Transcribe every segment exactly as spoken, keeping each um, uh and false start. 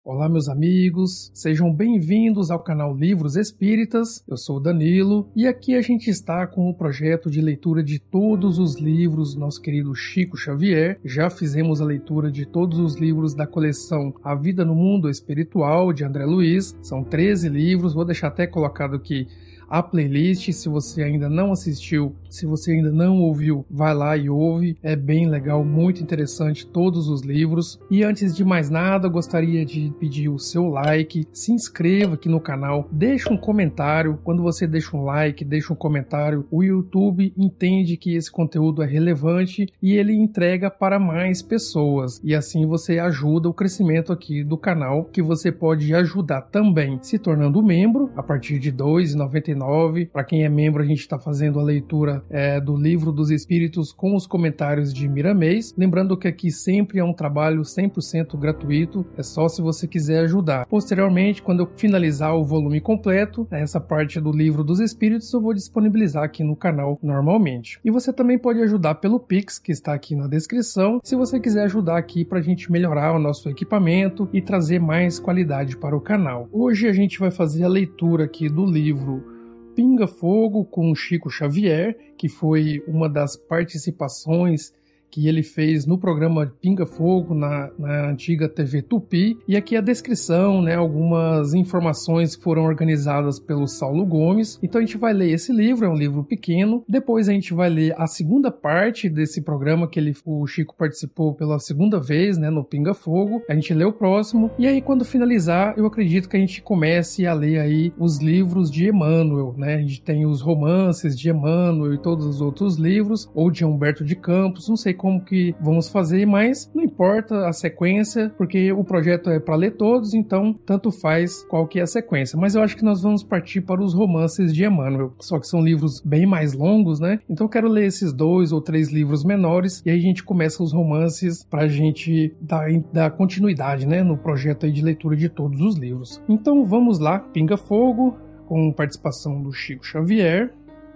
Olá, meus amigos, sejam bem-vindos ao canal Livros Espíritas. Eu sou o Danilo e aqui a gente está com o projeto de leitura de todos os livros do nosso querido Chico Xavier. Já fizemos a leitura de todos os livros da coleção A Vida no Mundo Espiritual, de André Luiz. São treze livros, vou deixar até colocado aqui a playlist, se você ainda não assistiu, se você ainda não ouviu, vai lá e ouve, é bem legal, muito interessante todos os livros. E antes de mais nada, eu gostaria de pedir o seu like, se inscreva aqui no canal, deixa um comentário. Quando você deixa um like, deixa um comentário, o YouTube entende que esse conteúdo é relevante e ele entrega para mais pessoas, e assim você ajuda o crescimento aqui do canal, que você pode ajudar também se tornando membro a partir de dois reais e noventa e nove centavos. Para quem é membro, a gente está fazendo a leitura é, do Livro dos Espíritos com os comentários de Miramês. Lembrando que aqui sempre é um trabalho cem por cento gratuito, é só se você quiser ajudar. Posteriormente, quando eu finalizar o volume completo, essa parte do Livro dos Espíritos eu vou disponibilizar aqui no canal normalmente. E você também pode ajudar pelo Pix, que está aqui na descrição, se você quiser ajudar aqui para a gente melhorar o nosso equipamento e trazer mais qualidade para o canal. Hoje a gente vai fazer a leitura aqui do livro Pinga Fogo com Chico Xavier, que foi uma das participações que ele fez no programa Pinga Fogo na, na antiga T V Tupi. E aqui a descrição, né, algumas informações foram organizadas pelo Saulo Gomes. Então a gente vai ler esse livro, é um livro pequeno. Depois a gente vai ler a segunda parte desse programa que ele, o Chico participou pela segunda vez, né, no Pinga Fogo. A gente lê o próximo. E aí quando finalizar, eu acredito que a gente comece a ler aí os livros de Emmanuel, né? A gente tem os romances de Emmanuel e todos os outros livros, ou de Humberto de Campos, não sei como que vamos fazer, mas não importa a sequência, porque o projeto é para ler todos, então tanto faz qual que é a sequência. Mas eu acho que nós vamos partir para os romances de Emmanuel, só que são livros bem mais longos, né? Então eu quero ler esses dois ou três livros menores, e aí a gente começa os romances para a gente dar, dar continuidade, né, no projeto aí de leitura de todos os livros. Então vamos lá, Pinga Fogo, com participação do Chico Xavier.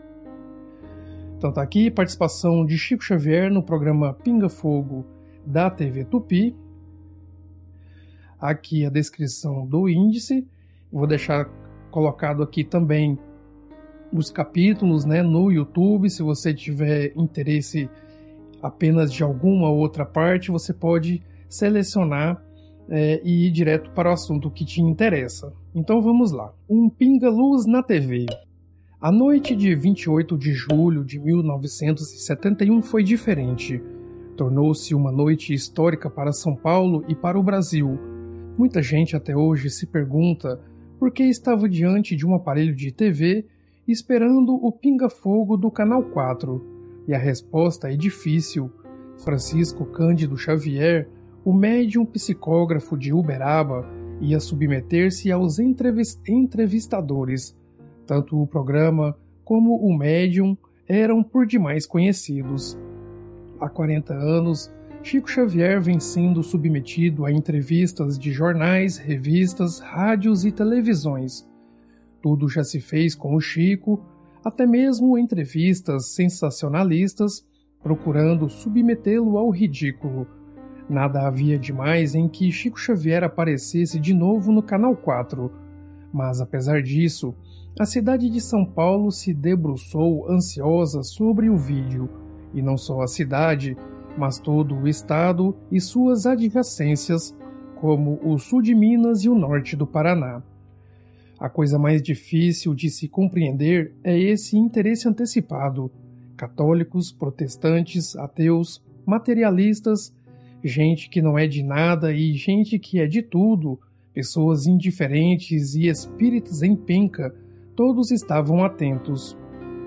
Então tá aqui, participação de Chico Xavier no programa Pinga Fogo da T V Tupi. Aqui a descrição do índice. Vou deixar colocado aqui também os capítulos, né, no YouTube. Se você tiver interesse apenas de alguma outra parte, você pode selecionar é, e ir direto para o assunto que te interessa. Então vamos lá. Um pinga-luz na T V. A noite de vinte e oito de julho de mil novecentos e setenta e um foi diferente. Tornou-se uma noite histórica para São Paulo e para o Brasil. Muita gente até hoje se pergunta por que estava diante de um aparelho de T V esperando o pinga-fogo do Canal quatro. E a resposta é difícil. Francisco Cândido Xavier, o médium psicógrafo de Uberaba, ia submeter-se aos entrevist- entrevistadores. Tanto o programa como o médium eram por demais conhecidos. Há quarenta anos, Chico Xavier vem sendo submetido a entrevistas de jornais, revistas, rádios e televisões. Tudo já se fez com o Chico, até mesmo entrevistas sensacionalistas, procurando submetê-lo ao ridículo. Nada havia demais em que Chico Xavier aparecesse de novo no Canal quatro. Mas, apesar disso, a cidade de São Paulo se debruçou ansiosa sobre o vídeo, e não só a cidade, mas todo o estado e suas adjacências, como o sul de Minas e o norte do Paraná. A coisa mais difícil de se compreender é esse interesse antecipado. Católicos, protestantes, ateus, materialistas, gente que não é de nada e gente que é de tudo, pessoas indiferentes e espíritos em penca, todos estavam atentos.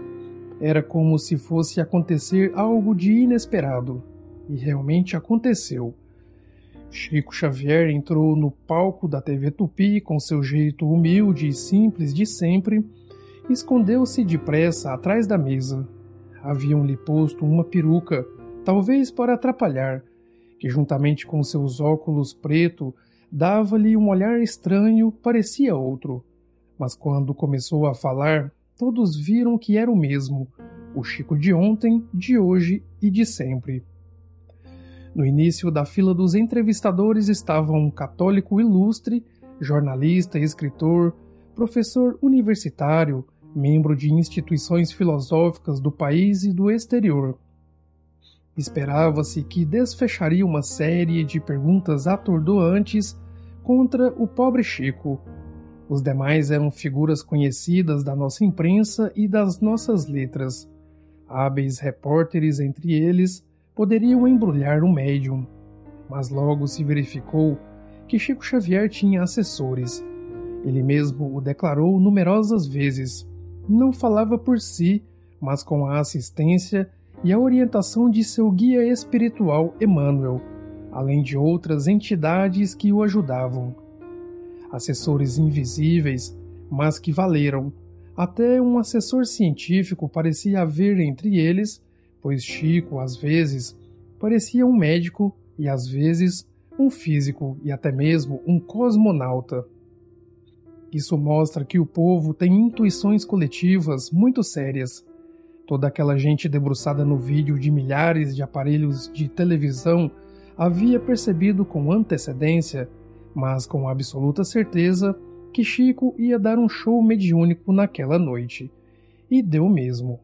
Era como se fosse acontecer algo de inesperado. E realmente aconteceu. Chico Xavier entrou no palco da T V Tupi com seu jeito humilde e simples de sempre e escondeu-se depressa atrás da mesa. Haviam-lhe posto uma peruca, talvez para atrapalhar, que juntamente com seus óculos preto dava-lhe um olhar estranho, parecia outro. Mas quando começou a falar, todos viram que era o mesmo, o Chico de ontem, de hoje e de sempre. No início da fila dos entrevistadores estava um católico ilustre, jornalista, escritor, professor universitário, membro de instituições filosóficas do país e do exterior. Esperava-se que desfecharia uma série de perguntas atordoantes contra o pobre Chico. Os demais eram figuras conhecidas da nossa imprensa e das nossas letras. Hábeis repórteres entre eles poderiam embrulhar o médium, mas logo se verificou que Chico Xavier tinha assessores. Ele mesmo o declarou numerosas vezes. Não falava por si, mas com a assistência e a orientação de seu guia espiritual Emmanuel, além de outras entidades que o ajudavam. Assessores invisíveis, mas que valeram. Até um assessor científico parecia haver entre eles, pois Chico, às vezes, parecia um médico e, às vezes, um físico e até mesmo um cosmonauta. Isso mostra que o povo tem intuições coletivas muito sérias. Toda aquela gente debruçada no vídeo de milhares de aparelhos de televisão havia percebido com antecedência, mas com absoluta certeza, que Chico ia dar um show mediúnico naquela noite. E deu mesmo.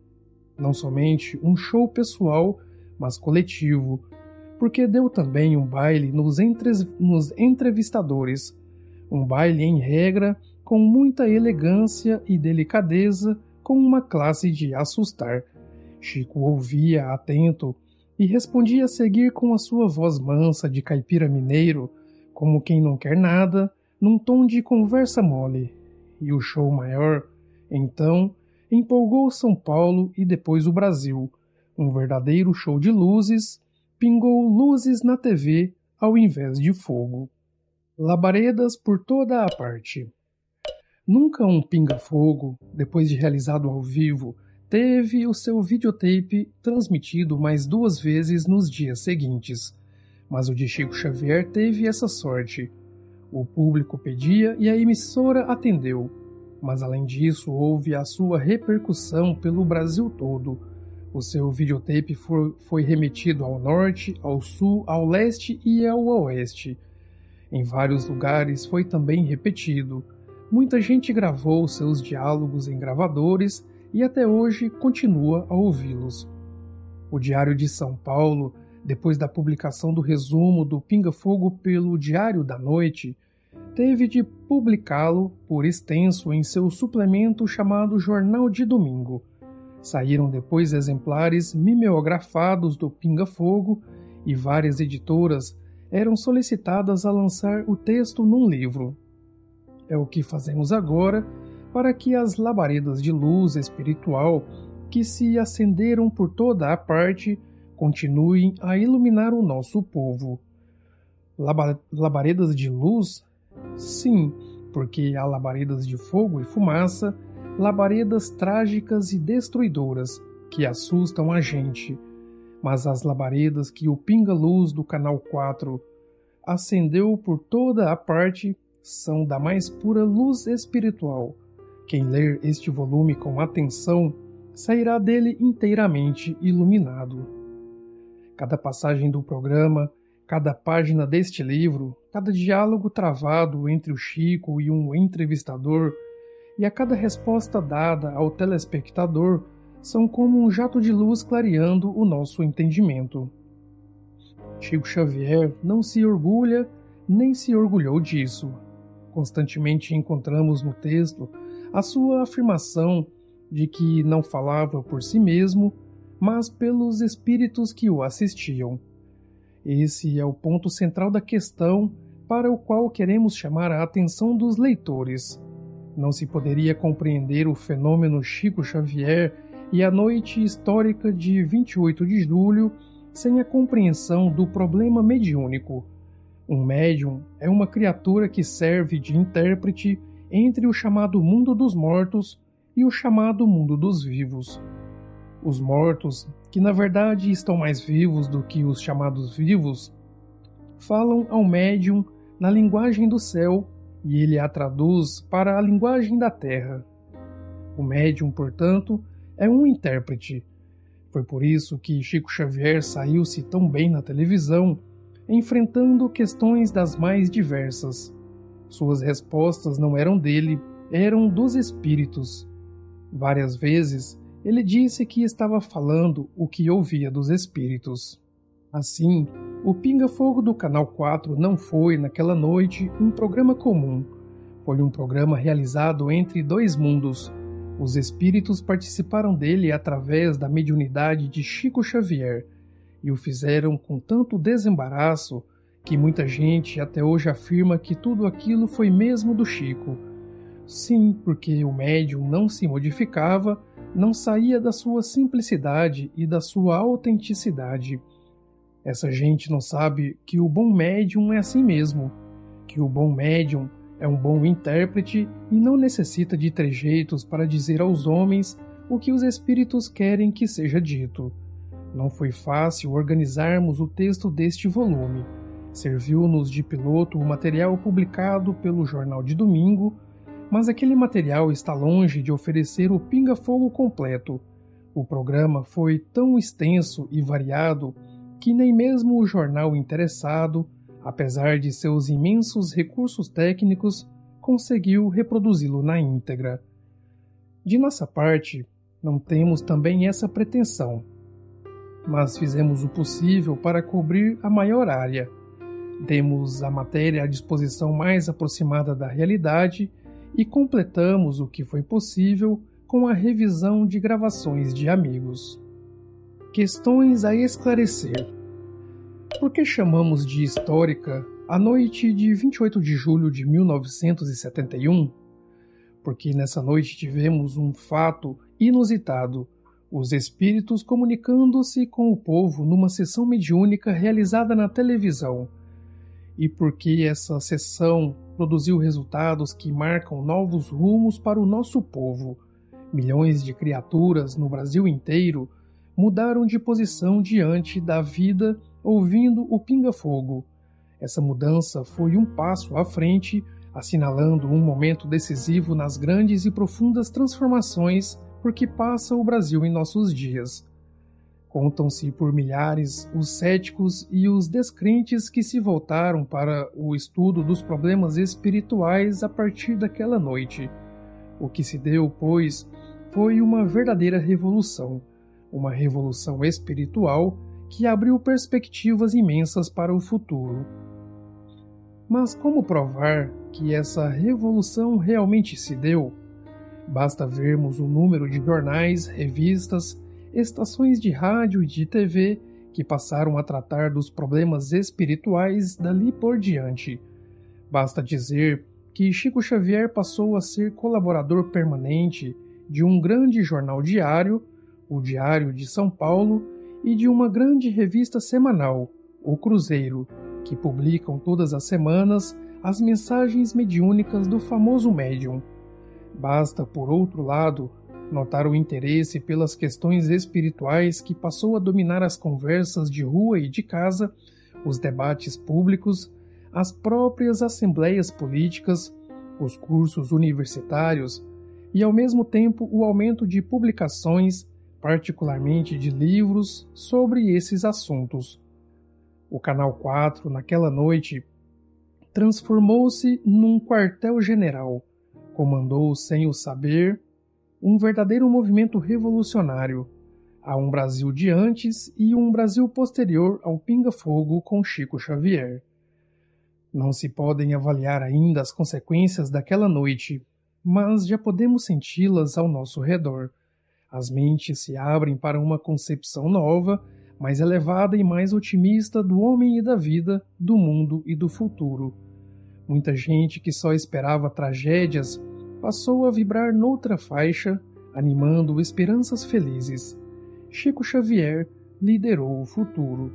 Não somente um show pessoal, mas coletivo, porque deu também um baile nos, entre... nos entrevistadores, um baile em regra, com muita elegância e delicadeza, com uma classe de assustar. Chico ouvia atento e respondia a seguir com a sua voz mansa de caipira mineiro, como quem não quer nada, num tom de conversa mole. E o show maior, então, empolgou São Paulo e depois o Brasil. Um verdadeiro show de luzes, pingou luzes na T V ao invés de fogo. Labaredas por toda a parte. Nunca um pinga-fogo, depois de realizado ao vivo, teve o seu videotape transmitido mais duas vezes nos dias seguintes. Mas o de Chico Xavier teve essa sorte. O público pedia e a emissora atendeu. Mas além disso, houve a sua repercussão pelo Brasil todo. O seu videotape foi, foi remetido ao norte, ao sul, ao leste e ao oeste. Em vários lugares foi também repetido. Muita gente gravou seus diálogos em gravadores e até hoje continua a ouvi-los. O Diário de São Paulo, depois da publicação do resumo do Pinga Fogo pelo Diário da Noite, teve de publicá-lo por extenso em seu suplemento chamado Jornal de Domingo. Saíram depois exemplares mimeografados do Pinga Fogo e várias editoras eram solicitadas a lançar o texto num livro. É o que fazemos agora para que as labaredas de luz espiritual que se acenderam por toda a parte continuem a iluminar o nosso povo. Laba- labaredas de luz? Sim, porque há labaredas de fogo e fumaça, labaredas trágicas e destruidoras que assustam a gente. Mas as labaredas que o Pinga-Luz do Canal quatro acendeu por toda a parte são da mais pura luz espiritual. Quem ler este volume com atenção sairá dele inteiramente iluminado. Cada passagem do programa, cada página deste livro, cada diálogo travado entre o Chico e um entrevistador, e a cada resposta dada ao telespectador, são como um jato de luz clareando o nosso entendimento. Chico Xavier não se orgulha nem se orgulhou disso. Constantemente encontramos no texto a sua afirmação de que não falava por si mesmo, mas pelos espíritos que o assistiam. Esse é o ponto central da questão para o qual queremos chamar a atenção dos leitores. Não se poderia compreender o fenômeno Chico Xavier e a noite histórica de vinte e oito de julho sem a compreensão do problema mediúnico. Um médium é uma criatura que serve de intérprete entre o chamado mundo dos mortos e o chamado mundo dos vivos. Os mortos, que na verdade estão mais vivos do que os chamados vivos, falam ao médium na linguagem do céu e ele a traduz para a linguagem da terra. O médium, portanto, é um intérprete. Foi por isso que Chico Xavier saiu-se tão bem na televisão, enfrentando questões das mais diversas. Suas respostas não eram dele, eram dos espíritos. Várias vezes, ele disse que estava falando o que ouvia dos espíritos. Assim, o Pinga Fogo do Canal quatro não foi, naquela noite, um programa comum. Foi um programa realizado entre dois mundos. Os espíritos participaram dele através da mediunidade de Chico Xavier e o fizeram com tanto desembaraço que muita gente até hoje afirma que tudo aquilo foi mesmo do Chico. Sim, porque o médium não se modificava, não saía da sua simplicidade e da sua autenticidade. Essa gente não sabe que o bom médium é assim mesmo, que o bom médium é um bom intérprete e não necessita de trejeitos para dizer aos homens o que os espíritos querem que seja dito. Não foi fácil organizarmos o texto deste volume. Serviu-nos de piloto o material publicado pelo Jornal de Domingo, mas aquele material está longe de oferecer o pinga-fogo completo. O programa foi tão extenso e variado que nem mesmo o jornal interessado, apesar de seus imensos recursos técnicos, conseguiu reproduzi-lo na íntegra. De nossa parte, não temos também essa pretensão, mas fizemos o possível para cobrir a maior área. Demos a matéria à disposição mais aproximada da realidade e completamos o que foi possível com a revisão de gravações de amigos. Questões a esclarecer. Por que chamamos de histórica a noite de vinte e oito de julho de mil novecentos e setenta e um? Porque nessa noite tivemos um fato inusitado, os espíritos comunicando-se com o povo numa sessão mediúnica realizada na televisão. E porque essa sessão produziu resultados que marcam novos rumos para o nosso povo. Milhões de criaturas no Brasil inteiro mudaram de posição diante da vida ouvindo o pinga-fogo. Essa mudança foi um passo à frente, assinalando um momento decisivo nas grandes e profundas transformações por que passa o Brasil em nossos dias. Contam-se por milhares os céticos e os descrentes que se voltaram para o estudo dos problemas espirituais a partir daquela noite. O que se deu, pois, foi uma verdadeira revolução, uma revolução espiritual que abriu perspectivas imensas para o futuro. Mas como provar que essa revolução realmente se deu? Basta vermos o número de jornais, revistas, estações de rádio e de T V que passaram a tratar dos problemas espirituais dali por diante. Basta dizer que Chico Xavier passou a ser colaborador permanente de um grande jornal diário, o Diário de São Paulo, e de uma grande revista semanal, o Cruzeiro, que publicam todas as semanas as mensagens mediúnicas do famoso médium. Basta, por outro lado, notar o interesse pelas questões espirituais que passou a dominar as conversas de rua e de casa, os debates públicos, as próprias assembleias políticas, os cursos universitários e, ao mesmo tempo, o aumento de publicações, particularmente de livros, sobre esses assuntos. O Canal quatro, naquela noite, transformou-se num quartel-general, comandou sem o saber um verdadeiro movimento revolucionário. Há um Brasil de antes e um Brasil posterior ao pinga-fogo com Chico Xavier. Não se podem avaliar ainda as consequências daquela noite, mas já podemos senti-las ao nosso redor. As mentes se abrem para uma concepção nova, mais elevada e mais otimista do homem e da vida, do mundo e do futuro. Muita gente que só esperava tragédias passou a vibrar noutra faixa, animando esperanças felizes. Chico Xavier liderou o futuro.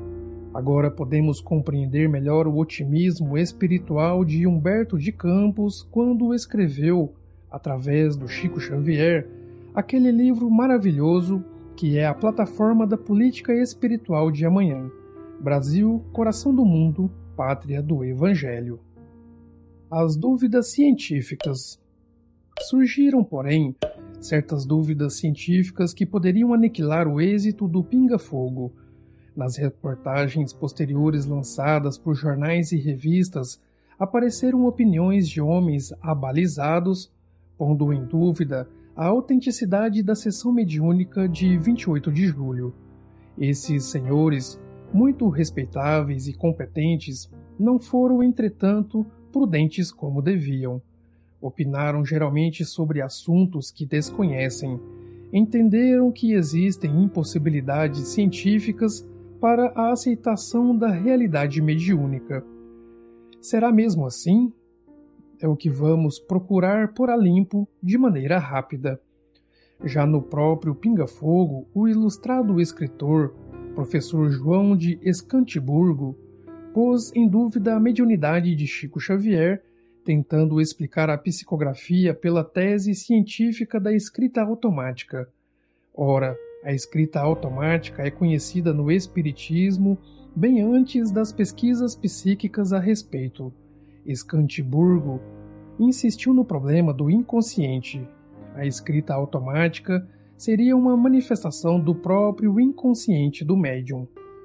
Agora podemos compreender melhor o otimismo espiritual de Humberto de Campos quando escreveu, através do Chico Xavier, aquele livro maravilhoso que é a plataforma da política espiritual de amanhã. Brasil, coração do mundo, pátria do Evangelho. As dúvidas científicas. Surgiram, porém, certas dúvidas científicas que poderiam aniquilar o êxito do pinga-fogo. Nas reportagens posteriores lançadas por jornais e revistas, apareceram opiniões de homens abalizados, pondo em dúvida a autenticidade da sessão mediúnica de vinte e oito de julho. Esses senhores, muito respeitáveis e competentes, não foram, entretanto, prudentes como deviam. Opinaram geralmente sobre assuntos que desconhecem. Entenderam que existem impossibilidades científicas para a aceitação da realidade mediúnica. Será mesmo assim? É o que vamos procurar pôr a limpo de maneira rápida. Já no próprio Pinga-Fogo, o ilustrado escritor, professor João de Escantiburgo, pôs em dúvida a mediunidade de Chico Xavier, tentando explicar a psicografia pela tese científica da escrita automática. Ora, a escrita automática é conhecida no Espiritismo bem antes das pesquisas psíquicas a respeito. Escantiburgo insistiu no problema do inconsciente. A escrita automática seria uma manifestação do próprio inconsciente do médium.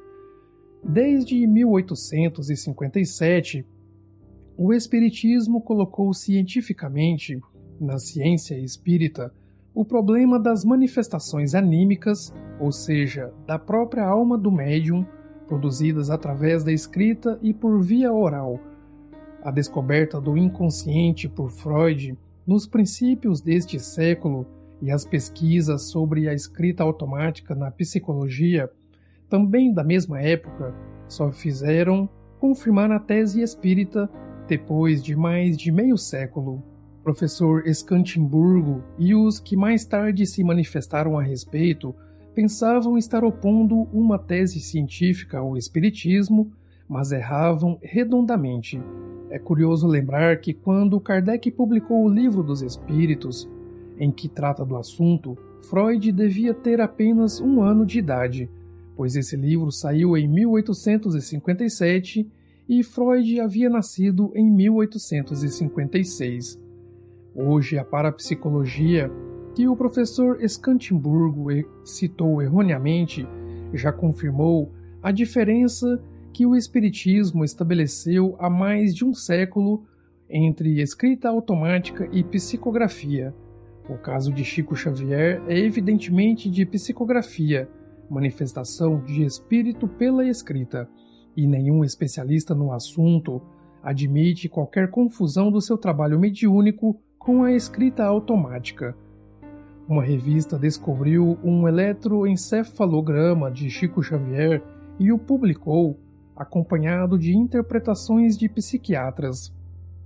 Desde mil oitocentos e cinquenta e sete, o Espiritismo colocou cientificamente, na ciência espírita, o problema das manifestações anímicas, ou seja, da própria alma do médium, produzidas através da escrita e por via oral. A descoberta do inconsciente por Freud, nos princípios deste século, e as pesquisas sobre a escrita automática na psicologia, também da mesma época, só fizeram confirmar a tese espírita depois de mais de meio século. O professor Escantimburgo e os que mais tarde se manifestaram a respeito pensavam estar opondo uma tese científica ao espiritismo, mas erravam redondamente. É curioso lembrar que quando Kardec publicou o Livro dos Espíritos, em que trata do assunto, Freud devia ter apenas um ano de idade, pois esse livro saiu em mil oitocentos e cinquenta e sete e Freud havia nascido em mil oitocentos e cinquenta e seis. Hoje, a parapsicologia, que o professor Escantimburgo citou erroneamente, já confirmou a diferença que o Espiritismo estabeleceu há mais de um século entre escrita automática e psicografia. O caso de Chico Xavier é evidentemente de psicografia, manifestação de espírito pela escrita, e nenhum especialista no assunto admite qualquer confusão do seu trabalho mediúnico com a escrita automática. Uma revista descobriu um eletroencefalograma de Chico Xavier e o publicou, acompanhado de interpretações de psiquiatras.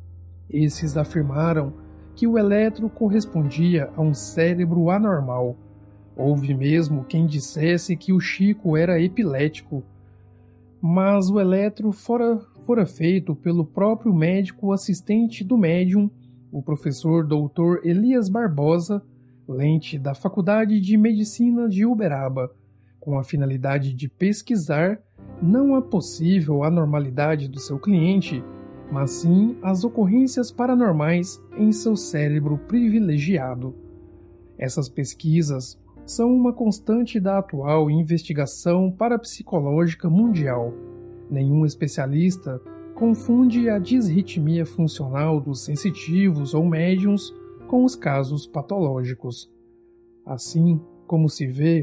Esses afirmaram que o eletro correspondia a um cérebro anormal. Houve mesmo quem dissesse que o Chico era epilético, mas o eletro fora, fora feito pelo próprio médico assistente do médium, o professor doutor Elias Barbosa, lente da Faculdade de Medicina de Uberaba, com a finalidade de pesquisar não a possível anormalidade do seu cliente, mas sim as ocorrências paranormais em seu cérebro privilegiado. Essas pesquisas são uma constante da atual investigação parapsicológica mundial. Nenhum especialista confunde a disritmia funcional dos sensitivos ou médiums com os casos patológicos. Assim como se vê,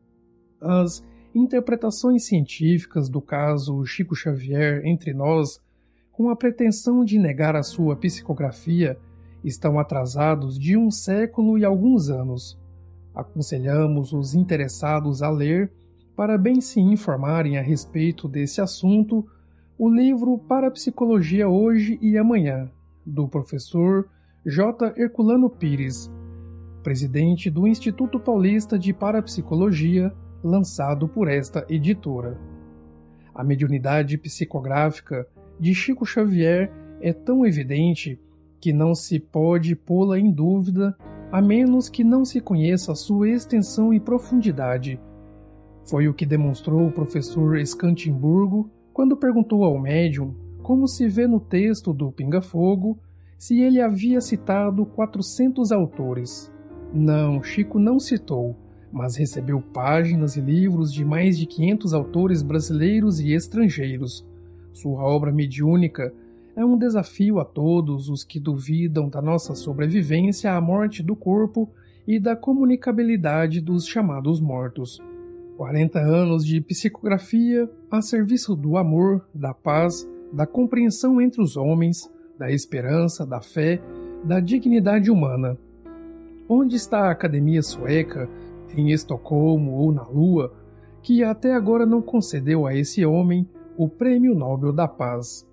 as interpretações científicas do caso Chico Xavier entre nós, com a pretensão de negar a sua psicografia, estão atrasados de um século e alguns anos. Aconselhamos os interessados a ler, para bem se informarem a respeito desse assunto, o livro Parapsicologia Hoje e Amanhã, do professor J. Herculano Pires, presidente do Instituto Paulista de Parapsicologia, lançado por esta editora. A mediunidade psicográfica de Chico Xavier é tão evidente que não se pode pô-la em dúvida a menos que não se conheça a sua extensão e profundidade. Foi o que demonstrou o professor Escantimburgo quando perguntou ao médium como se vê no texto do Pinga-Fogo se ele havia citado quatrocentos autores. Não, Chico não citou, mas recebeu páginas e livros de mais de quinhentos autores brasileiros e estrangeiros. Sua obra mediúnica é um desafio a todos os que duvidam da nossa sobrevivência à morte do corpo e da comunicabilidade dos chamados mortos. quarenta anos de psicografia a serviço do amor, da paz, da compreensão entre os homens, da esperança, da fé, da dignidade humana. Onde está a Academia Sueca, em Estocolmo ou na Lua, que até agora não concedeu a esse homem o Prêmio Nobel da Paz?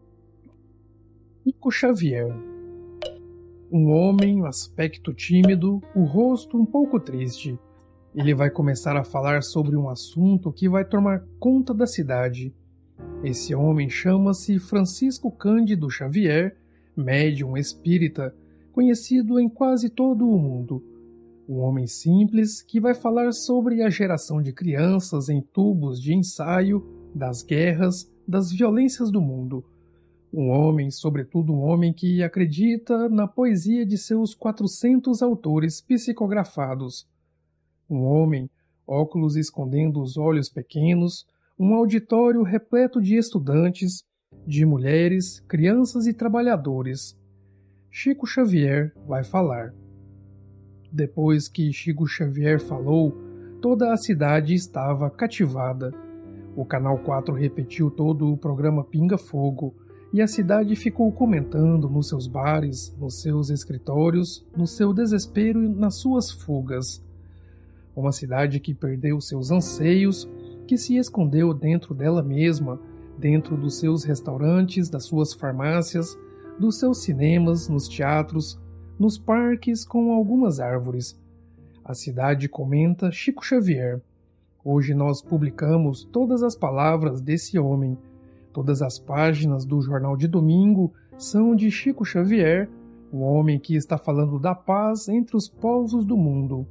Chico Xavier. Um homem, aspecto tímido, o rosto um pouco triste. Ele vai começar a falar sobre um assunto que vai tomar conta da cidade. Esse homem chama-se Francisco Cândido Xavier, médium espírita, conhecido em quase todo o mundo. Um homem simples que vai falar sobre a geração de crianças em tubos de ensaio, das guerras, das violências do mundo. Um homem, sobretudo um homem que acredita na poesia de seus quatrocentos autores psicografados. Um homem, óculos escondendo os olhos pequenos, um auditório repleto de estudantes, de mulheres, crianças e trabalhadores. Chico Xavier vai falar. Depois que Chico Xavier falou, toda a cidade estava cativada. O Canal quatro repetiu todo o programa Pinga Fogo, e a cidade ficou comentando nos seus bares, nos seus escritórios, no seu desespero e nas suas fugas. Uma cidade que perdeu seus anseios, que se escondeu dentro dela mesma, dentro dos seus restaurantes, das suas farmácias, dos seus cinemas, nos teatros, nos parques com algumas árvores. A cidade comenta Chico Xavier. Hoje nós publicamos todas as palavras desse homem. Todas as páginas do Jornal de Domingo são de Chico Xavier, o homem que está falando da paz entre os povos do mundo.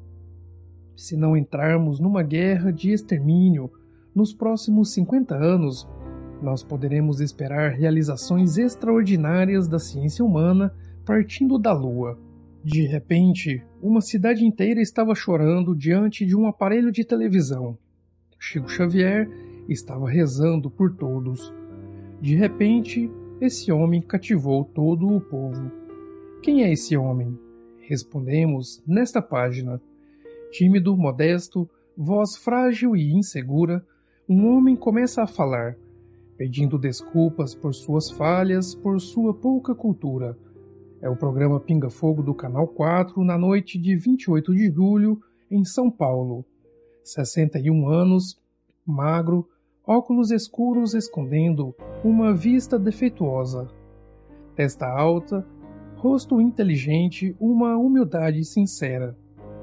Se não entrarmos numa guerra de extermínio nos próximos cinquenta anos, nós poderemos esperar realizações extraordinárias da ciência humana partindo da Lua. De repente, uma cidade inteira estava chorando diante de um aparelho de televisão. Chico Xavier estava rezando por todos. De repente, esse homem cativou todo o povo. Quem é esse homem? Respondemos nesta página. Tímido, modesto, voz frágil e insegura, um homem começa a falar, pedindo desculpas por suas falhas, por sua pouca cultura. É o programa Pinga Fogo do Canal quatro, na noite de vinte e oito de julho, em São Paulo. sessenta e um anos, magro, óculos escuros escondendo uma vista defeituosa. Testa alta, rosto inteligente, uma humildade sincera.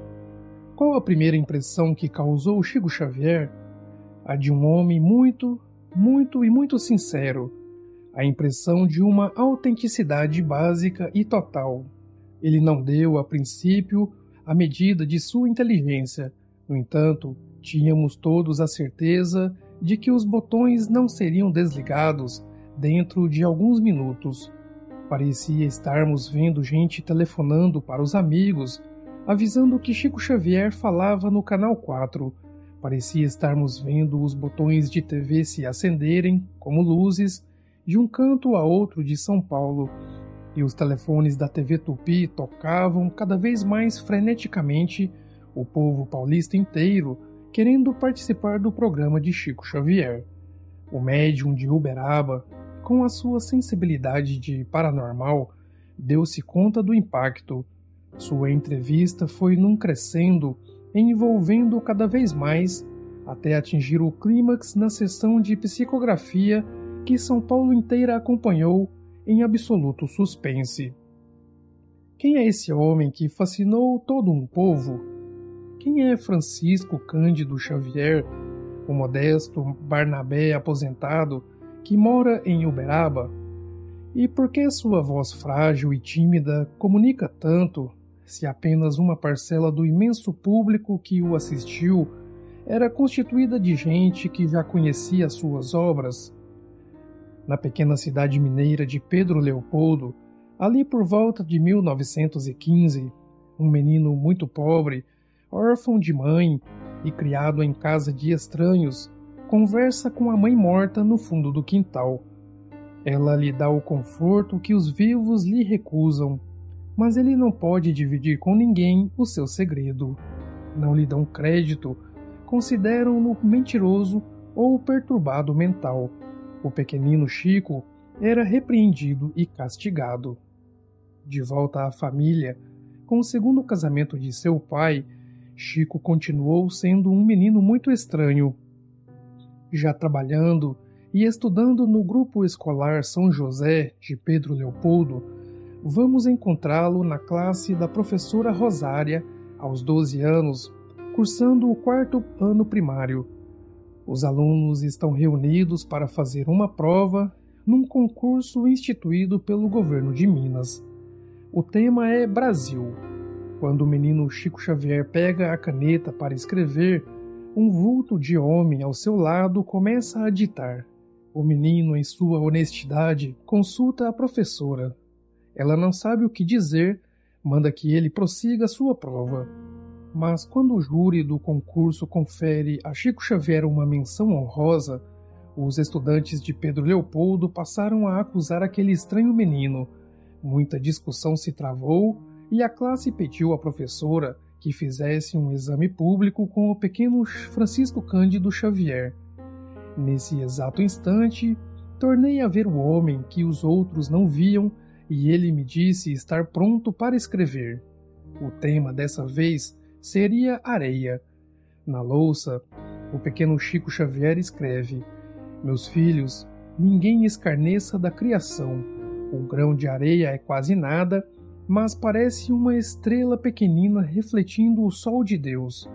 Qual a primeira impressão que causou Chico Xavier? A de um homem muito, muito e muito sincero. A impressão de uma autenticidade básica e total. Ele não deu, a princípio, a medida de sua inteligência. No entanto, tínhamos todos a certeza de que os botões não seriam desligados dentro de alguns minutos. Parecia estarmos vendo gente telefonando para os amigos, avisando que Chico Xavier falava no Canal quatro. Parecia estarmos vendo os botões de T V se acenderem, como luzes, de um canto a outro de São Paulo, e os telefones da T V Tupi tocavam cada vez mais freneticamente, o povo paulista inteiro querendo participar do programa de Chico Xavier. O médium de Uberaba, com a sua sensibilidade de paranormal, deu-se conta do impacto. Sua entrevista foi num crescendo, envolvendo cada vez mais, até atingir o clímax na sessão de psicografia que São Paulo inteira acompanhou em absoluto suspense. Quem é esse homem que fascinou todo um povo? Quem é Francisco Cândido Xavier, o modesto Barnabé aposentado que mora em Uberaba? E por que sua voz frágil e tímida comunica tanto, se apenas uma parcela do imenso público que o assistiu era constituída de gente que já conhecia suas obras? Na pequena cidade mineira de Pedro Leopoldo, ali por volta de mil novecentos e quinze, Um menino muito pobre, órfão de mãe e criado em casa de estranhos, conversa com a mãe morta no fundo do quintal. Ela lhe dá o conforto que os vivos lhe recusam, mas ele não pode dividir com ninguém o seu segredo. Não lhe dão crédito, consideram-no mentiroso ou perturbado mental. O pequenino Chico era repreendido e castigado. De volta à família, com o segundo casamento de seu pai, Chico continuou sendo um menino muito estranho. Já trabalhando e estudando no grupo escolar São José de Pedro Leopoldo, vamos encontrá-lo na classe da professora Rosária, aos doze anos, cursando o quarto ano primário. Os alunos estão reunidos para fazer uma prova num concurso instituído pelo governo de Minas. O tema é Brasil. Quando o menino Chico Xavier pega a caneta para escrever, um vulto de homem ao seu lado começa a ditar. O menino, em sua honestidade, consulta a professora. Ela não sabe o que dizer, manda que ele prossiga sua prova. Mas quando o júri do concurso confere a Chico Xavier uma menção honrosa, os estudantes de Pedro Leopoldo passaram a acusar aquele estranho menino. Muita discussão se travou e a classe pediu à professora que fizesse um exame público com o pequeno Francisco Cândido Xavier. Nesse exato instante, tornei a ver o homem que os outros não viam e ele me disse estar pronto para escrever. O tema dessa vez seria areia. Na louça, o pequeno Chico Xavier escreve: Meus filhos, ninguém escarneça da criação. Um grão de areia é quase nada, mas parece uma estrela pequenina refletindo o sol de Deus.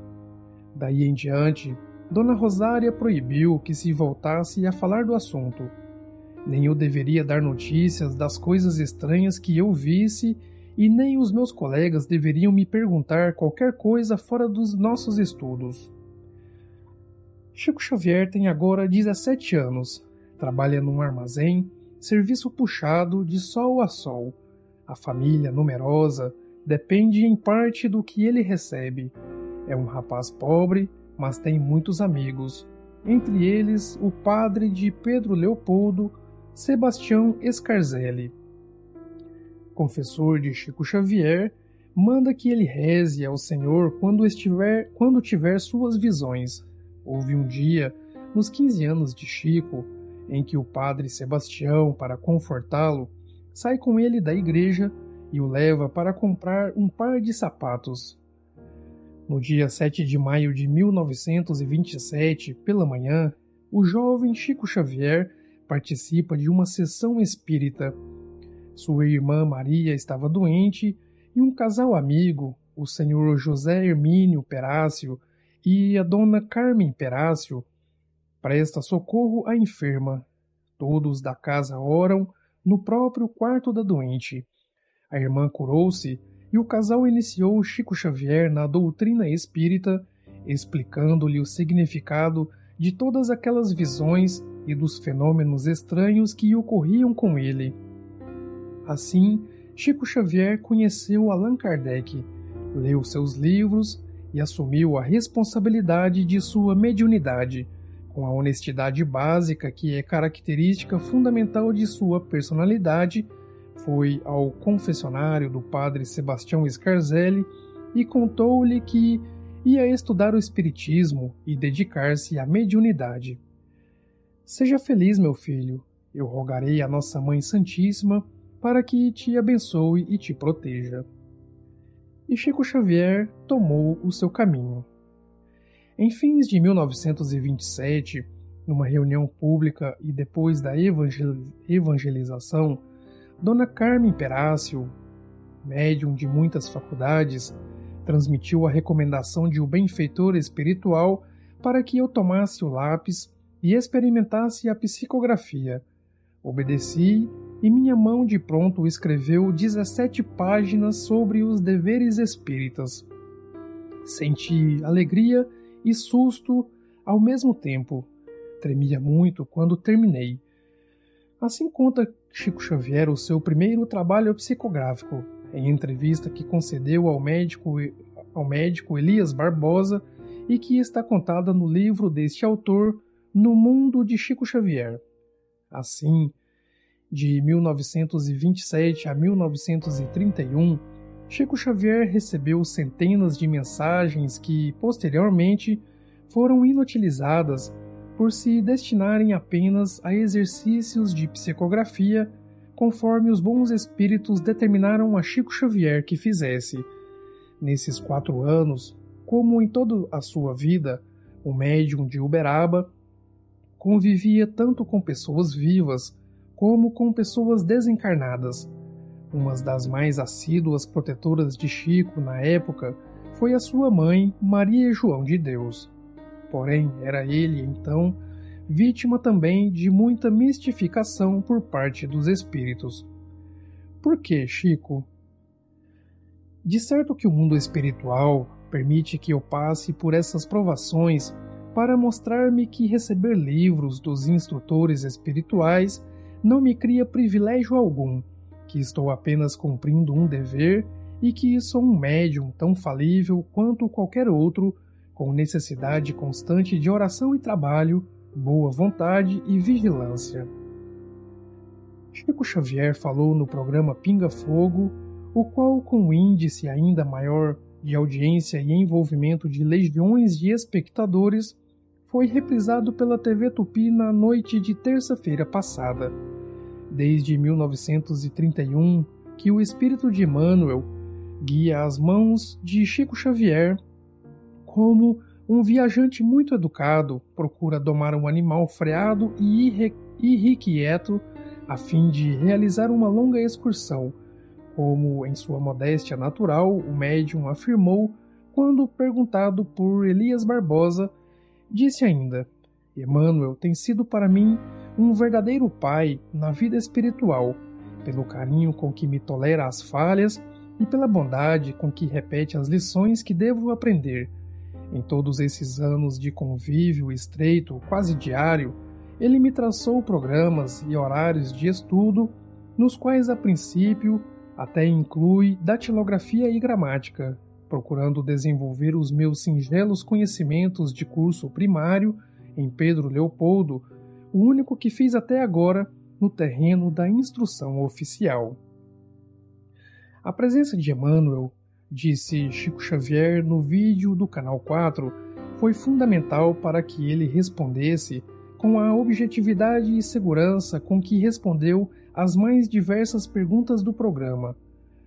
Daí em diante, Dona Rosária proibiu que se voltasse a falar do assunto. Nem eu deveria dar notícias das coisas estranhas que eu visse e nem os meus colegas deveriam me perguntar qualquer coisa fora dos nossos estudos. Chico Xavier tem agora dezessete anos, trabalha num armazém, serviço puxado de sol a sol. A família, numerosa, depende em parte do que ele recebe. É um rapaz pobre, mas tem muitos amigos, entre eles o padre de Pedro Leopoldo, Sebastião Scarzelli. Confessor de Chico Xavier, manda que ele reze ao Senhor quando, estiver, quando tiver suas visões. Houve um dia, nos quinze anos de Chico, em que o padre Sebastião, para confortá-lo, sai com ele da igreja e o leva para comprar um par de sapatos. No dia sete de maio de mil novecentos e vinte e sete, pela manhã, o jovem Chico Xavier participa de uma sessão espírita. Sua irmã Maria estava doente e um casal amigo, o senhor José Hermínio Perácio e a dona Carmen Perácio, presta socorro à enferma. Todos da casa oram no próprio quarto da doente. A irmã curou-se e o casal iniciou Chico Xavier na doutrina espírita, explicando-lhe o significado de todas aquelas visões e dos fenômenos estranhos que ocorriam com ele. Assim, Chico Xavier conheceu Allan Kardec, leu seus livros e assumiu a responsabilidade de sua mediunidade, com a honestidade básica que é característica fundamental de sua personalidade. Foi ao confessionário do padre Sebastião Scarzelli e contou-lhe que ia estudar o espiritismo e dedicar-se à mediunidade. Seja feliz, meu filho, eu rogarei a Nossa Mãe Santíssima para que te abençoe e te proteja. E Chico Xavier tomou o seu caminho. Em fins de mil novecentos e vinte e sete, numa reunião pública e depois da evangel- evangelização, Dona Carmen Perácio, médium de muitas faculdades, transmitiu a recomendação de um benfeitor espiritual para que eu tomasse o lápis e experimentasse a psicografia. Obedeci e minha mão de pronto escreveu dezessete páginas sobre os deveres espíritas. Senti alegria e susto ao mesmo tempo. Tremia muito quando terminei. Assim conta Chico Xavier o seu primeiro trabalho psicográfico, em entrevista que concedeu ao médico, ao médico Elias Barbosa e que está contada no livro deste autor, No Mundo de Chico Xavier. Assim, de mil novecentos e vinte e sete a mil novecentos e trinta e um, Chico Xavier recebeu centenas de mensagens que, posteriormente, foram inutilizadas por se destinarem apenas a exercícios de psicografia, conforme os bons espíritos determinaram a Chico Xavier que fizesse. Nesses quatro anos, como em toda a sua vida, o médium de Uberaba convivia tanto com pessoas vivas como com pessoas desencarnadas. Uma das mais assíduas protetoras de Chico na época foi a sua mãe, Maria João de Deus. Porém, era ele, então, vítima também de muita mistificação por parte dos espíritos. Por que, Chico? De certo que o mundo espiritual permite que eu passe por essas provações para mostrar-me que receber livros dos instrutores espirituais não me cria privilégio algum, que estou apenas cumprindo um dever e que sou um médium tão falível quanto qualquer outro, com necessidade constante de oração e trabalho, boa vontade e vigilância. Chico Xavier falou no programa Pinga Fogo, o qual, com um índice ainda maior de audiência e envolvimento de legiões de espectadores, foi reprisado pela T V Tupi na noite de terça-feira passada. Desde mil novecentos e trinta e um, que o espírito de Emmanuel guia as mãos de Chico Xavier como um viajante muito educado procura domar um animal freado e irrequieto a fim de realizar uma longa excursão, como em sua modéstia natural o médium afirmou quando perguntado por Elias Barbosa, disse ainda: Emmanuel tem sido para mim um verdadeiro pai na vida espiritual, pelo carinho com que me tolera as falhas e pela bondade com que repete as lições que devo aprender. Em todos esses anos de convívio estreito, quase diário, ele me traçou programas e horários de estudo, nos quais, a princípio, até inclui datilografia e gramática, procurando desenvolver os meus singelos conhecimentos de curso primário em Pedro Leopoldo, o único que fiz até agora no terreno da instrução oficial. A presença de Emmanuel, disse Chico Xavier no vídeo do Canal quatro, foi fundamental para que ele respondesse com a objetividade e segurança com que respondeu às mais diversas perguntas do programa.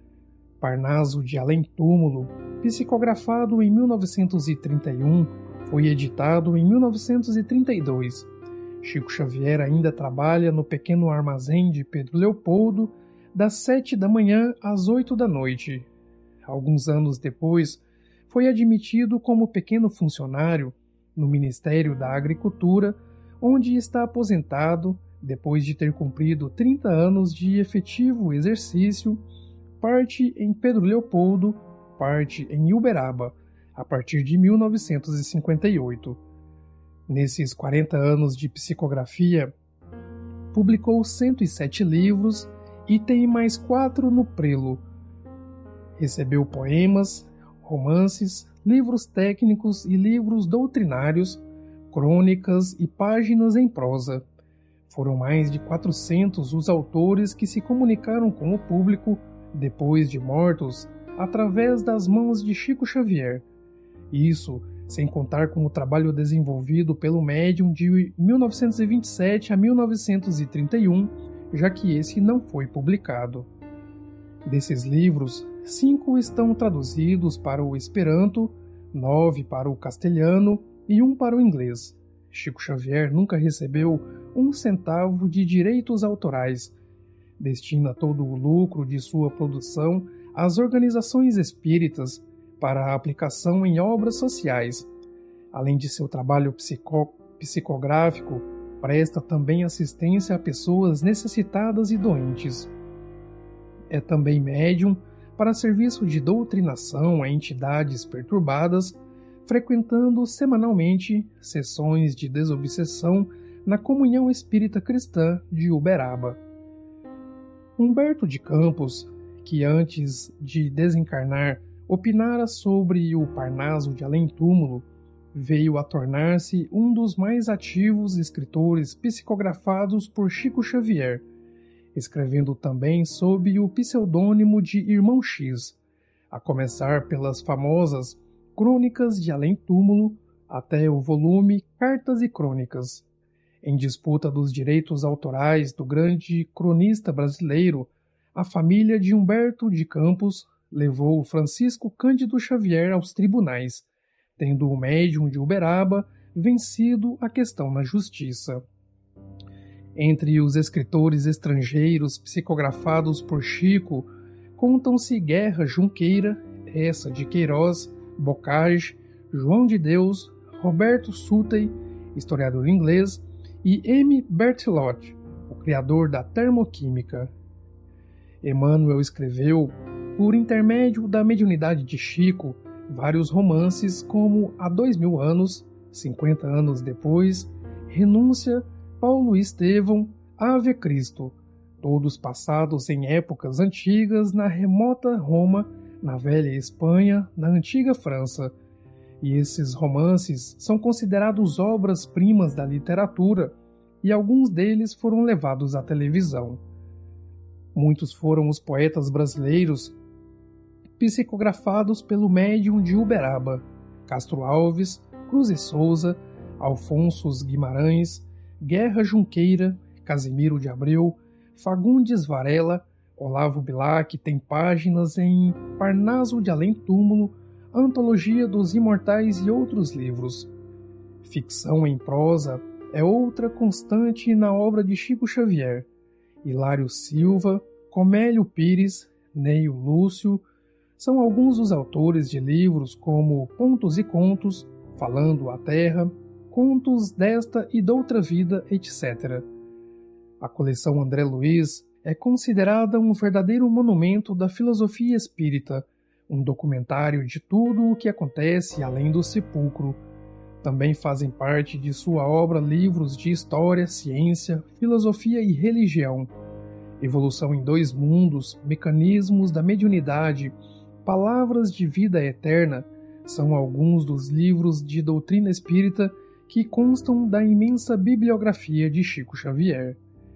Parnaso de Além Túmulo, psicografado em mil novecentos e trinta e um, foi editado em mil novecentos e trinta e dois. Chico Xavier ainda trabalha no pequeno armazém de Pedro Leopoldo, das sete da manhã às oito da noite. Alguns anos depois, foi admitido como pequeno funcionário no Ministério da Agricultura, onde está aposentado depois de ter cumprido trinta anos de efetivo exercício, parte em Pedro Leopoldo, parte em Uberaba, a partir de mil novecentos e cinquenta e oito. Nesses quarenta anos de psicografia, publicou cento e sete livros e tem mais quatro no prelo. Recebeu poemas, romances, livros técnicos e livros doutrinários, crônicas e páginas em prosa. Foram mais de quatrocentos os autores que se comunicaram com o público, depois de mortos, através das mãos de Chico Xavier. Isso sem contar com o trabalho desenvolvido pelo médium de mil novecentos e vinte e sete a mil novecentos e trinta e um, já que esse não foi publicado. Desses livros, cinco estão traduzidos para o Esperanto, nove para o castelhano e um para o inglês. Chico Xavier nunca recebeu um centavo de direitos autorais. Destina todo o lucro de sua produção às organizações espíritas para a aplicação em obras sociais. Além de seu trabalho psico- psicográfico, presta também assistência a pessoas necessitadas e doentes. É também médium para serviço de doutrinação a entidades perturbadas, frequentando semanalmente sessões de desobsessão na Comunhão Espírita Cristã de Uberaba. Humberto de Campos, que antes de desencarnar opinara sobre o Parnaso de Além-Túmulo, veio a tornar-se um dos mais ativos escritores psicografados por Chico Xavier, escrevendo também sob o pseudônimo de Irmão X, a começar pelas famosas Crônicas de Além-Túmulo até o volume Cartas e Crônicas. Em disputa dos direitos autorais do grande cronista brasileiro, a família de Humberto de Campos levou Francisco Cândido Xavier aos tribunais, tendo o médium de Uberaba vencido a questão na justiça. Entre os escritores estrangeiros psicografados por Chico, contam-se Guerra Junqueira, Essa de Queiroz, Bocage, João de Deus, Roberto Suttey, historiador inglês, e M. Berthelot, o criador da termoquímica. Emmanuel escreveu, por intermédio da mediunidade de Chico, vários romances como Há Dois Mil Anos, cinquenta anos depois, Renúncia, Paulo e Estevão, Ave Cristo, todos passados em épocas antigas na remota Roma, na velha Espanha, na antiga França. E esses romances são considerados obras-primas da literatura, e alguns deles foram levados à televisão. Muitos foram os poetas brasileiros psicografados pelo médium de Uberaba: Castro Alves, Cruz e Souza, Alfonso Guimarães, Guerra Junqueira, Casimiro de Abreu, Fagundes Varela, Olavo Bilac tem páginas em Parnaso de Além-Túmulo, Antologia dos Imortais e outros livros. Ficção em prosa é outra constante na obra de Chico Xavier. Hilário Silva, Comélio Pires, Neio Lúcio são alguns dos autores de livros como Contos e Contos, Falando a Terra, Contos desta e doutra vida, etcétera. A coleção André Luiz é considerada um verdadeiro monumento da filosofia espírita, um documentário de tudo o que acontece além do sepulcro. Também fazem parte de sua obra livros de história, ciência, filosofia e religião. Evolução em Dois Mundos, Mecanismos da Mediunidade, Palavras de Vida Eterna são alguns dos livros de doutrina espírita que constam da imensa bibliografia de Chico Xavier.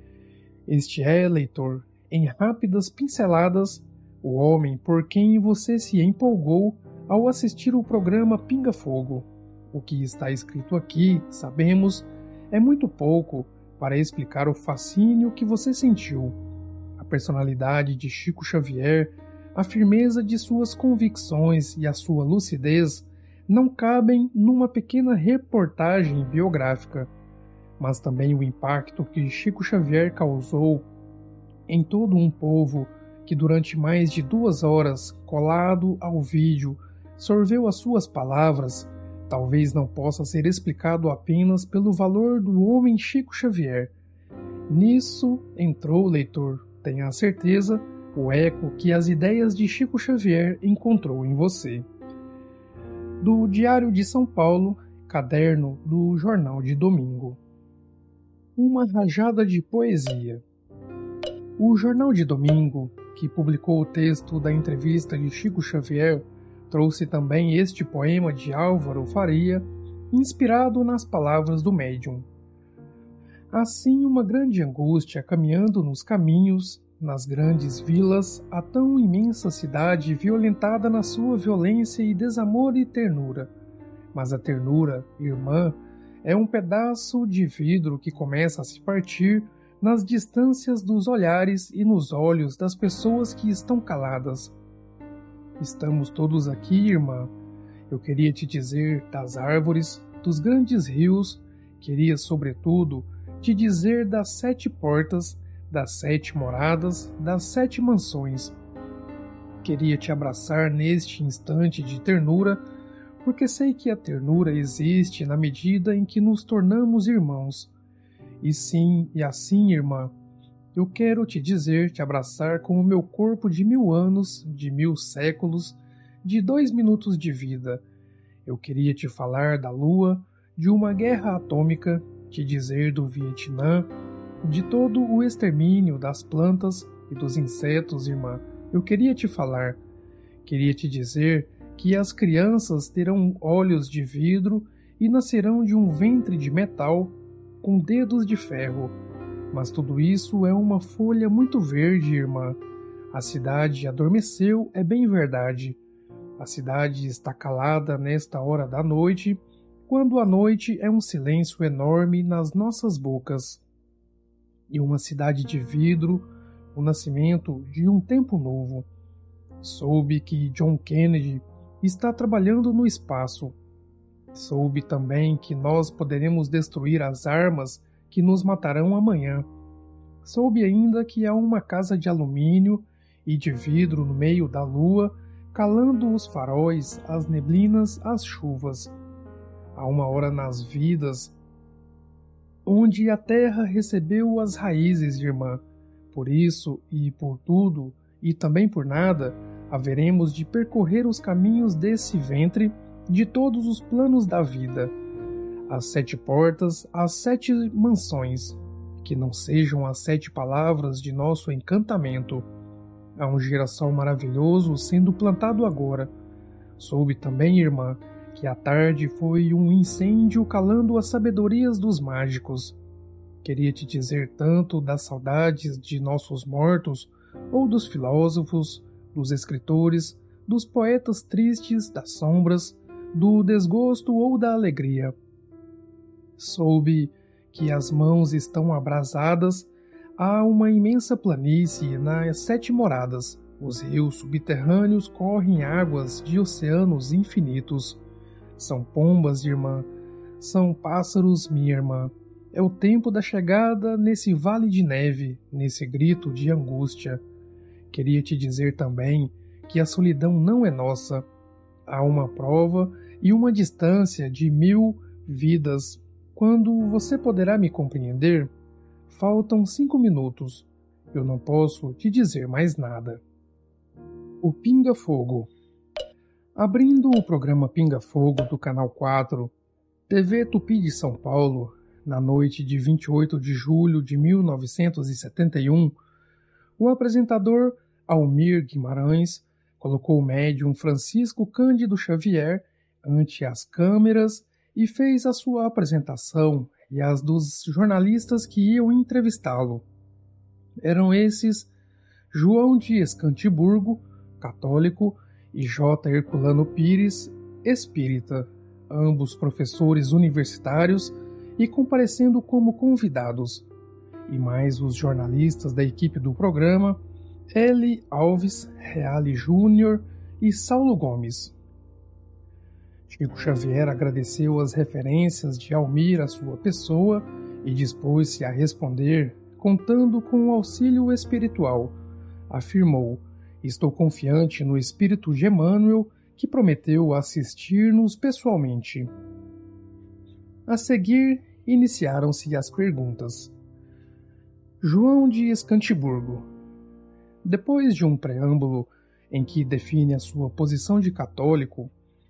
Este é, leitor, em rápidas pinceladas, o homem por quem você se empolgou ao assistir o programa Pinga Fogo. O que está escrito aqui, sabemos, é muito pouco para explicar o fascínio que você sentiu. A personalidade de Chico Xavier, a firmeza de suas convicções e a sua lucidez não cabem numa pequena reportagem biográfica, mas também o impacto que Chico Xavier causou em todo um povo que durante mais de duas horas, colado ao vídeo, sorveu as suas palavras, talvez não possa ser explicado apenas pelo valor do homem Chico Xavier. Nisso entrou, leitor, tenha a certeza, o eco que as ideias de Chico Xavier encontrou em você. Do Diário de São Paulo, caderno do Jornal de Domingo. Uma rajada de poesia. O Jornal de Domingo, que publicou o texto da entrevista de Chico Xavier, trouxe também este poema de Álvaro Faria, inspirado nas palavras do médium. Assim, uma grande angústia caminhando nos caminhos, nas grandes vilas, a tão imensa cidade violentada na sua violência e desamor e ternura. Mas a ternura, irmã, é um pedaço de vidro que começa a se partir nas distâncias dos olhares e nos olhos das pessoas que estão caladas. Estamos todos aqui, irmã. Eu queria te dizer das árvores, dos grandes rios, queria, sobretudo, te dizer das sete portas, das sete moradas, das sete mansões. Queria te abraçar neste instante de ternura, porque sei que a ternura existe na medida em que nos tornamos irmãos. E sim, e assim, irmã, eu quero te dizer, te abraçar com o meu corpo de mil anos, de mil séculos, de dois minutos de vida. Eu queria te falar da lua, de uma guerra atômica, te dizer do Vietnã, de todo o extermínio das plantas e dos insetos, irmã, eu queria te falar, queria te dizer que as crianças terão olhos de vidro e nascerão de um ventre de metal com dedos de ferro. Mas tudo isso é uma folha muito verde, irmã. A cidade adormeceu, é bem verdade. A cidade está calada nesta hora da noite, quando a noite é um silêncio enorme nas nossas bocas. E uma cidade de vidro, o nascimento de um tempo novo. Soube que John Kennedy está trabalhando no espaço. Soube também que nós poderemos destruir as armas que nos matarão amanhã. Soube ainda que há uma casa de alumínio e de vidro no meio da lua, calando os faróis, as neblinas, as chuvas. Há uma hora nas vidas onde a terra recebeu as raízes, irmã. Por isso e por tudo, e também por nada, haveremos de percorrer os caminhos desse ventre, de todos os planos da vida. As sete portas, as sete mansões, que não sejam as sete palavras de nosso encantamento. Há um girassol maravilhoso sendo plantado agora. Soube também, irmã, que a tarde foi um incêndio calando as sabedorias dos mágicos. Queria te dizer tanto das saudades de nossos mortos, ou dos filósofos, dos escritores, dos poetas tristes, das sombras, do desgosto ou da alegria. Soube que as mãos estão abrasadas, há uma imensa planície nas sete moradas. Os rios subterrâneos correm águas de oceanos infinitos. São pombas, irmã, são pássaros, minha irmã. É o tempo da chegada nesse vale de neve, nesse grito de angústia. Queria te dizer também que a solidão não é nossa. Há uma prova e uma distância de mil vidas. Quando você poderá me compreender? Faltam cinco minutos. Eu não posso te dizer mais nada. O Pinga Fogo. Abrindo o programa Pinga Fogo do Canal quatro, T V Tupi de São Paulo, na noite de vinte e oito de julho de mil novecentos e setenta e um, o apresentador Almir Guimarães colocou o médium Francisco Cândido Xavier ante as câmeras e fez a sua apresentação e as dos jornalistas que iam entrevistá-lo. Eram esses João de Escantiburgo, católico, e J. Herculano Pires, espírita, ambos professores universitários e comparecendo como convidados, e mais os jornalistas da equipe do programa, L. Alves Reale Júnior e Saulo Gomes. Chico Xavier agradeceu as referências de Almir à sua pessoa e dispôs-se a responder, contando com o auxílio espiritual. Afirmou: "Estou confiante no espírito de Emmanuel, que prometeu assistir-nos pessoalmente." A seguir, iniciaram-se as perguntas. João de Escantiburgo. Depois de um preâmbulo em que define a sua posição de católico,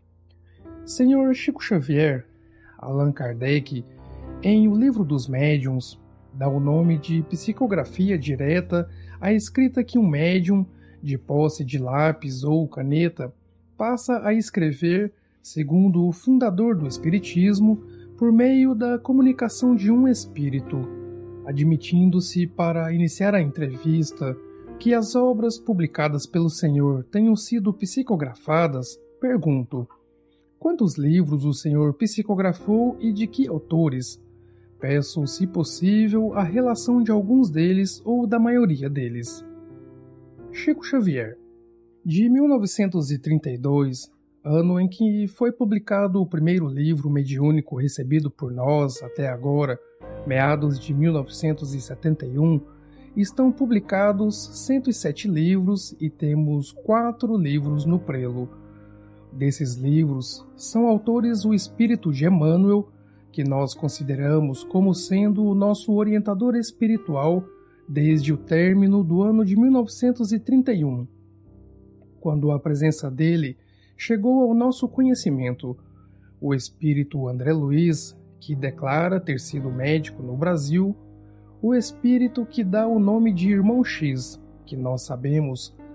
senhor Chico Xavier, Allan Kardec, em O Livro dos Médiuns, dá o nome de psicografia direta à escrita que um médium, de posse de lápis ou caneta, passa a escrever, segundo o fundador do Espiritismo, por meio da comunicação de um espírito, admitindo-se para iniciar a entrevista que as obras publicadas pelo senhor tenham sido psicografadas, pergunto: quantos livros o senhor psicografou e de que autores? Peço, se possível, a relação de alguns deles ou da maioria deles. Chico Xavier. De mil novecentos e trinta e dois, ano em que foi publicado o primeiro livro mediúnico recebido por nós até agora, meados de mil novecentos e setenta e um, estão publicados cento e sete livros e temos quatro livros no prelo. Desses livros, são autores o espírito de Emmanuel, que nós consideramos como sendo o nosso orientador espiritual desde o término do ano de mil novecentos e trinta e um, quando a presença dele chegou ao nosso conhecimento, o espírito André Luiz, que declara ter sido médico no Brasil, o espírito que dá o nome de Irmão X, que nós sabemos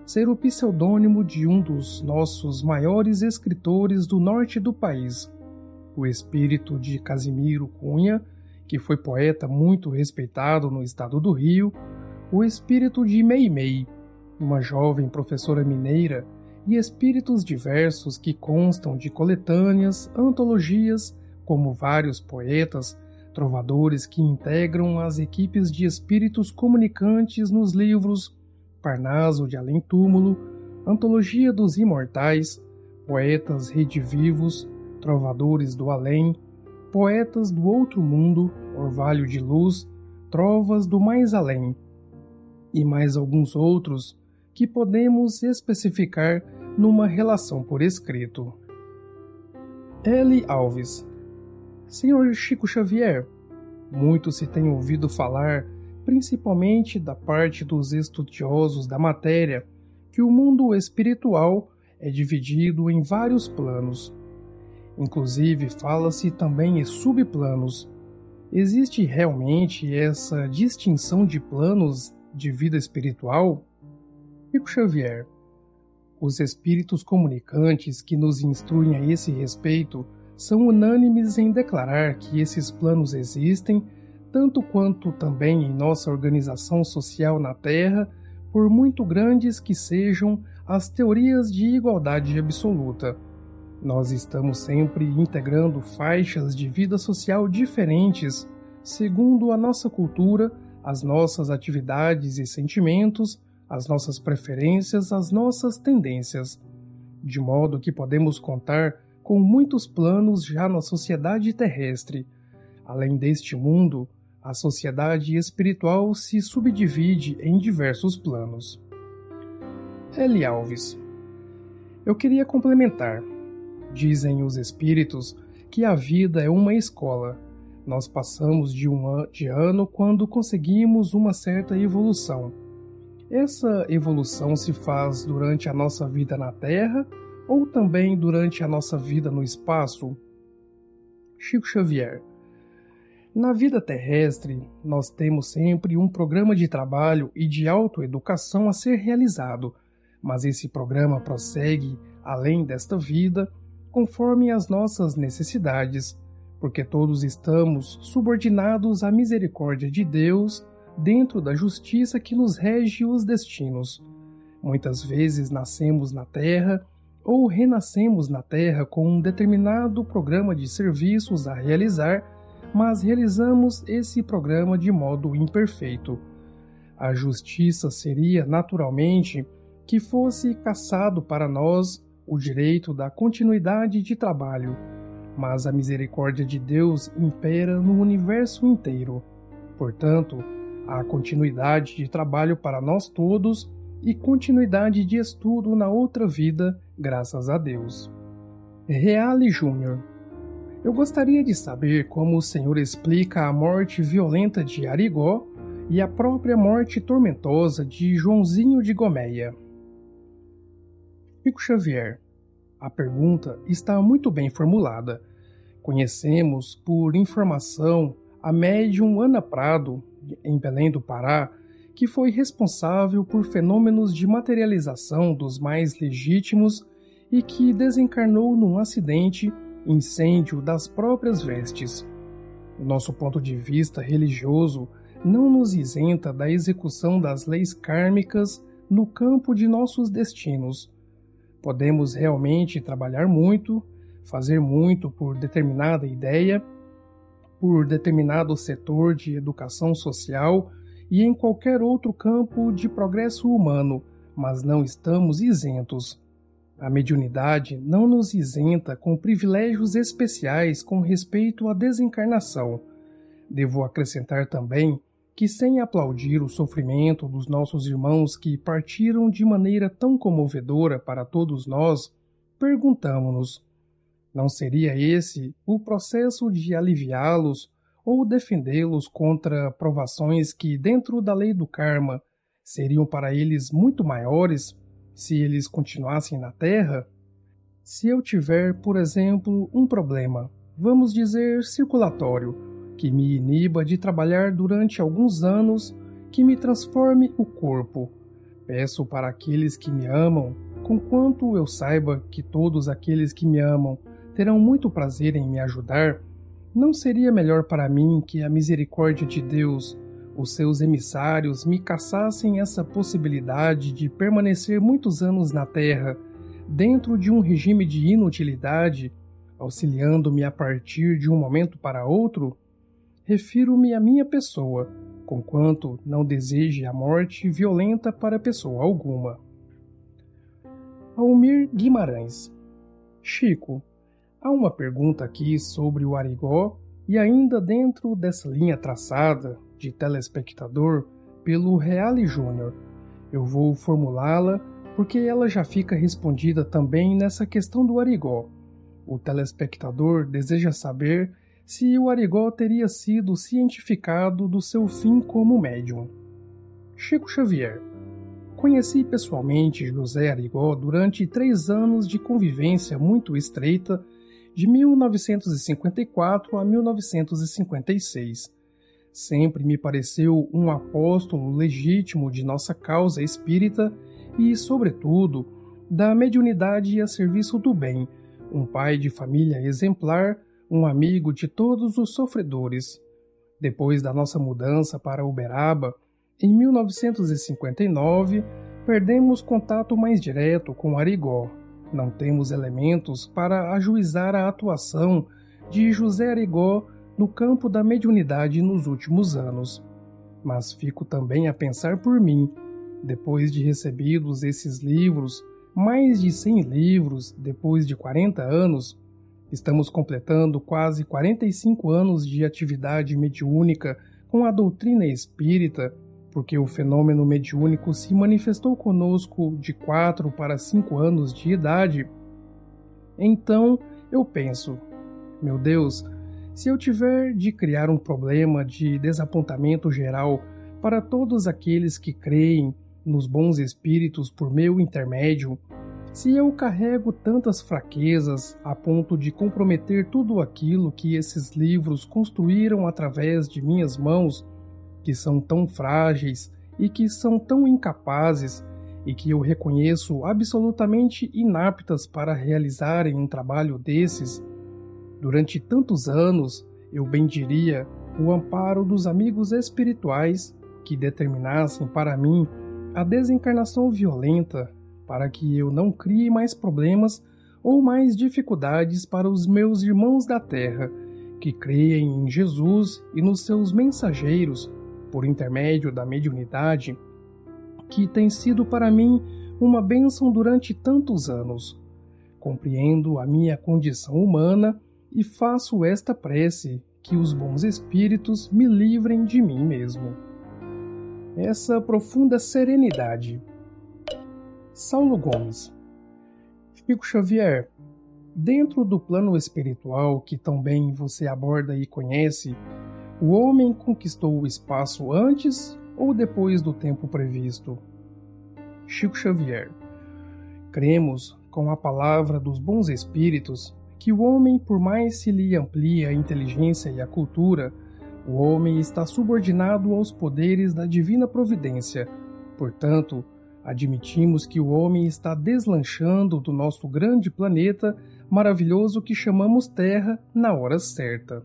ser o pseudônimo de um dos nossos maiores escritores do norte do país, o espírito de Casimiro Cunha, que foi poeta muito respeitado no estado do Rio, o espírito de Meimei, uma jovem professora mineira, e espíritos diversos que constam de coletâneas, antologias, como vários poetas, trovadores que integram as equipes de espíritos comunicantes nos livros Parnaso de Além Túmulo, Antologia dos Imortais, Poetas Redivivos, Trovadores do Além, Poetas do Outro Mundo, Orvalho de Luz, Trovas do Mais Além, e mais alguns outros que podemos especificar numa relação por escrito. L. Alves. Senhor Chico Xavier, muito se tem ouvido falar, principalmente da parte dos estudiosos da matéria, que o mundo espiritual é dividido em vários planos. Inclusive, fala-se também em subplanos. Existe realmente essa distinção de planos de vida espiritual? Chico Xavier. Os espíritos comunicantes que nos instruem a esse respeito são unânimes em declarar que esses planos existem, tanto quanto também em nossa organização social na Terra, por muito grandes que sejam as teorias de igualdade absoluta. Nós estamos sempre integrando faixas de vida social diferentes, segundo a nossa cultura, as nossas atividades e sentimentos, as nossas preferências, as nossas tendências, de modo que podemos contar com muitos planos já na sociedade terrestre. Além deste mundo, a sociedade espiritual se subdivide em diversos planos. L. Alves. Eu queria complementar. Dizem os espíritos que a vida é uma escola. Nós passamos de um an- de ano quando conseguimos uma certa evolução. Essa evolução se faz durante a nossa vida na Terra ou também durante a nossa vida no espaço? Chico Xavier. Na vida terrestre, nós temos sempre um programa de trabalho e de autoeducação a ser realizado, mas esse programa prossegue além desta vida, conforme as nossas necessidades, porque todos estamos subordinados à misericórdia de Deus dentro da justiça que nos rege os destinos. Muitas vezes nascemos na Terra ou renascemos na Terra com um determinado programa de serviços a realizar, mas realizamos esse programa de modo imperfeito. A justiça seria, naturalmente, que fosse cassado para nós o direito da continuidade de trabalho, mas a misericórdia de Deus impera no universo inteiro. Portanto, há continuidade de trabalho para nós todos e continuidade de estudo na outra vida, graças a Deus. Reale Júnior. Eu gostaria de saber como o senhor explica a morte violenta de Arigó e a própria morte tormentosa de Joãozinho de Gomeia. Chico Xavier. A pergunta está muito bem formulada. Conhecemos, por informação, a médium Ana Prado, em Belém do Pará, que foi responsável por fenômenos de materialização dos mais legítimos e que desencarnou num acidente, incêndio das próprias vestes. O nosso ponto de vista religioso não nos isenta da execução das leis kármicas no campo de nossos destinos. Podemos realmente trabalhar muito, fazer muito por determinada ideia, por determinado setor de educação social e em qualquer outro campo de progresso humano, mas não estamos isentos. A mediunidade não nos isenta com privilégios especiais com respeito à desencarnação. Devo acrescentar também que, sem aplaudir o sofrimento dos nossos irmãos que partiram de maneira tão comovedora para todos nós, perguntamo-nos: não seria esse o processo de aliviá-los ou defendê-los contra provações que, dentro da lei do karma, seriam para eles muito maiores se eles continuassem na Terra? Se eu tiver, por exemplo, um problema, vamos dizer circulatório, que me iniba de trabalhar durante alguns anos, que me transforme o corpo, Peço para aqueles que me amam, conquanto eu saiba que todos aqueles que me amam terão muito prazer em me ajudar, não seria melhor para mim que a misericórdia de Deus, os seus emissários, me caçassem essa possibilidade de permanecer muitos anos na Terra, dentro de um regime de inutilidade, auxiliando-me a partir de um momento para outro? Refiro-me à minha pessoa, conquanto não deseje a morte violenta para pessoa alguma. Almir Guimarães. Chico, há uma pergunta aqui sobre o Arigó e ainda dentro dessa linha traçada de telespectador pelo Reale Júnior. Eu vou formulá-la porque ela já fica respondida também nessa questão do Arigó. O telespectador deseja saber se o Arigó teria sido cientificado do seu fim como médium. Chico Xavier. Conheci pessoalmente José Arigó durante três anos de convivência muito estreita, de mil novecentos e cinquenta e quatro a mil novecentos e cinquenta e seis. Sempre me pareceu um apóstolo legítimo de nossa causa espírita e, sobretudo, da mediunidade a serviço do bem, um pai de família exemplar, um amigo de todos os sofredores. Depois da nossa mudança para Uberaba, em mil novecentos e cinquenta e nove, perdemos contato mais direto com Arigó. Não temos elementos para ajuizar a atuação de José Arigó no campo da mediunidade nos últimos anos. Mas fico também a pensar por mim, depois de recebidos esses livros, mais de cem livros, depois de quarenta anos, estamos completando quase quarenta e cinco anos de atividade mediúnica com a doutrina espírita, porque o fenômeno mediúnico se manifestou conosco de quatro para cinco anos de idade. Então eu penso, meu Deus, se eu tiver de criar um problema de desapontamento geral para todos aqueles que creem nos bons espíritos por meu intermédio, se eu carrego tantas fraquezas a ponto de comprometer tudo aquilo que esses livros construíram através de minhas mãos, que são tão frágeis e que são tão incapazes e que eu reconheço absolutamente inaptas para realizarem um trabalho desses, durante tantos anos eu bendiria o amparo dos amigos espirituais que determinassem para mim a desencarnação violenta, para que eu não crie mais problemas ou mais dificuldades para os meus irmãos da terra, que creem em Jesus e nos seus mensageiros, por intermédio da mediunidade, que tem sido para mim uma bênção durante tantos anos. Compreendo a minha condição humana e faço esta prece, que os bons espíritos me livrem de mim mesmo. Essa profunda serenidade. Saulo Gomes. Chico Xavier, dentro do plano espiritual que tão bem você aborda e conhece, o homem conquistou o espaço antes ou depois do tempo previsto? Chico Xavier. Cremos, com a palavra dos bons espíritos, que o homem, por mais se lhe amplie a inteligência e a cultura, o homem está subordinado aos poderes da divina providência. Portanto, admitimos que o homem está deslanchando do nosso grande planeta maravilhoso que chamamos Terra na hora certa.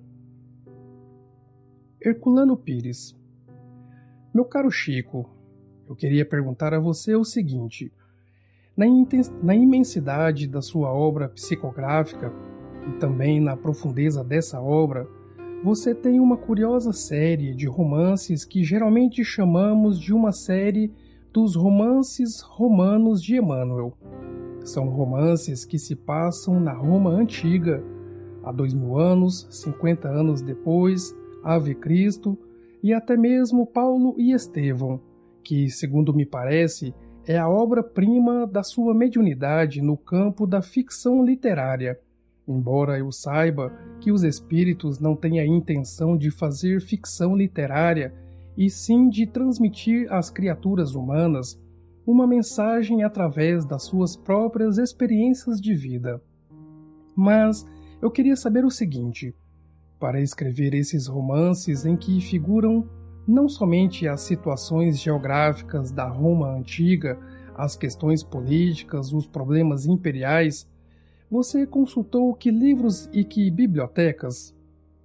Herculano Pires. Meu caro Chico, eu queria perguntar a você o seguinte: na, na imensidade da sua obra psicográfica e também na profundeza dessa obra, você tem uma curiosa série de romances que geralmente chamamos de uma série dos romances romanos de Emmanuel. São romances que se passam na Roma antiga, há dois mil anos, cinquenta anos depois, Ave Cristo, e até mesmo Paulo e Estevão, que, segundo me parece, é a obra-prima da sua mediunidade no campo da ficção literária, embora eu saiba que os espíritos não têm a intenção de fazer ficção literária, e sim de transmitir às criaturas humanas uma mensagem através das suas próprias experiências de vida. Mas eu queria saber o seguinte: para escrever esses romances em que figuram não somente as situações geográficas da Roma antiga, as questões políticas, os problemas imperiais. Você consultou que livros e que bibliotecas?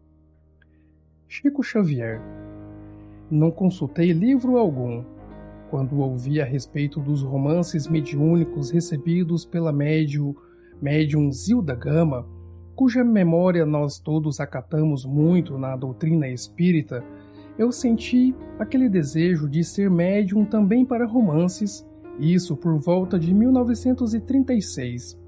Chico Xavier. Não consultei livro algum. Quando ouvi a respeito dos romances mediúnicos recebidos pela médium, médium Zilda Gama, cuja memória nós todos acatamos muito na doutrina espírita, eu senti aquele desejo de ser médium também para romances, isso por volta de mil novecentos e trinta e seis.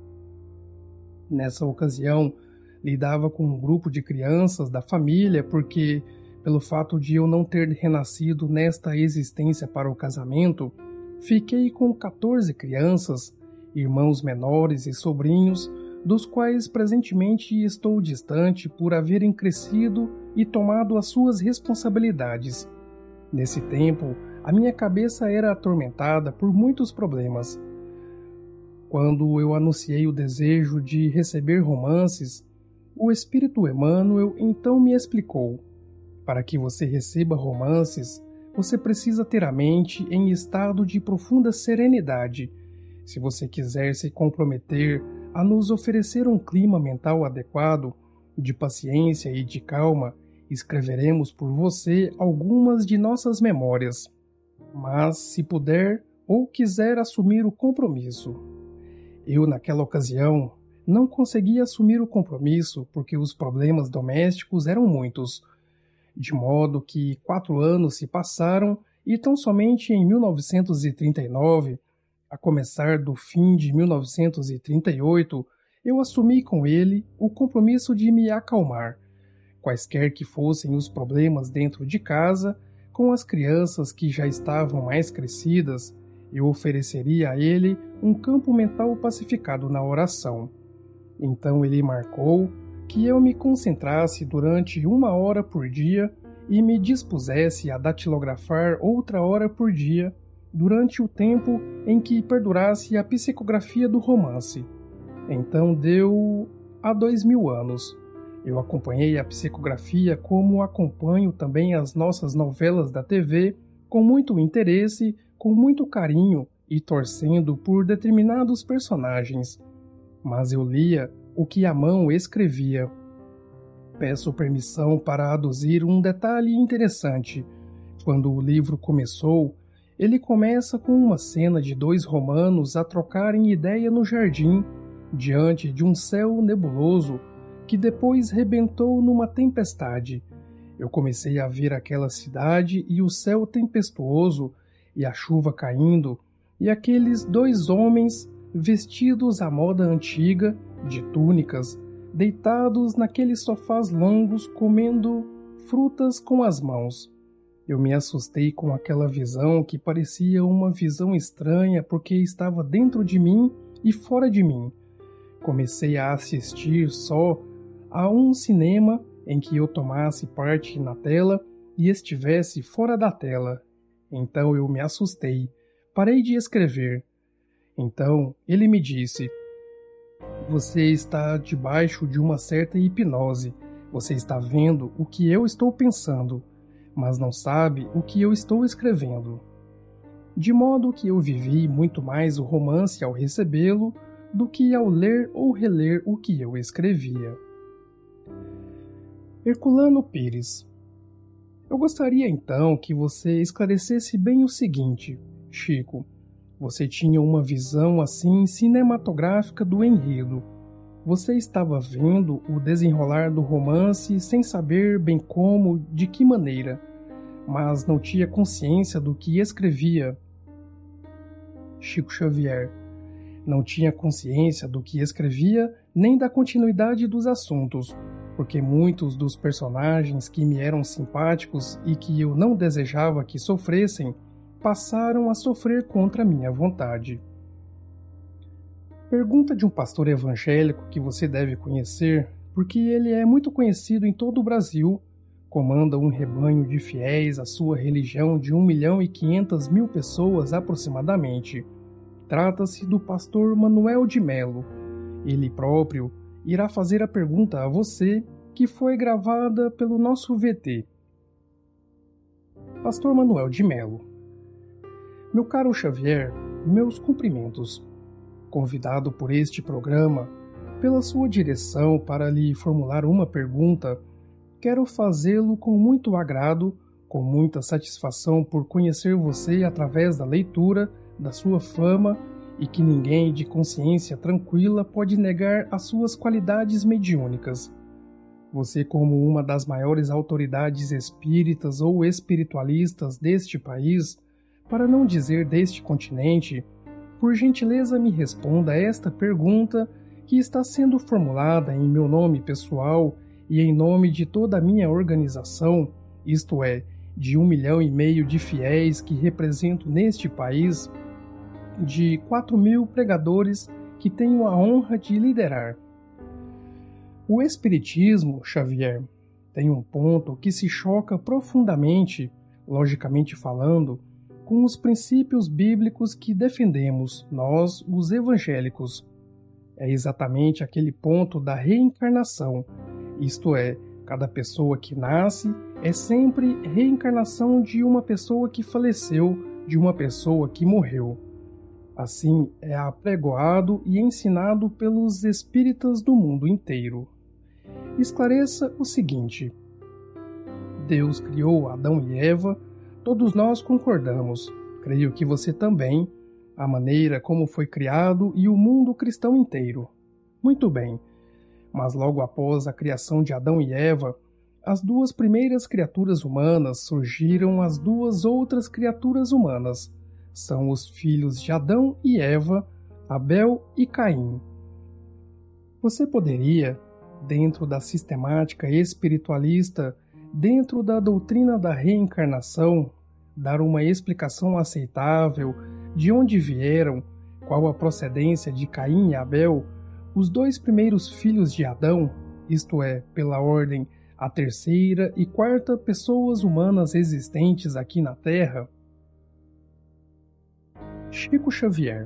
Nessa ocasião, lidava com um grupo de crianças da família porque, pelo fato de eu não ter renascido nesta existência para o casamento, fiquei com quatorze crianças, irmãos menores e sobrinhos, dos quais presentemente estou distante por haverem crescido e tomado as suas responsabilidades. Nesse tempo, a minha cabeça era atormentada por muitos problemas. Quando eu anunciei o desejo de receber romances, o Espírito Emmanuel então me explicou: para que você receba romances, você precisa ter a mente em estado de profunda serenidade. Se você quiser se comprometer a nos oferecer um clima mental adequado, de paciência e de calma, escreveremos por você algumas de nossas memórias. Mas, se puder ou quiser assumir o compromisso. Eu, naquela ocasião, não consegui assumir o compromisso porque os problemas domésticos eram muitos, de modo que quatro anos se passaram e tão somente em mil novecentos e trinta e nove, a começar do fim de mil novecentos e trinta e oito, eu assumi com ele o compromisso de me acalmar, quaisquer que fossem os problemas dentro de casa, com as crianças que já estavam mais crescidas, eu ofereceria a ele um campo mental pacificado na oração. Então ele marcou que eu me concentrasse durante uma hora por dia e me dispusesse a datilografar outra hora por dia, durante o tempo em que perdurasse a psicografia do romance. Então deu há dois mil anos. Eu acompanhei a psicografia como acompanho também as nossas novelas da T V, com muito interesse, com muito carinho e torcendo por determinados personagens. Mas eu lia o que a mão escrevia. Peço permissão para aduzir um detalhe interessante. Quando o livro começou, ele começa com uma cena de dois romanos a trocarem ideia no jardim, diante de um céu nebuloso que depois rebentou numa tempestade. Eu comecei a ver aquela cidade e o céu tempestuoso, e a chuva caindo, e aqueles dois homens vestidos à moda antiga, de túnicas, deitados naqueles sofás longos comendo frutas com as mãos. Eu me assustei com aquela visão que parecia uma visão estranha porque estava dentro de mim e fora de mim. Comecei a assistir só a um cinema em que eu tomasse parte na tela e estivesse fora da tela. Então eu me assustei, parei de escrever. Então ele me disse: você está debaixo de uma certa hipnose, você está vendo o que eu estou pensando, mas não sabe o que eu estou escrevendo. De modo que eu vivi muito mais o romance ao recebê-lo do que ao ler ou reler o que eu escrevia. Herculano Pires. Eu gostaria então que você esclarecesse bem o seguinte, Chico. Você tinha uma visão assim cinematográfica do enredo. Você estava vendo o desenrolar do romance sem saber bem como, de que maneira, mas não tinha consciência do que escrevia. Chico Xavier. Não tinha consciência do que escrevia nem da continuidade dos assuntos, porque muitos dos personagens que me eram simpáticos e que eu não desejava que sofressem, passaram a sofrer contra minha vontade. Pergunta de um pastor evangélico que você deve conhecer, porque ele é muito conhecido em todo o Brasil, comanda um rebanho de fiéis à sua religião de um milhão e quinhentas mil pessoas aproximadamente. Trata-se do pastor Manuel de Melo. Ele próprio irá fazer a pergunta a você, que foi gravada pelo nosso V T. Pastor Manuel de Melo. Meu caro Xavier, meus cumprimentos. Convidado por este programa, pela sua direção para lhe formular uma pergunta, quero fazê-lo com muito agrado, com muita satisfação por conhecer você através da leitura, da sua fama, e que ninguém de consciência tranquila pode negar as suas qualidades mediúnicas. Você, como uma das maiores autoridades espíritas ou espiritualistas deste país, para não dizer deste continente, por gentileza me responda esta pergunta que está sendo formulada em meu nome pessoal e em nome de toda a minha organização, isto é, de um milhão e meio de fiéis que represento neste país, de quatro mil pregadores que tenho a honra de liderar. O Espiritismo, Xavier, tem um ponto que se choca profundamente, logicamente falando, com os princípios bíblicos que defendemos, nós, os evangélicos. É exatamente aquele ponto da reencarnação, isto é, cada pessoa que nasce é sempre reencarnação de uma pessoa que faleceu, de uma pessoa que morreu. Assim é apregoado e ensinado pelos espíritas do mundo inteiro. Esclareça o seguinte: Deus criou Adão e Eva, todos nós concordamos, creio que você também, a maneira como foi criado e o mundo cristão inteiro. Muito bem, mas logo após a criação de Adão e Eva, as duas primeiras criaturas humanas surgiram as duas outras criaturas humanas. São os filhos de Adão e Eva, Abel e Caim. Você poderia, dentro da sistemática espiritualista, dentro da doutrina da reencarnação, dar uma explicação aceitável de onde vieram, qual a procedência de Caim e Abel, os dois primeiros filhos de Adão, isto é, pela ordem, a terceira e quarta pessoas humanas existentes aqui na Terra? Chico Xavier.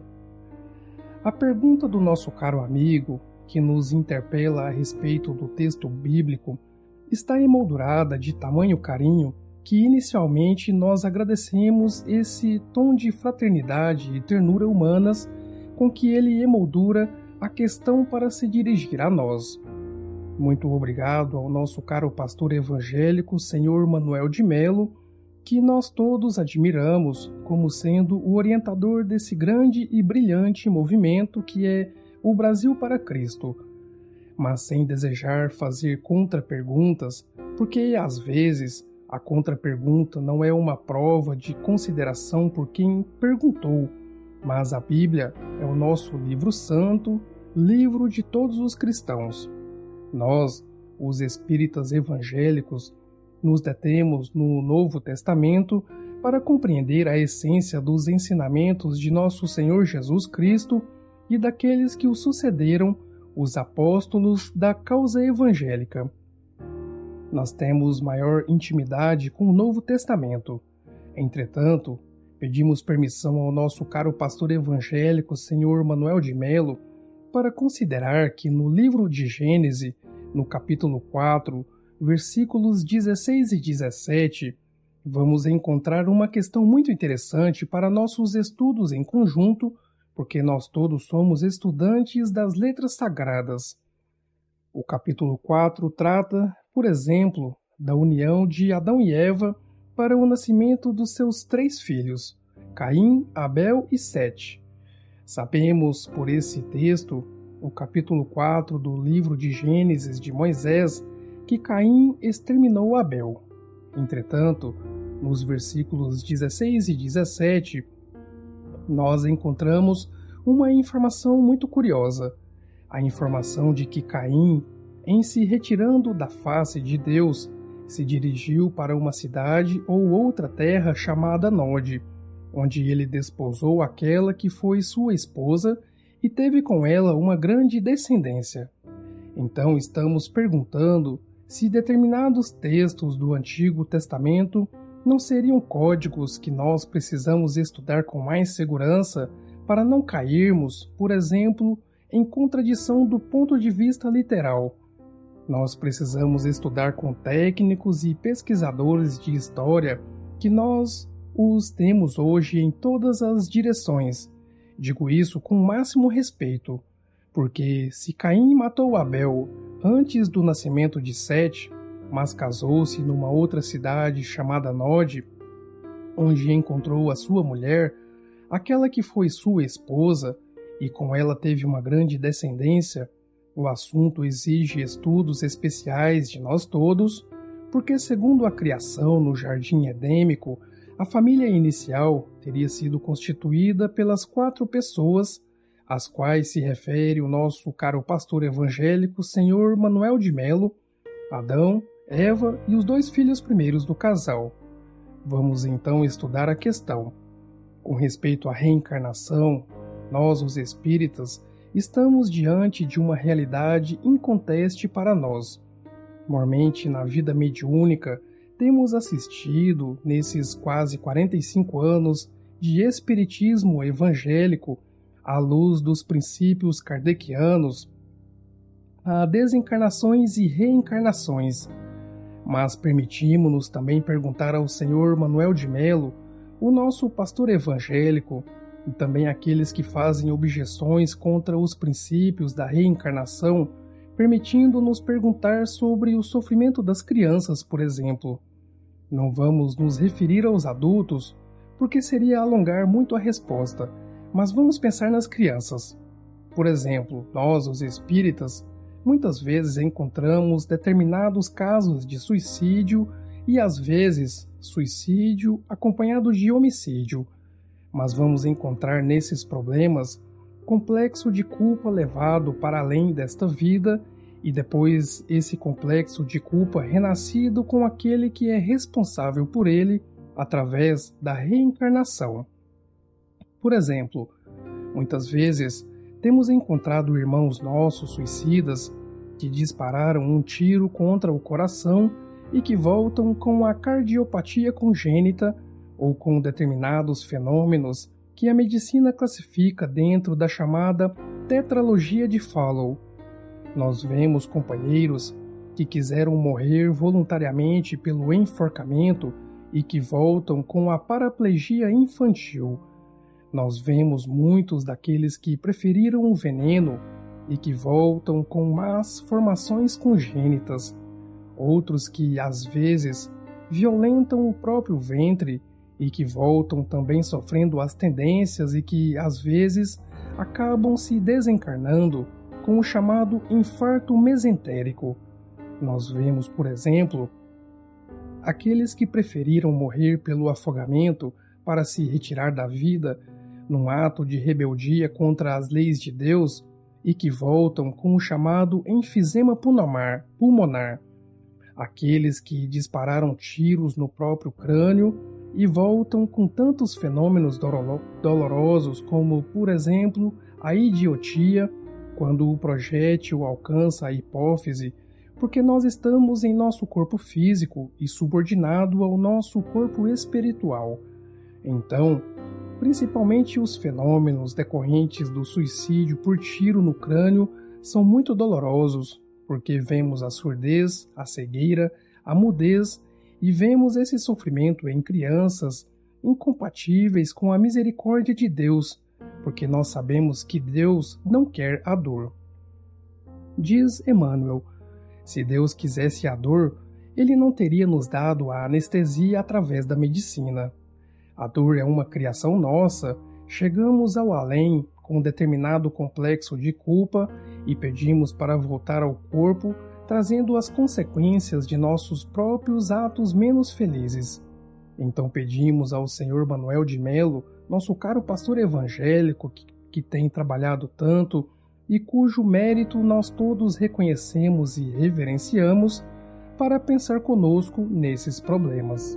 A pergunta do nosso caro amigo, que nos interpela a respeito do texto bíblico, está emoldurada de tamanho carinho que inicialmente nós agradecemos esse tom de fraternidade e ternura humanas com que ele emoldura a questão para se dirigir a nós. Muito obrigado ao nosso caro pastor evangélico, senhor Manuel de Melo, que nós todos admiramos como sendo o orientador desse grande e brilhante movimento que é o Brasil para Cristo, mas sem desejar fazer contraperguntas, porque às vezes a contrapergunta não é uma prova de consideração por quem perguntou, mas a Bíblia é o nosso livro santo, livro de todos os cristãos. Nós, os espíritas evangélicos, nos detemos no Novo Testamento para compreender a essência dos ensinamentos de nosso Senhor Jesus Cristo e daqueles que o sucederam, os apóstolos da causa evangélica. Nós temos maior intimidade com o Novo Testamento. Entretanto, pedimos permissão ao nosso caro pastor evangélico, senhor Manuel de Melo, para considerar que no livro de Gênesis, no capítulo quatro, versículos dezesseis e dezessete, vamos encontrar uma questão muito interessante para nossos estudos em conjunto, porque nós todos somos estudantes das letras sagradas. O capítulo quatro trata, por exemplo, da união de Adão e Eva para o nascimento dos seus três filhos, Caim, Abel e Sete. Sabemos, por esse texto, o capítulo quatro do livro de Gênesis de Moisés, que Caim exterminou Abel. Entretanto, nos versículos dezesseis e dezessete, nós encontramos uma informação muito curiosa, a informação de que Caim, em se retirando da face de Deus, se dirigiu para uma cidade ou outra terra chamada Nod, onde ele desposou aquela que foi sua esposa e teve com ela uma grande descendência. Então estamos perguntando se determinados textos do Antigo Testamento não seriam códigos que nós precisamos estudar com mais segurança para não cairmos, por exemplo, em contradição do ponto de vista literal. Nós precisamos estudar com técnicos e pesquisadores de história que nós os temos hoje em todas as direções. Digo isso com o máximo respeito, porque se Caim matou Abel antes do nascimento de Sete, mas casou-se numa outra cidade chamada Nod, onde encontrou a sua mulher, aquela que foi sua esposa, e com ela teve uma grande descendência, o assunto exige estudos especiais de nós todos, porque segundo a criação no jardim edêmico, a família inicial teria sido constituída pelas quatro pessoas, às quais se refere o nosso caro pastor evangélico senhor Manuel de Melo, Adão, Eva e os dois filhos primeiros do casal. Vamos então estudar a questão. Com respeito à reencarnação, nós, os espíritas, estamos diante de uma realidade inconteste para nós. Mormente, na vida mediúnica, temos assistido, nesses quase quarenta e cinco anos de espiritismo evangélico, à luz dos princípios kardecianos, a desencarnações e reencarnações. Mas permitimos-nos também perguntar ao senhor Manuel de Melo, o nosso pastor evangélico, e também aqueles que fazem objeções contra os princípios da reencarnação, permitindo-nos perguntar sobre o sofrimento das crianças, por exemplo. Não vamos nos referir aos adultos, porque seria alongar muito a resposta, mas vamos pensar nas crianças. Por exemplo, nós, os espíritas, muitas vezes encontramos determinados casos de suicídio e, às vezes, suicídio acompanhado de homicídio, mas vamos encontrar nesses problemas complexo de culpa levado para além desta vida e depois esse complexo de culpa renascido com aquele que é responsável por ele através da reencarnação. Por exemplo, muitas vezes temos encontrado irmãos nossos suicidas que dispararam um tiro contra o coração e que voltam com a cardiopatia congênita ou com determinados fenômenos que a medicina classifica dentro da chamada tetralogia de Fallot. Nós vemos companheiros que quiseram morrer voluntariamente pelo enforcamento e que voltam com a paraplegia infantil. Nós vemos muitos daqueles que preferiram o veneno e que voltam com más formações congênitas. Outros que, às vezes, violentam o próprio ventre e que voltam também sofrendo as tendências e que, às vezes, acabam se desencarnando com o chamado infarto mesentérico. Nós vemos, por exemplo, aqueles que preferiram morrer pelo afogamento para se retirar da vida num ato de rebeldia contra as leis de Deus e que voltam com o chamado enfisema pulmonar, pulmonar. Aqueles que dispararam tiros no próprio crânio e voltam com tantos fenômenos dolorosos como, por exemplo, a idiotia, quando o projétil alcança a hipófise, porque nós estamos em nosso corpo físico e subordinado ao nosso corpo espiritual. Então, principalmente os fenômenos decorrentes do suicídio por tiro no crânio são muito dolorosos, porque vemos a surdez, a cegueira, a mudez e vemos esse sofrimento em crianças incompatíveis com a misericórdia de Deus, porque nós sabemos que Deus não quer a dor. Diz Emmanuel, se Deus quisesse a dor, Ele não teria nos dado a anestesia através da medicina. A dor é uma criação nossa, chegamos ao além com um determinado complexo de culpa e pedimos para voltar ao corpo, trazendo as consequências de nossos próprios atos menos felizes. Então pedimos ao senhor Manuel de Melo, nosso caro pastor evangélico que, que tem trabalhado tanto e cujo mérito nós todos reconhecemos e reverenciamos, para pensar conosco nesses problemas.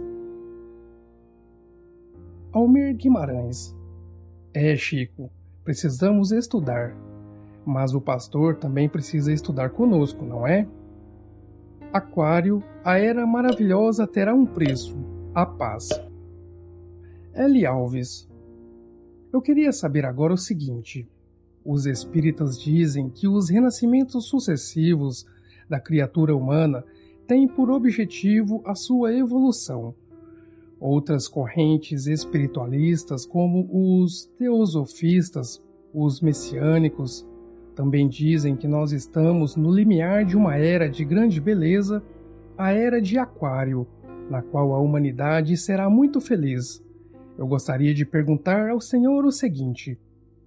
Almir Guimarães. É, Chico, precisamos estudar, mas o pastor também precisa estudar conosco, não é? Aquário, a era maravilhosa terá um preço, a paz. L. Alves. Eu queria saber agora o seguinte: os espíritas dizem que os renascimentos sucessivos da criatura humana têm por objetivo a sua evolução. Outras correntes espiritualistas, como os teosofistas, os messiânicos, também dizem que nós estamos no limiar de uma era de grande beleza, a Era de Aquário, na qual a humanidade será muito feliz. Eu gostaria de perguntar ao Senhor o seguinte: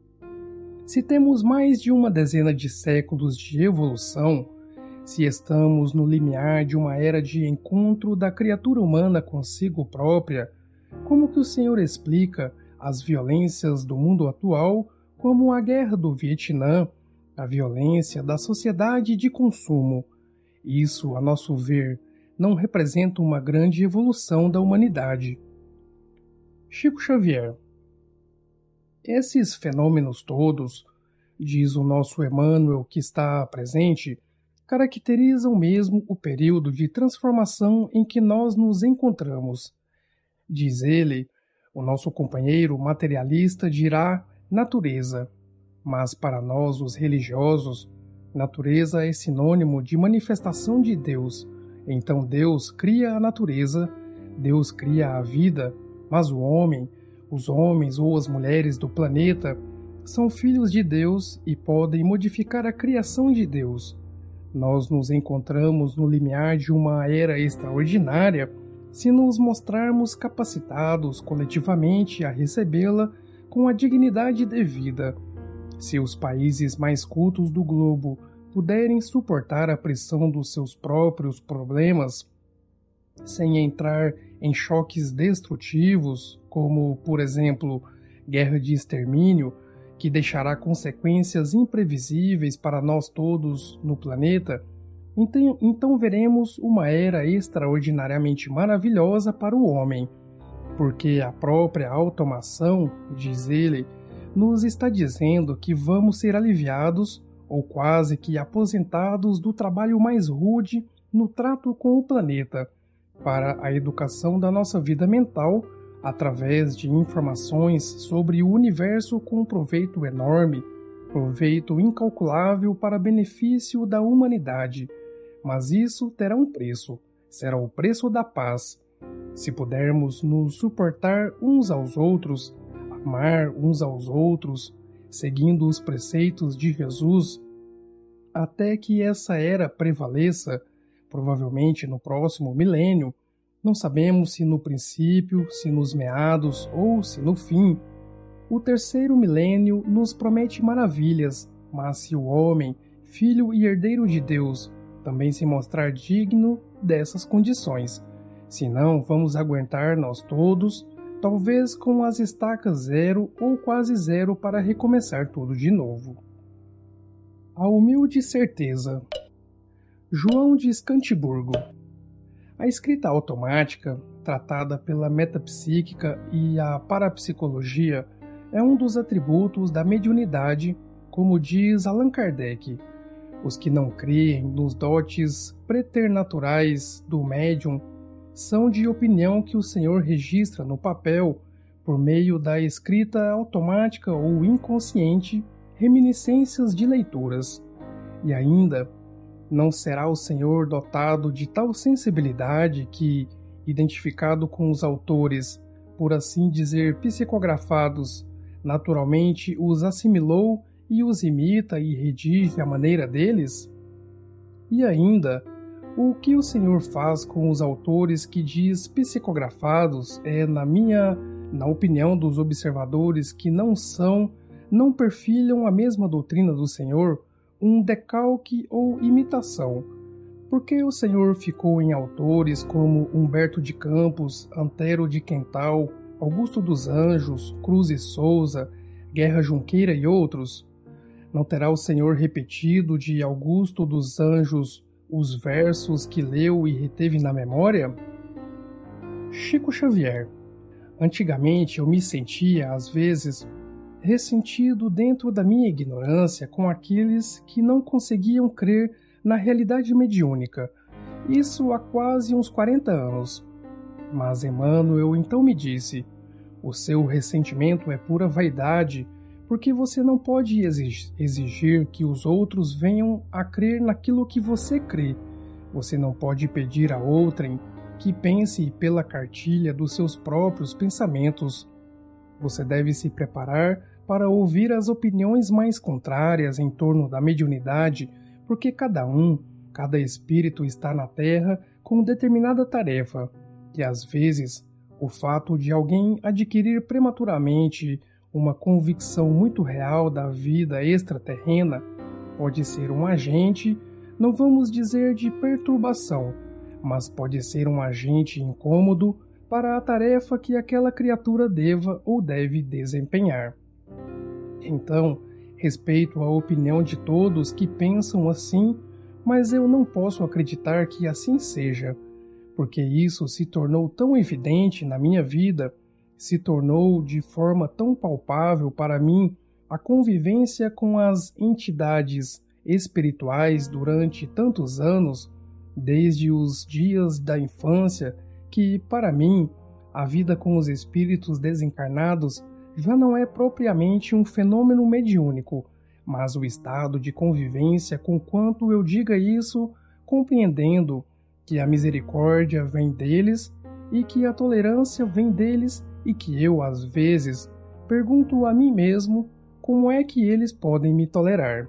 se temos mais de uma dezena de séculos de evolução, se estamos no limiar de uma era de encontro da criatura humana consigo própria, como que o Senhor explica as violências do mundo atual, como a guerra do Vietnã, a violência da sociedade de consumo? Isso, a nosso ver, não representa uma grande evolução da humanidade. Chico Xavier. Esses fenômenos todos, diz o nosso Emmanuel que está presente, caracterizam mesmo o período de transformação em que nós nos encontramos. Diz ele, o nosso companheiro materialista dirá natureza, mas para nós, os religiosos, natureza é sinônimo de manifestação de Deus. Então Deus cria a natureza, Deus cria a vida, mas o homem, os homens ou as mulheres do planeta, são filhos de Deus e podem modificar a criação de Deus. Nós nos encontramos no limiar de uma era extraordinária se nos mostrarmos capacitados coletivamente a recebê-la com a dignidade devida. Se os países mais cultos do globo puderem suportar a pressão dos seus próprios problemas, sem entrar em choques destrutivos, como, por exemplo, guerra de extermínio, que deixará consequências imprevisíveis para nós todos no planeta, então, então veremos uma era extraordinariamente maravilhosa para o homem, porque a própria automação, diz ele, nos está dizendo que vamos ser aliviados ou quase que aposentados do trabalho mais rude no trato com o planeta, para a educação da nossa vida mental, através de informações sobre o universo com proveito enorme, proveito incalculável para benefício da humanidade. Mas isso terá um preço, será o preço da paz. Se pudermos nos suportar uns aos outros, amar uns aos outros, seguindo os preceitos de Jesus, até que essa era prevaleça, provavelmente no próximo milênio, não sabemos se no princípio, se nos meados ou se no fim. O terceiro milênio nos promete maravilhas, mas se o homem, filho e herdeiro de Deus, também se mostrar digno dessas condições, senão vamos aguentar nós todos, talvez com as estacas zero ou quase zero para recomeçar tudo de novo. A humilde certeza. João de Escantiburgo. A escrita automática, tratada pela metapsíquica e a parapsicologia, é um dos atributos da mediunidade, como diz Allan Kardec. Os que não creem nos dotes preternaturais do médium são de opinião que o Senhor registra no papel, por meio da escrita automática ou inconsciente, reminiscências de leituras. E ainda, não será o Senhor dotado de tal sensibilidade que, identificado com os autores, por assim dizer, psicografados, naturalmente os assimilou e os imita e redige à maneira deles? E ainda, o que o Senhor faz com os autores que diz psicografados é, na minha, na opinião dos observadores que não são, não perfilham a mesma doutrina do Senhor, um decalque ou imitação? Porque o Senhor ficou em autores como Humberto de Campos, Antero de Quental, Augusto dos Anjos, Cruz e Souza, Guerra Junqueira e outros? Não terá o Senhor repetido de Augusto dos Anjos os versos que leu e reteve na memória? Chico Xavier. Antigamente eu me sentia, às vezes, ressentido dentro da minha ignorância com aqueles que não conseguiam crer na realidade mediúnica. Isso há quase uns quarenta anos. Mas Emmanuel então me disse: o seu ressentimento é pura vaidade, porque você não pode exigir que os outros venham a crer naquilo que você crê. Você não pode pedir a outrem que pense pela cartilha dos seus próprios pensamentos. Você deve se preparar para ouvir as opiniões mais contrárias em torno da mediunidade, porque cada um, cada espírito está na Terra com determinada tarefa, e às vezes o fato de alguém adquirir prematuramente uma convicção muito real da vida extraterrena pode ser um agente, não vamos dizer de perturbação, mas pode ser um agente incômodo para a tarefa que aquela criatura deva ou deve desempenhar. Então, respeito a opinião de todos que pensam assim, mas eu não posso acreditar que assim seja, porque isso se tornou tão evidente na minha vida, se tornou de forma tão palpável para mim a convivência com as entidades espirituais durante tantos anos, desde os dias da infância, que, para mim, a vida com os espíritos desencarnados já não é propriamente um fenômeno mediúnico, mas o estado de convivência com quanto eu diga isso, compreendendo que a misericórdia vem deles e que a tolerância vem deles e que eu, às vezes, pergunto a mim mesmo como é que eles podem me tolerar.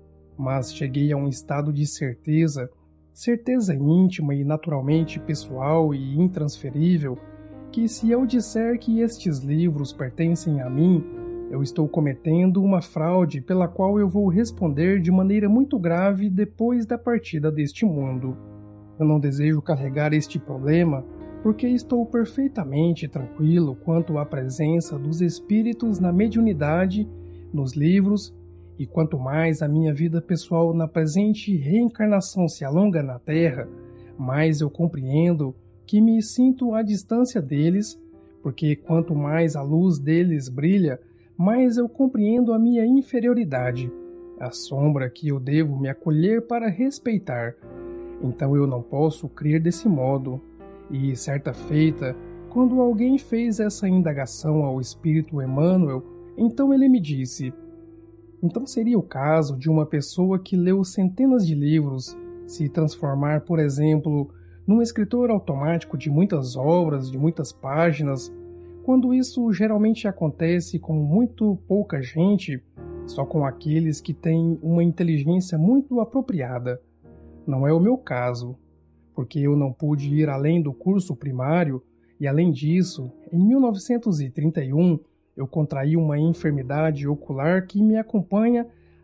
Mas cheguei a um estado de certeza, certeza íntima e naturalmente pessoal e intransferível, que se eu disser que estes livros pertencem a mim, eu estou cometendo uma fraude pela qual eu vou responder de maneira muito grave depois da partida deste mundo. Eu não desejo carregar este problema porque estou perfeitamente tranquilo quanto à presença dos espíritos na mediunidade, nos livros, e quanto mais a minha vida pessoal na presente reencarnação se alonga na Terra, mais eu compreendo que me sinto à distância deles, porque quanto mais a luz deles brilha, mais eu compreendo a minha inferioridade, a sombra que eu devo me acolher para respeitar. Então eu não posso crer desse modo. E, certa feita, quando alguém fez essa indagação ao espírito Emmanuel, então ele me disse: então seria o caso de uma pessoa que leu centenas de livros se transformar, por exemplo, num escritor automático de muitas obras, de muitas páginas, quando isso geralmente acontece com muito pouca gente, só com aqueles que têm uma inteligência muito apropriada. Não é o meu caso, porque eu não pude ir além do curso primário e, além disso, em mil novecentos e trinta e um, eu contraí uma enfermidade ocular que me acompanha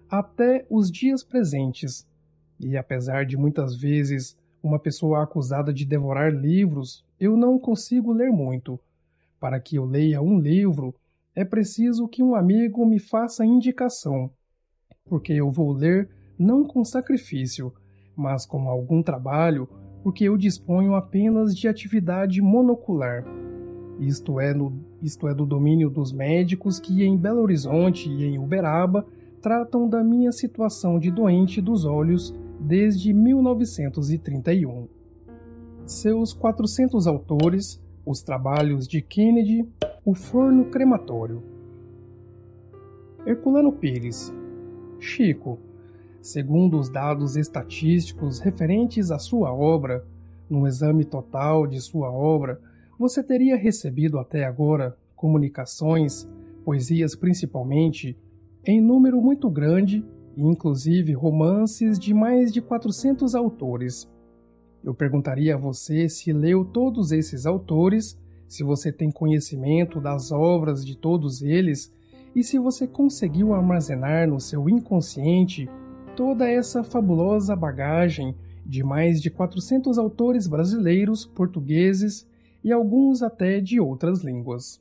até os dias presentes. E apesar de muitas vezes uma pessoa acusada de devorar livros, eu não consigo ler muito. Para que eu leia um livro, é preciso que um amigo me faça indicação, porque eu vou ler não com sacrifício, mas com algum trabalho, porque eu disponho apenas de atividade monocular. Isto é, no, isto é do domínio dos médicos que em Belo Horizonte e em Uberaba tratam da minha situação de doente dos olhos desde mil novecentos e trinta e um. Seus quatrocentos autores, os trabalhos de Kennedy, o forno crematório. Herculano Pires. Chico, segundo os dados estatísticos referentes à sua obra, no exame total de sua obra, você teria recebido até agora comunicações, poesias principalmente, em número muito grande, e inclusive romances de mais de quatrocentos autores. Eu perguntaria a você se leu todos esses autores, se você tem conhecimento das obras de todos eles e se você conseguiu armazenar no seu inconsciente toda essa fabulosa bagagem de mais de quatrocentos autores brasileiros, portugueses e alguns até de outras línguas.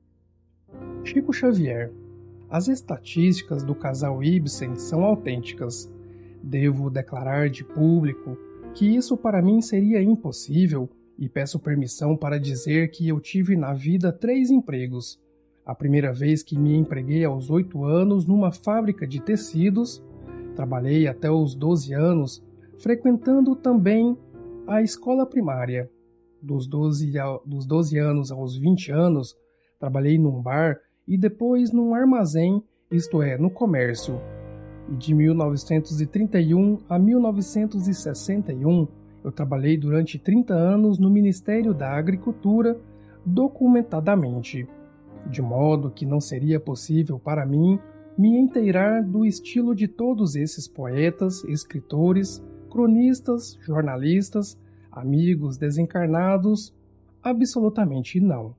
Chico Xavier. As estatísticas do casal Ibsen são autênticas. Devo declarar de público que isso para mim seria impossível e peço permissão para dizer que eu tive na vida três empregos. A primeira vez que me empreguei aos oito anos numa fábrica de tecidos, trabalhei até os doze anos, frequentando também a escola primária. Dos doze, dos doze anos aos vinte anos, trabalhei num bar e depois num armazém, isto é, no comércio. E de mil novecentos e trinta e um a mil novecentos e sessenta e um, Eu trabalhei durante trinta anos no Ministério da Agricultura documentadamente, de modo que não seria possível para mim me inteirar do estilo de todos esses poetas, escritores, cronistas, jornalistas, amigos desencarnados. Absolutamente não.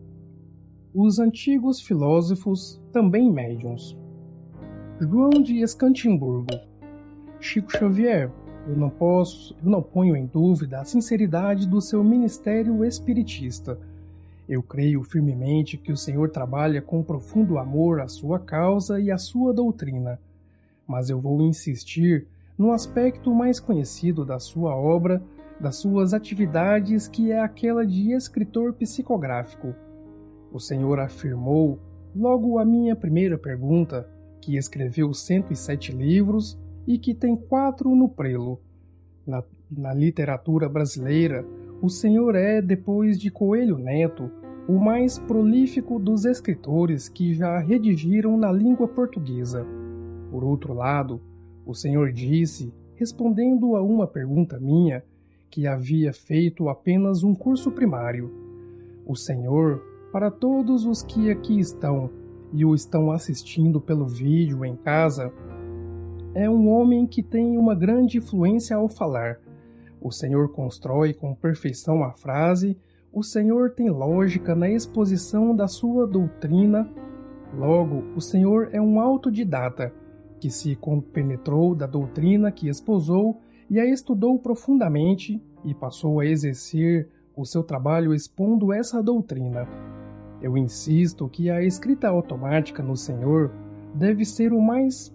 Os antigos filósofos, também médiuns. João de Escantimburgo. Chico Xavier, eu não posso, eu não ponho em dúvida a sinceridade do seu ministério espiritista. Eu creio firmemente que o Senhor trabalha com profundo amor à sua causa e à sua doutrina, mas eu vou insistir no aspecto mais conhecido da sua obra, das suas atividades, que é aquela de escritor psicográfico. O Senhor afirmou, logo à minha primeira pergunta, que escreveu cento e sete livros e que tem quatro no prelo. Na, na literatura brasileira, o Senhor é, depois de Coelho Neto, o mais prolífico dos escritores que já redigiram na língua portuguesa. Por outro lado, o Senhor disse, respondendo a uma pergunta minha, que havia feito apenas um curso primário. O Senhor, para todos os que aqui estão e o estão assistindo pelo vídeo em casa, é um homem que tem uma grande influência ao falar. O Senhor constrói com perfeição a frase, o Senhor tem lógica na exposição da sua doutrina. Logo, o Senhor é um autodidata, que se compenetrou da doutrina que esposou e a estudou profundamente e passou a exercer o seu trabalho expondo essa doutrina. Eu insisto que a escrita automática no Senhor deve ser o mais,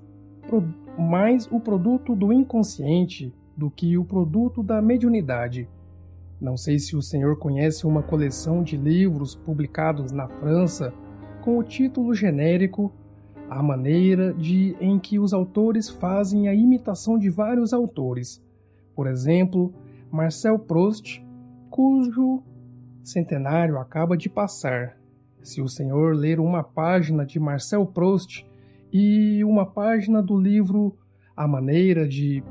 mais o produto do inconsciente do que o produto da mediunidade. Não sei se o Senhor conhece uma coleção de livros publicados na França com o título genérico A Maneira de em que os autores fazem a imitação de vários autores. Por exemplo, Marcel Proust, cujo centenário acaba de passar. Se o Senhor ler uma página de Marcel Proust e uma página do livro A Maneira de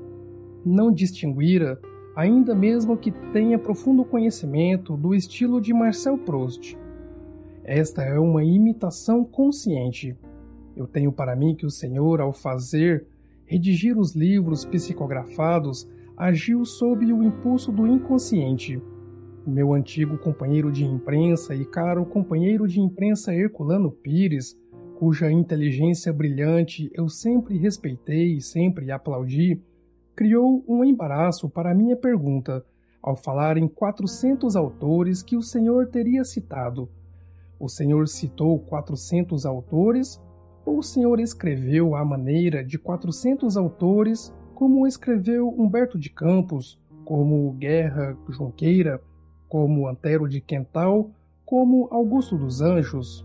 não distinguir, ainda mesmo que tenha profundo conhecimento do estilo de Marcel Proust. Esta é uma imitação consciente. Eu tenho para mim que o Senhor, ao fazer, redigir os livros psicografados, agiu sob o impulso do inconsciente. Meu antigo companheiro de imprensa e caro companheiro de imprensa Herculano Pires, cuja inteligência brilhante eu sempre respeitei e sempre aplaudi, criou um embaraço para minha pergunta, ao falar em quatrocentos autores que o Senhor teria citado. O Senhor citou quatrocentos autores, ou o Senhor escreveu à maneira de quatrocentos autores, como escreveu Humberto de Campos, como Guerra Junqueira, como Antero de Quental, como Augusto dos Anjos?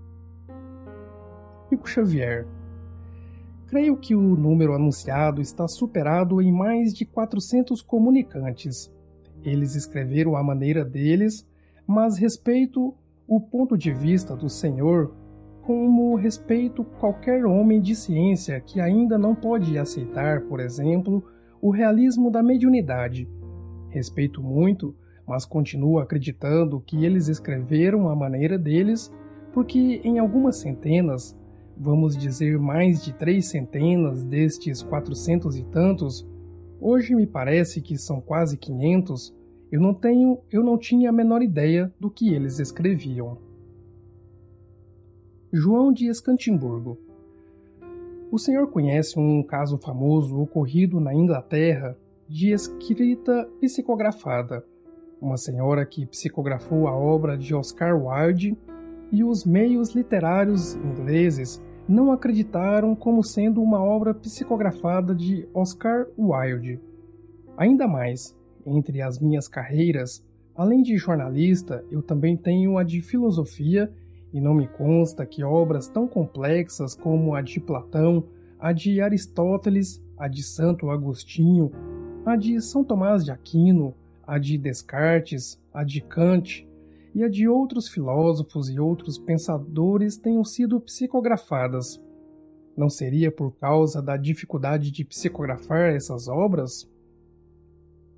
Chico Xavier. Creio que o número anunciado está superado em mais de quatrocentos comunicantes. Eles escreveram à maneira deles, mas respeito o ponto de vista do Senhor como respeito qualquer homem de ciência que ainda não pode aceitar, por exemplo, o realismo da mediunidade. Respeito muito, mas continuo acreditando que eles escreveram à maneira deles, porque em algumas centenas, vamos dizer mais de três centenas destes quatrocentos e tantos, hoje me parece que são quase quinhentos, eu não tenho, eu não tinha a menor ideia do que eles escreviam. João de Escantimburgo. O senhor conhece um caso famoso ocorrido na Inglaterra de escrita psicografada. Uma senhora que psicografou a obra de Oscar Wilde e os meios literários ingleses não acreditaram como sendo uma obra psicografada de Oscar Wilde. Ainda mais, entre as minhas carreiras, além de jornalista, eu também tenho a de filosofia e não me consta que obras tão complexas como a de Platão, a de Aristóteles, a de Santo Agostinho, a de São Tomás de Aquino, a de Descartes, a de Kant e a de outros filósofos e outros pensadores tenham sido psicografadas. Não seria por causa da dificuldade de psicografar essas obras?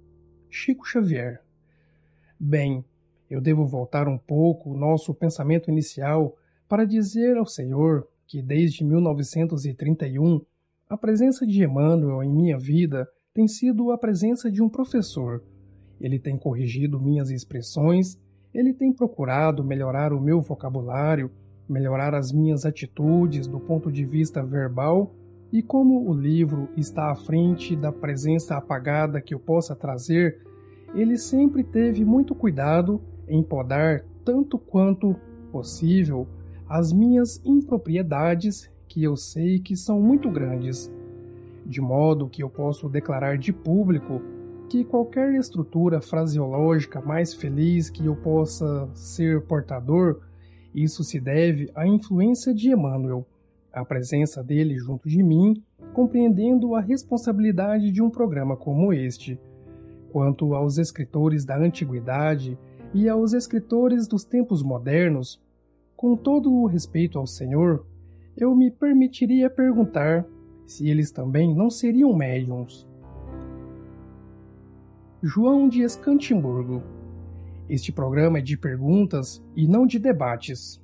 Chico Xavier. Bem, eu devo voltar um pouco o nosso pensamento inicial para dizer ao Senhor que desde mil novecentos e trinta e um a presença de Emmanuel em minha vida tem sido a presença de um professor. Ele tem corrigido minhas expressões, ele tem procurado melhorar o meu vocabulário, melhorar as minhas atitudes do ponto de vista verbal, e como o livro está à frente da presença apagada que eu possa trazer, ele sempre teve muito cuidado em podar tanto quanto possível as minhas impropriedades, que eu sei que são muito grandes, de modo que eu posso declarar de público que qualquer estrutura fraseológica mais feliz que eu possa ser portador, isso se deve à influência de Emmanuel, a presença dele junto de mim, compreendendo a responsabilidade de um programa como este. Quanto aos escritores da antiguidade e aos escritores dos tempos modernos, com todo o respeito ao Senhor, eu me permitiria perguntar se eles também não seriam médiuns. João de Escantimburgo. Este programa é de perguntas e não de debates.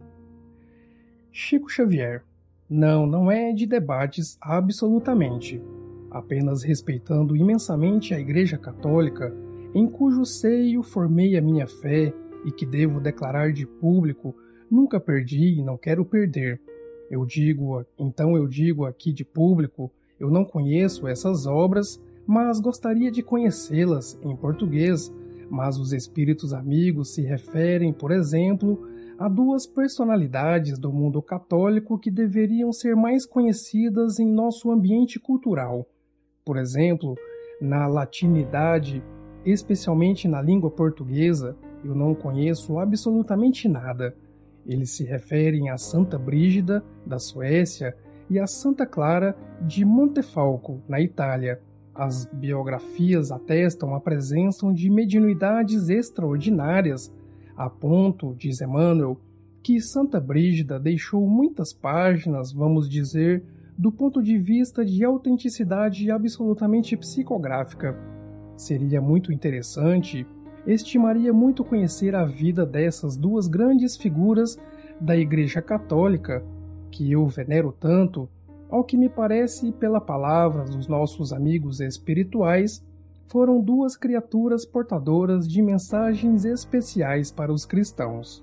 Chico Xavier. Não, não é de debates absolutamente. Apenas respeitando imensamente a Igreja Católica, em cujo seio formei a minha fé e que devo declarar de público, nunca perdi e não quero perder. Eu digo, então eu digo aqui de público, eu não conheço essas obras, mas gostaria de conhecê-las em português, mas os espíritos amigos se referem, por exemplo, a duas personalidades do mundo católico que deveriam ser mais conhecidas em nosso ambiente cultural. Por exemplo, na latinidade, especialmente na língua portuguesa, eu não conheço absolutamente nada. Eles se referem a Santa Brígida, da Suécia, e a Santa Clara de Montefalco, na Itália. As biografias atestam a presença de mediunidades extraordinárias, a ponto, diz Emmanuel, que Santa Brígida deixou muitas páginas, vamos dizer, do ponto de vista de autenticidade absolutamente psicográfica. Seria muito interessante, estimaria muito conhecer a vida dessas duas grandes figuras da Igreja Católica, que eu venero tanto, ao que me parece pela palavra dos nossos amigos espirituais, foram duas criaturas portadoras de mensagens especiais para os cristãos.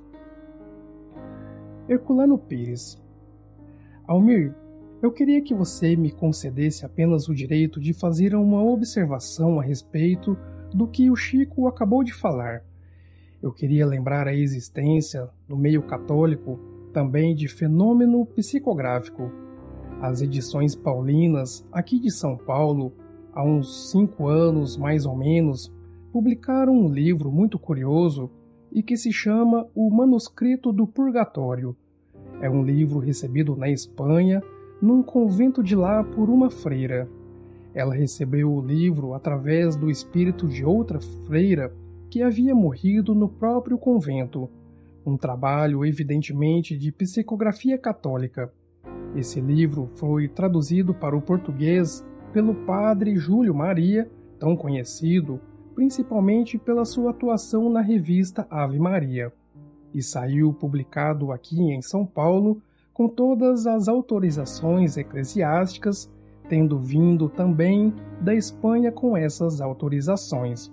Herculano Pires. Almir, eu queria que você me concedesse apenas o direito de fazer uma observação a respeito do que o Chico acabou de falar. Eu queria lembrar a existência, no meio católico, também de fenômeno psicográfico. As edições paulinas, aqui de São Paulo, há uns cinco anos mais ou menos, publicaram um livro muito curioso e que se chama O Manuscrito do Purgatório. É um livro recebido na Espanha, num convento de lá por uma freira. Ela recebeu o livro através do espírito de outra freira que havia morrido no próprio convento, um trabalho evidentemente de psicografia católica. Esse livro foi traduzido para o português pelo padre Júlio Maria, tão conhecido principalmente pela sua atuação na revista Ave Maria, e saiu publicado aqui em São Paulo com todas as autorizações eclesiásticas, tendo vindo também da Espanha com essas autorizações.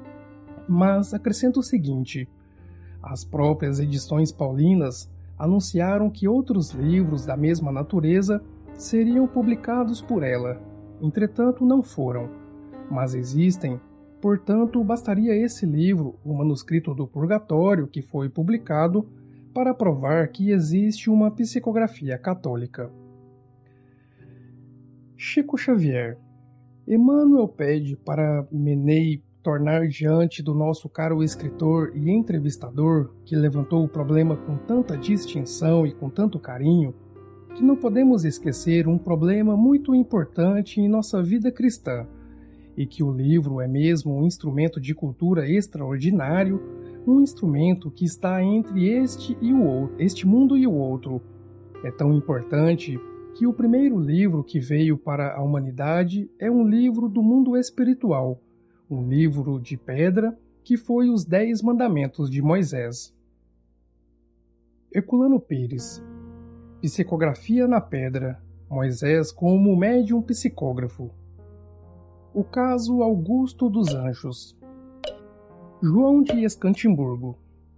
Mas acrescento o seguinte: as próprias edições paulinas anunciaram que outros livros da mesma natureza seriam publicados por ela. Entretanto, não foram. Mas existem, portanto, bastaria esse livro, o Manuscrito do Purgatório, que foi publicado, para provar que existe uma psicografia católica. Chico Xavier. Emmanuel pede para Menei tornar diante do nosso caro escritor e entrevistador, que levantou o problema com tanta distinção e com tanto carinho, que não podemos esquecer um problema muito importante em nossa vida cristã, e que o livro é mesmo um instrumento de cultura extraordinário, um instrumento que está entre este e o outro, este mundo e o outro. É tão importante que o primeiro livro que veio para a humanidade é um livro do mundo espiritual, um livro de pedra que foi os Dez Mandamentos de Moisés. Herculano Pires. Psicografia na pedra. Moisés como médium psicógrafo. O caso Augusto dos Anjos. João de Escantimburgo.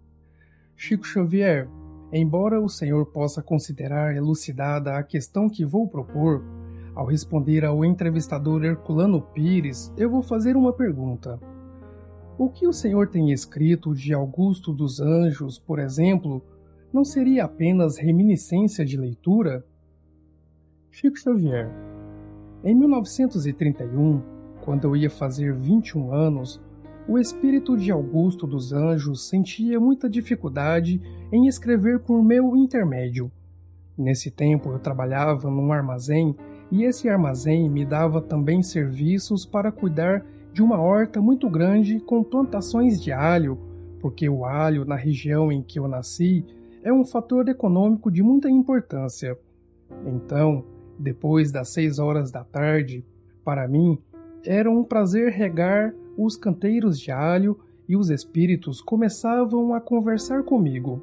Chico Xavier, embora o senhor possa considerar elucidada a questão que vou propor, ao responder ao entrevistador Herculano Pires, eu vou fazer uma pergunta. O que o senhor tem escrito de Augusto dos Anjos, por exemplo, não seria apenas reminiscência de leitura? Chico Xavier. Em mil novecentos e trinta e um, quando eu ia fazer vinte e um anos, o espírito de Augusto dos Anjos sentia muita dificuldade em escrever por meu intermédio. Nesse tempo eu trabalhava num armazém e esse armazém me dava também serviços para cuidar de uma horta muito grande com plantações de alho, porque o alho na região em que eu nasci é um fator econômico de muita importância. Então, depois das seis horas da tarde, para mim, era um prazer regar os canteiros de alho e os espíritos começavam a conversar comigo.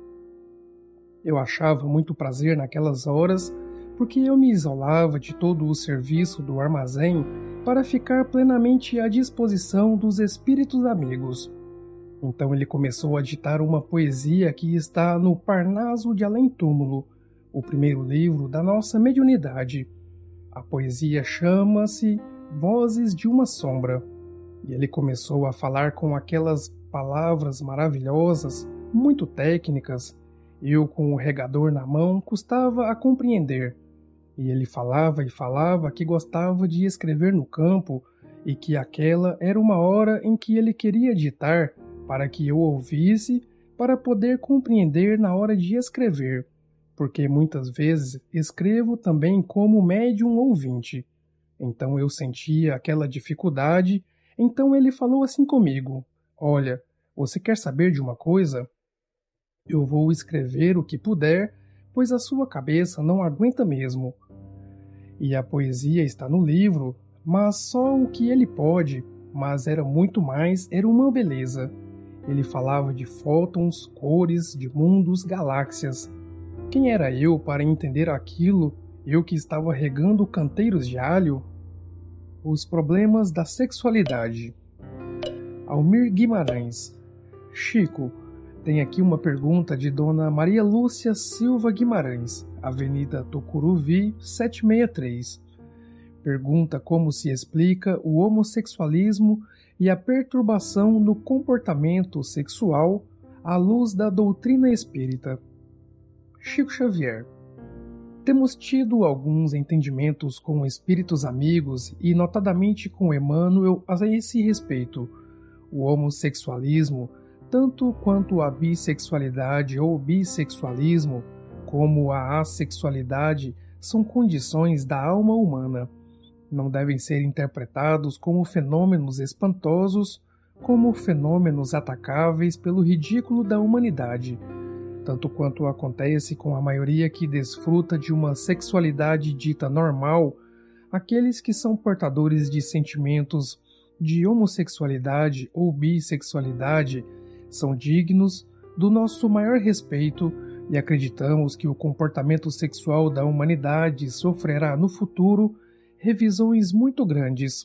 Eu achava muito prazer naquelas horas, porque eu me isolava de todo o serviço do armazém para ficar plenamente à disposição dos espíritos amigos. Então ele começou a ditar uma poesia que está no Parnaso de Além-Túmulo, o primeiro livro da nossa mediunidade. A poesia chama-se Vozes de uma Sombra. E ele começou a falar com aquelas palavras maravilhosas, muito técnicas. Eu, com o regador na mão, custava a compreender. E ele falava e falava que gostava de escrever no campo e que aquela era uma hora em que ele queria ditar para que eu ouvisse, para poder compreender na hora de escrever, porque muitas vezes escrevo também como médium ouvinte. Então eu sentia aquela dificuldade, então ele falou assim comigo: olha, você quer saber de uma coisa? Eu vou escrever o que puder, pois a sua cabeça não aguenta mesmo. E a poesia está no livro, mas só o que ele pode, mas era muito mais, era uma beleza. Ele falava de fótons, cores, de mundos, galáxias. Quem era eu para entender aquilo, eu que estava regando canteiros de alho? Os problemas da sexualidade. Almir Guimarães. Chico, tem aqui uma pergunta de Dona Maria Lúcia Silva Guimarães, Avenida Tucuruvi, setecentos e sessenta e três. Pergunta como se explica o homossexualismo e a perturbação no comportamento sexual à luz da doutrina espírita. Chico Xavier. Temos tido alguns entendimentos com espíritos amigos e notadamente com Emmanuel a esse respeito. O homossexualismo, tanto quanto a bissexualidade ou bissexualismo, como a assexualidade, são condições da alma humana. Não devem ser interpretados como fenômenos espantosos, como fenômenos atacáveis pelo ridículo da humanidade, tanto quanto acontece com a maioria que desfruta de uma sexualidade dita normal. Aqueles que são portadores de sentimentos de homossexualidade ou bissexualidade são dignos do nosso maior respeito e acreditamos que o comportamento sexual da humanidade sofrerá no futuro revisões muito grandes,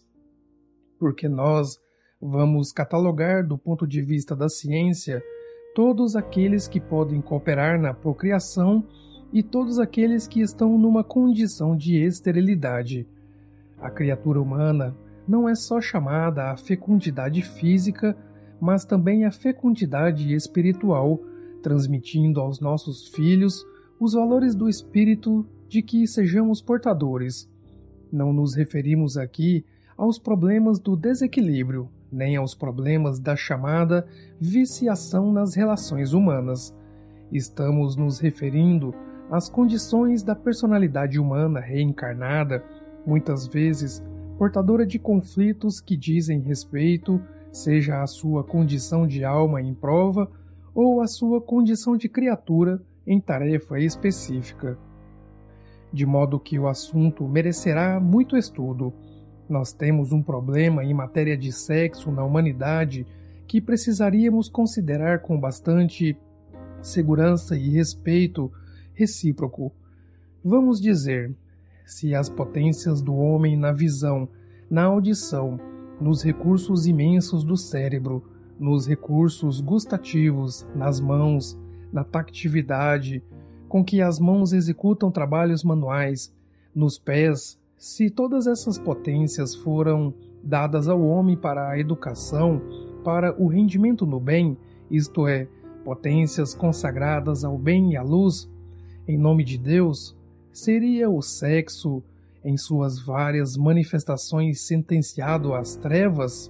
porque nós vamos catalogar do ponto de vista da ciência todos aqueles que podem cooperar na procriação e todos aqueles que estão numa condição de esterilidade. A criatura humana não é só chamada à fecundidade física, mas também à fecundidade espiritual, transmitindo aos nossos filhos os valores do espírito de que sejamos portadores. Não nos referimos aqui aos problemas do desequilíbrio, nem aos problemas da chamada viciação nas relações humanas. Estamos nos referindo às condições da personalidade humana reencarnada, muitas vezes portadora de conflitos que dizem respeito, seja à sua condição de alma em prova ou à sua condição de criatura em tarefa específica. De modo que o assunto merecerá muito estudo. Nós temos um problema em matéria de sexo na humanidade que precisaríamos considerar com bastante segurança e respeito recíproco. Vamos dizer, se as potências do homem na visão, na audição, nos recursos imensos do cérebro, nos recursos gustativos, nas mãos, na tactividade, com que as mãos executam trabalhos manuais, nos pés, se todas essas potências foram dadas ao homem para a educação, para o rendimento no bem, isto é, potências consagradas ao bem e à luz, em nome de Deus, seria o sexo, em suas várias manifestações, sentenciado às trevas?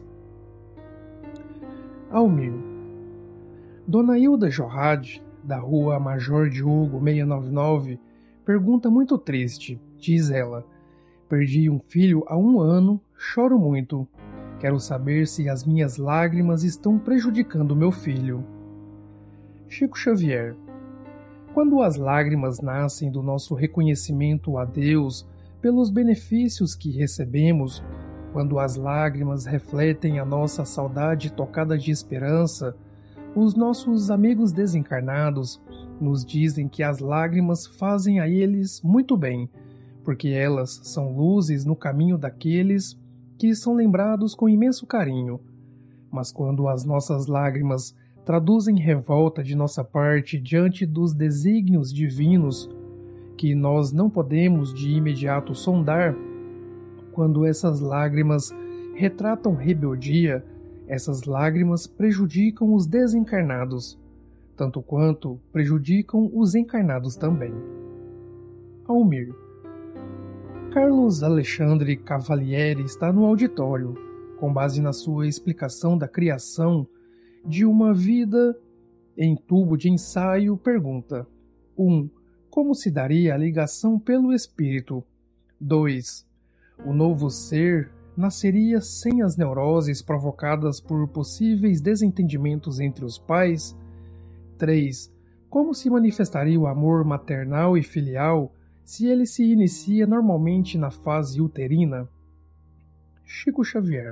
Almir. Dona Hilda Jorrad, da rua Major Diogo seiscentos e noventa e nove, pergunta muito triste. Diz ela: perdi um filho há um ano, choro muito. Quero saber se as minhas lágrimas estão prejudicando meu filho. Chico Xavier. Quando as lágrimas nascem do nosso reconhecimento a Deus pelos benefícios que recebemos, quando as lágrimas refletem a nossa saudade tocada de esperança, os nossos amigos desencarnados nos dizem que as lágrimas fazem a eles muito bem, porque elas são luzes no caminho daqueles que são lembrados com imenso carinho. Mas quando as nossas lágrimas traduzem revolta de nossa parte diante dos desígnios divinos, que nós não podemos de imediato sondar, quando essas lágrimas retratam rebeldia, essas lágrimas prejudicam os desencarnados, tanto quanto prejudicam os encarnados também. Almir. Carlos Alexandre Cavalieri está no auditório, com base na sua explicação da criação de uma vida em tubo de ensaio, pergunta: um. Como se daria a ligação pelo espírito? dois. O novo ser nasceria sem as neuroses provocadas por possíveis desentendimentos entre os pais? três. Como se manifestaria o amor maternal e filial se ele se inicia normalmente na fase uterina? Chico Xavier.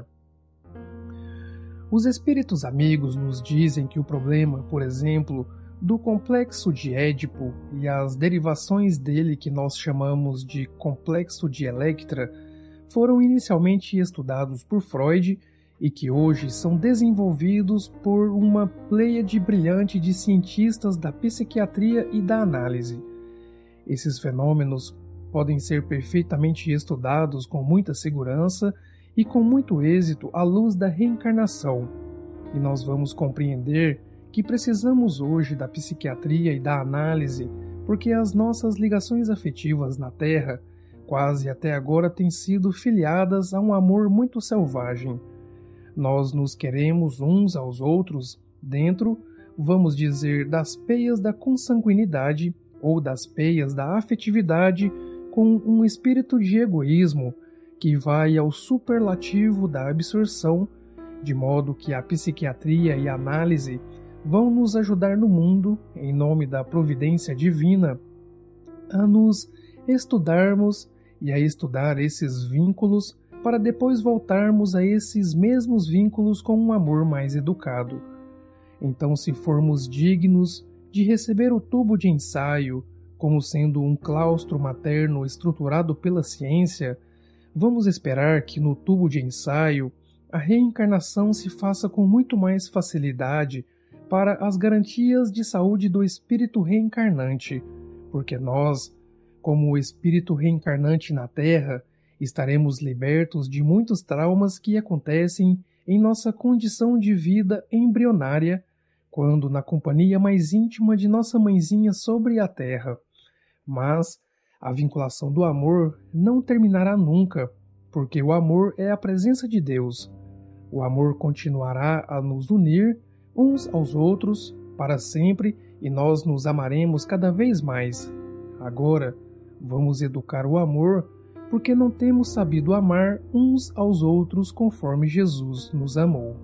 Os espíritos amigos nos dizem que o problema, por exemplo, do complexo de Édipo e as derivações dele que nós chamamos de complexo de Electra foram inicialmente estudados por Freud e que hoje são desenvolvidos por uma pleiade brilhante de cientistas da psiquiatria e da análise. Esses fenômenos podem ser perfeitamente estudados com muita segurança e com muito êxito à luz da reencarnação, e nós vamos compreender que precisamos hoje da psiquiatria e da análise porque as nossas ligações afetivas na Terra quase até agora têm sido filiadas a um amor muito selvagem. Nós nos queremos uns aos outros dentro, vamos dizer, das peias da consanguinidade ou das peias da afetividade, com um espírito de egoísmo que vai ao superlativo da absorção, de modo que a psiquiatria e a análise vão nos ajudar no mundo, em nome da providência divina, a nos estudarmos e a estudar esses vínculos para depois voltarmos a esses mesmos vínculos com um amor mais educado. Então, se formos dignos de receber o tubo de ensaio como sendo um claustro materno estruturado pela ciência, vamos esperar que no tubo de ensaio a reencarnação se faça com muito mais facilidade para as garantias de saúde do espírito reencarnante, porque nós, como o espírito reencarnante na Terra, estaremos libertos de muitos traumas que acontecem em nossa condição de vida embrionária, quando na companhia mais íntima de nossa mãezinha sobre a Terra. Mas a vinculação do amor não terminará nunca, porque o amor é a presença de Deus. O amor continuará a nos unir uns aos outros para sempre e nós nos amaremos cada vez mais. Agora, vamos educar o amor, porque não temos sabido amar uns aos outros conforme Jesus nos amou.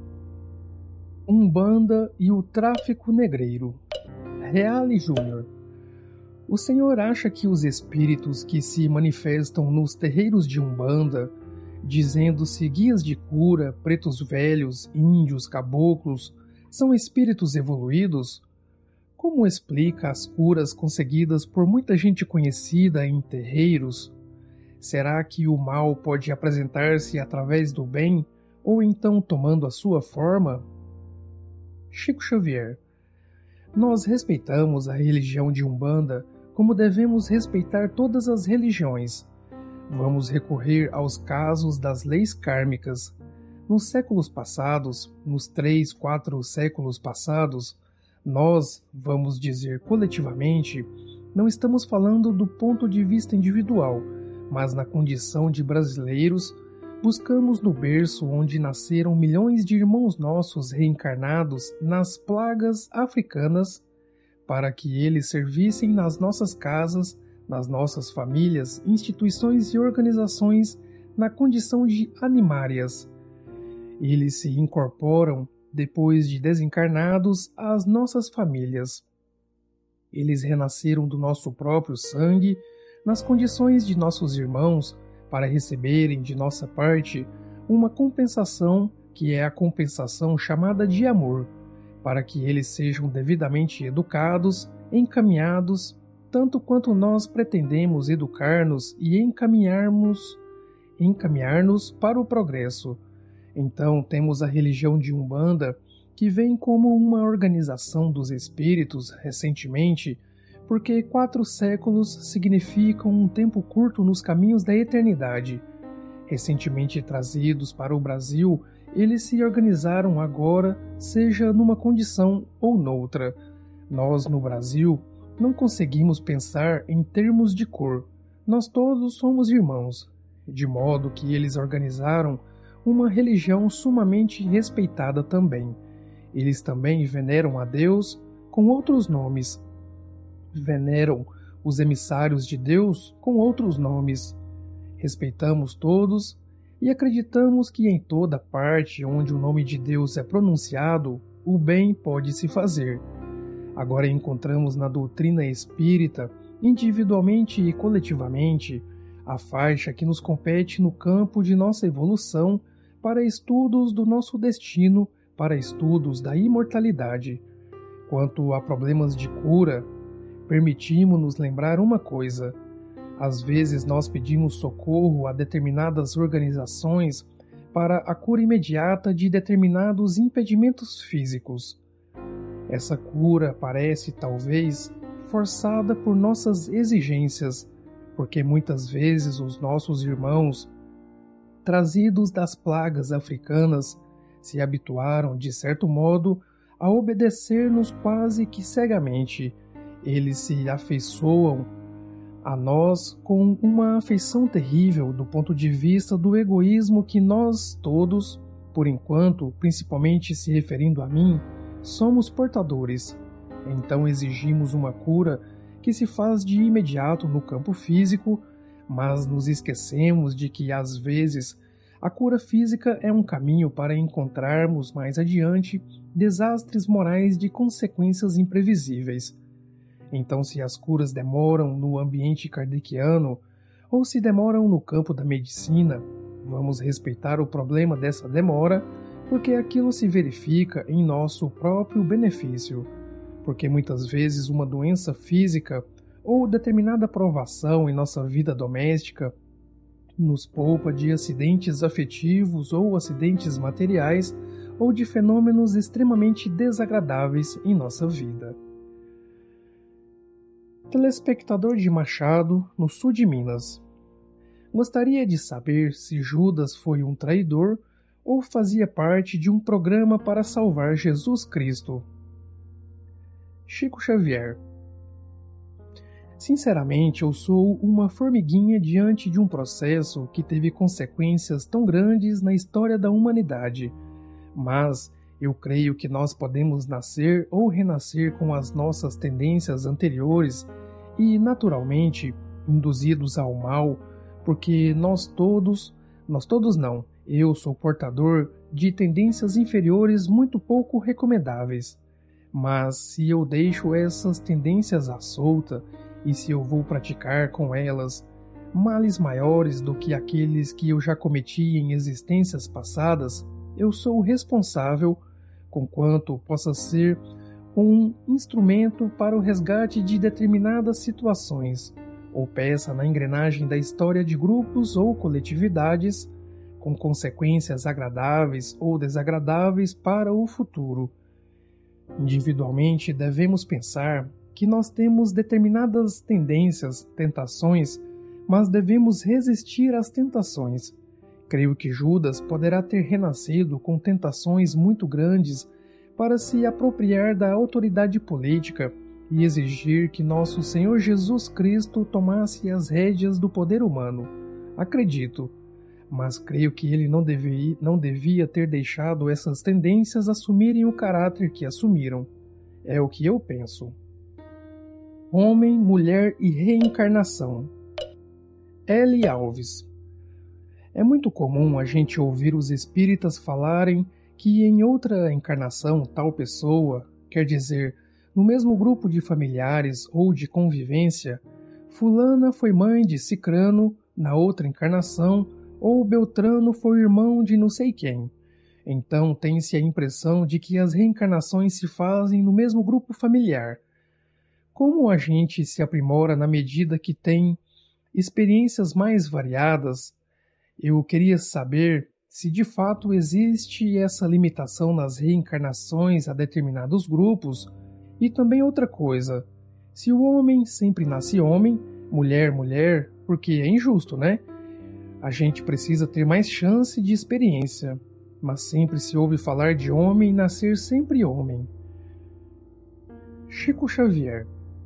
Umbanda e o tráfico negreiro. Reale Júnior. O senhor acha que os espíritos que se manifestam nos terreiros de Umbanda dizendo-se guias de cura, pretos velhos, índios, caboclos, são espíritos evoluídos? Como explica as curas conseguidas por muita gente conhecida em terreiros? Será que o mal pode apresentar-se através do bem, ou então tomando a sua forma? Chico Xavier. Nós respeitamos a religião de Umbanda como devemos respeitar todas as religiões. Vamos recorrer aos casos das leis kármicas. Nos séculos passados, nos três, quatro séculos passados, nós, vamos dizer coletivamente, não estamos falando do ponto de vista individual, mas na condição de brasileiros, buscamos no berço onde nasceram milhões de irmãos nossos reencarnados nas plagas africanas, para que eles servissem nas nossas casas, nas nossas famílias, instituições e organizações na condição de animárias. Eles se incorporam, depois de desencarnados, às nossas famílias. Eles renasceram do nosso próprio sangue, nas condições de nossos irmãos, para receberem de nossa parte uma compensação que é a compensação chamada de amor, para que eles sejam devidamente educados, encaminhados, tanto quanto nós pretendemos educar-nos e encaminharmos, encaminhar-nos para o progresso. Então temos a religião de Umbanda, que vem como uma organização dos espíritos recentemente, porque quatro séculos significam um tempo curto nos caminhos da eternidade. Recentemente trazidos para o Brasil, eles se organizaram agora, seja numa condição ou noutra. Nós, no Brasil, não conseguimos pensar em termos de cor. Nós todos somos irmãos, de modo que eles organizaram uma religião sumamente respeitada também. Eles também veneram a Deus com outros nomes. Veneram os emissários de Deus com outros nomes. Respeitamos todos e acreditamos que em toda parte onde o nome de Deus é pronunciado, o bem pode se fazer. Agora encontramos na doutrina espírita, individualmente e coletivamente, a faixa que nos compete no campo de nossa evolução para estudos do nosso destino, para estudos da imortalidade. Quanto a problemas de cura, permitimos-nos lembrar uma coisa. Às vezes nós pedimos socorro a determinadas organizações para a cura imediata de determinados impedimentos físicos. Essa cura parece, talvez, forçada por nossas exigências, porque muitas vezes os nossos irmãos, trazidos das plagas africanas, se habituaram, de certo modo, a obedecer-nos quase que cegamente. Eles se afeiçoam a nós com uma afeição terrível do ponto de vista do egoísmo que nós todos, por enquanto, principalmente se referindo a mim, somos portadores. Então exigimos uma cura que se faz de imediato no campo físico, mas nos esquecemos de que, às vezes, a cura física é um caminho para encontrarmos mais adiante desastres morais de consequências imprevisíveis. Então, se as curas demoram no ambiente kardeciano ou se demoram no campo da medicina, vamos respeitar o problema dessa demora, porque aquilo se verifica em nosso próprio benefício. Porque muitas vezes uma doença física ou determinada provação em nossa vida doméstica nos poupa de acidentes afetivos ou acidentes materiais ou de fenômenos extremamente desagradáveis em nossa vida. Telespectador de Machado, no sul de Minas. Gostaria de saber se Judas foi um traidor ou fazia parte de um programa para salvar Jesus Cristo. Chico Xavier. Sinceramente, eu sou uma formiguinha diante de um processo que teve consequências tão grandes na história da humanidade, mas eu creio que nós podemos nascer ou renascer com as nossas tendências anteriores e, naturalmente, induzidos ao mal, porque nós todos, nós todos não, eu sou portador de tendências inferiores muito pouco recomendáveis. Mas se eu deixo essas tendências à solta, e se eu vou praticar com elas males maiores do que aqueles que eu já cometi em existências passadas, eu sou o responsável, conquanto possa ser um instrumento para o resgate de determinadas situações, ou peça na engrenagem da história de grupos ou coletividades, com consequências agradáveis ou desagradáveis para o futuro. Individualmente, devemos pensar que nós temos determinadas tendências, tentações, mas devemos resistir às tentações. Creio que Judas poderá ter renascido com tentações muito grandes para se apropriar da autoridade política e exigir que nosso Senhor Jesus Cristo tomasse as rédeas do poder humano. Acredito, mas creio que ele não devia, não devia ter deixado essas tendências assumirem o caráter que assumiram. É o que eu penso. Homem, Mulher e Reencarnação. L. Alves. É muito comum a gente ouvir os espíritas falarem que em outra encarnação tal pessoa, quer dizer, no mesmo grupo de familiares ou de convivência, fulana foi mãe de cicrano na outra encarnação, ou Beltrano foi irmão de não sei quem. Então tem-se a impressão de que as reencarnações se fazem no mesmo grupo familiar. Como a gente se aprimora na medida que tem experiências mais variadas, eu queria saber se de fato existe essa limitação nas reencarnações a determinados grupos, e também outra coisa, se o homem sempre nasce homem, mulher, mulher, porque é injusto, né? A gente precisa ter mais chance de experiência, mas sempre se ouve falar de homem nascer sempre homem. Chico Xavier.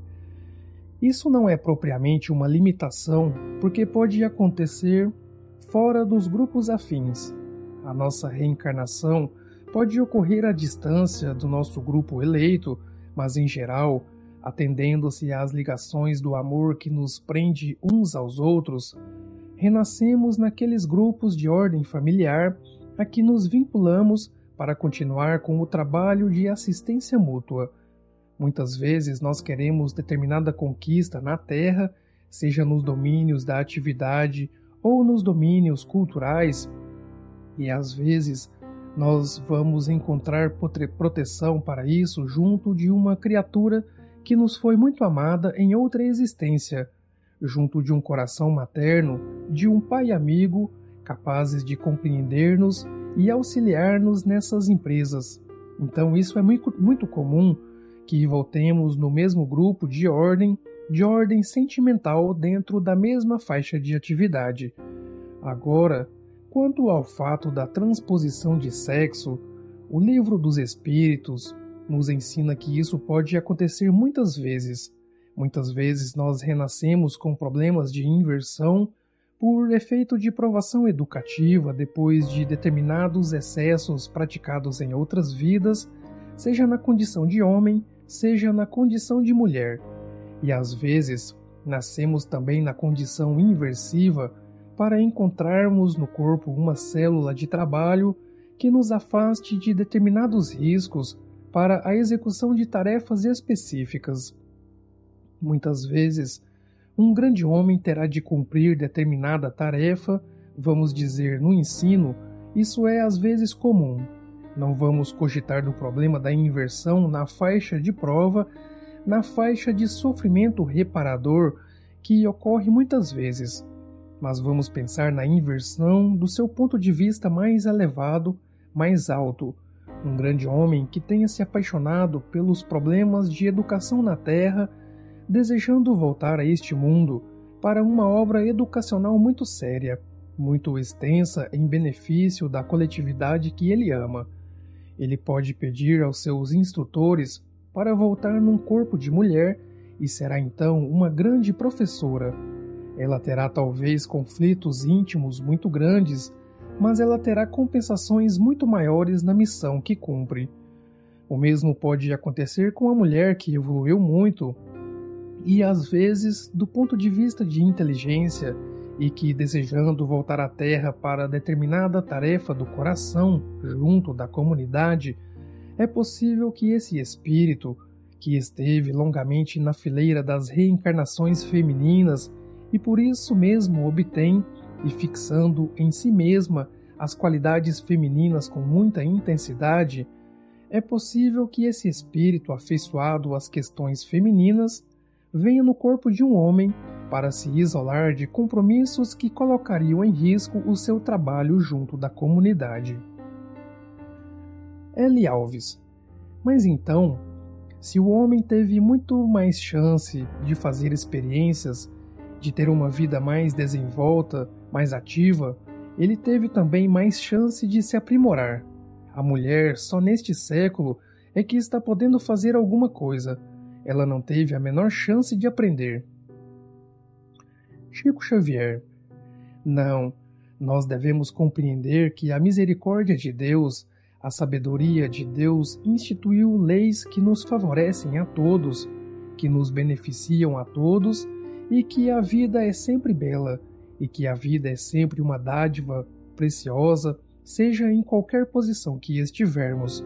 Isso não é propriamente uma limitação, porque pode acontecer fora dos grupos afins. A nossa reencarnação pode ocorrer à distância do nosso grupo eleito, mas em geral, atendendo-se às ligações do amor que nos prende uns aos outros, renascemos naqueles grupos de ordem familiar a que nos vinculamos para continuar com o trabalho de assistência mútua. Muitas vezes nós queremos determinada conquista na Terra, seja nos domínios da atividade ou nos domínios culturais, e às vezes nós vamos encontrar proteção para isso junto de uma criatura que nos foi muito amada em outra existência, junto de um coração materno, de um pai amigo, capazes de compreender-nos e auxiliar-nos nessas empresas. Então isso é muito, muito comum, que voltemos no mesmo grupo de ordem, de ordem sentimental dentro da mesma faixa de atividade. Agora, quanto ao fato da transposição de sexo, o Livro dos Espíritos nos ensina que isso pode acontecer muitas vezes. Muitas vezes nós renascemos com problemas de inversão por efeito de provação educativa depois de determinados excessos praticados em outras vidas, seja na condição de homem, seja na condição de mulher. E às vezes nascemos também na condição inversiva para encontrarmos no corpo uma célula de trabalho que nos afaste de determinados riscos para a execução de tarefas específicas. Muitas vezes, um grande homem terá de cumprir determinada tarefa, vamos dizer, no ensino, isso é às vezes comum. Não vamos cogitar do problema da inversão na faixa de prova, na faixa de sofrimento reparador que ocorre muitas vezes, mas vamos pensar na inversão do seu ponto de vista mais elevado, mais alto. Um grande homem que tenha se apaixonado pelos problemas de educação na Terra, desejando voltar a este mundo para uma obra educacional muito séria, muito extensa em benefício da coletividade que ele ama. Ele pode pedir aos seus instrutores para voltar num corpo de mulher e será então uma grande professora. Ela terá talvez conflitos íntimos muito grandes, mas ela terá compensações muito maiores na missão que cumpre. O mesmo pode acontecer com a mulher que evoluiu muito e, às vezes, do ponto de vista de inteligência, e que, desejando voltar à Terra para determinada tarefa do coração, junto da comunidade, é possível que esse espírito, que esteve longamente na fileira das reencarnações femininas e por isso mesmo obtém, e fixando em si mesma as qualidades femininas com muita intensidade, é possível que esse espírito afeiçoado às questões femininas venha no corpo de um homem para se isolar de compromissos que colocariam em risco o seu trabalho junto da comunidade. L. Alves. Mas então, se o homem teve muito mais chance de fazer experiências, de ter uma vida mais desenvolta, mais ativa, ele teve também mais chance de se aprimorar. A mulher, só neste século, é que está podendo fazer alguma coisa. Ela não teve a menor chance de aprender. Chico Xavier. Não, nós devemos compreender que a misericórdia de Deus, a sabedoria de Deus instituiu leis que nos favorecem a todos, que nos beneficiam a todos, e que a vida é sempre bela, e que a vida é sempre uma dádiva preciosa, seja em qualquer posição que estivermos.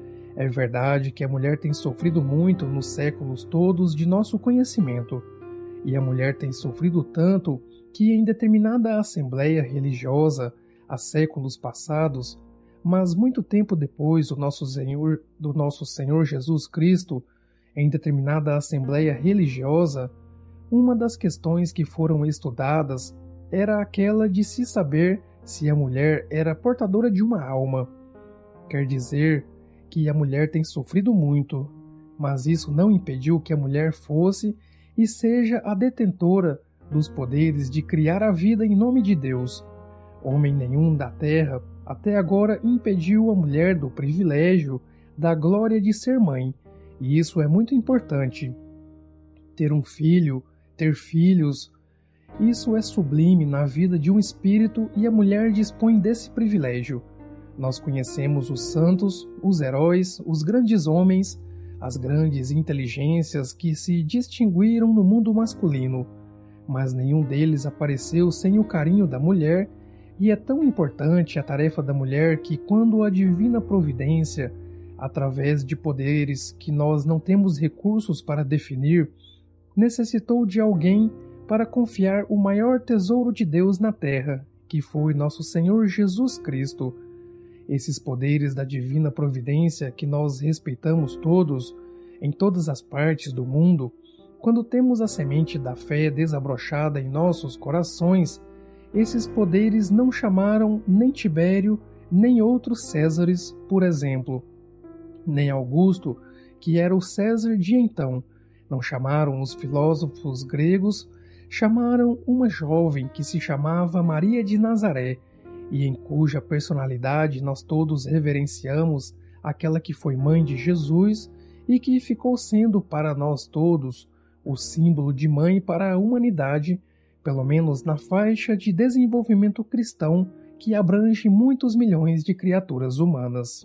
É verdade que a mulher tem sofrido muito nos séculos todos de nosso conhecimento, e a mulher tem sofrido tanto que em determinada assembleia religiosa, há séculos passados, mas muito tempo depois do nosso Senhor, do nosso Senhor Jesus Cristo, em determinada assembleia religiosa, uma das questões que foram estudadas era aquela de se saber se a mulher era portadora de uma alma. Quer dizer que a mulher tem sofrido muito, mas isso não impediu que a mulher fosse e seja a detentora dos poderes de criar a vida em nome de Deus. Homem nenhum da terra até agora impediu a mulher do privilégio, da glória de ser mãe, e isso é muito importante. Ter um filho, ter filhos, isso é sublime na vida de um espírito e a mulher dispõe desse privilégio. Nós conhecemos os santos, os heróis, os grandes homens, as grandes inteligências que se distinguiram no mundo masculino, mas nenhum deles apareceu sem o carinho da mulher. E é tão importante a tarefa da mulher que, quando a divina providência, através de poderes que nós não temos recursos para definir, necessitou de alguém para confiar o maior tesouro de Deus na terra, que foi nosso Senhor Jesus Cristo. Esses poderes da divina providência que nós respeitamos todos, em todas as partes do mundo, quando temos a semente da fé desabrochada em nossos corações, esses poderes não chamaram nem Tibério, nem outros Césares, por exemplo, nem Augusto, que era o César de então. Não chamaram os filósofos gregos, chamaram uma jovem que se chamava Maria de Nazaré, e em cuja personalidade nós todos reverenciamos aquela que foi mãe de Jesus e que ficou sendo para nós todos o símbolo de mãe para a humanidade, pelo menos na faixa de desenvolvimento cristão que abrange muitos milhões de criaturas humanas.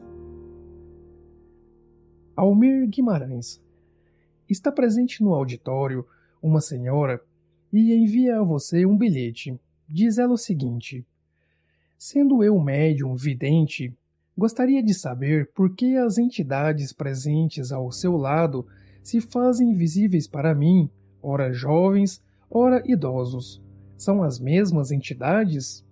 Almir Guimarães. Está presente no auditório uma senhora e envia a você um bilhete. Diz ela o seguinte: sendo eu médium vidente, gostaria de saber por que as entidades presentes ao seu lado se fazem visíveis para mim, ora jovens, ora idosos. São as mesmas entidades?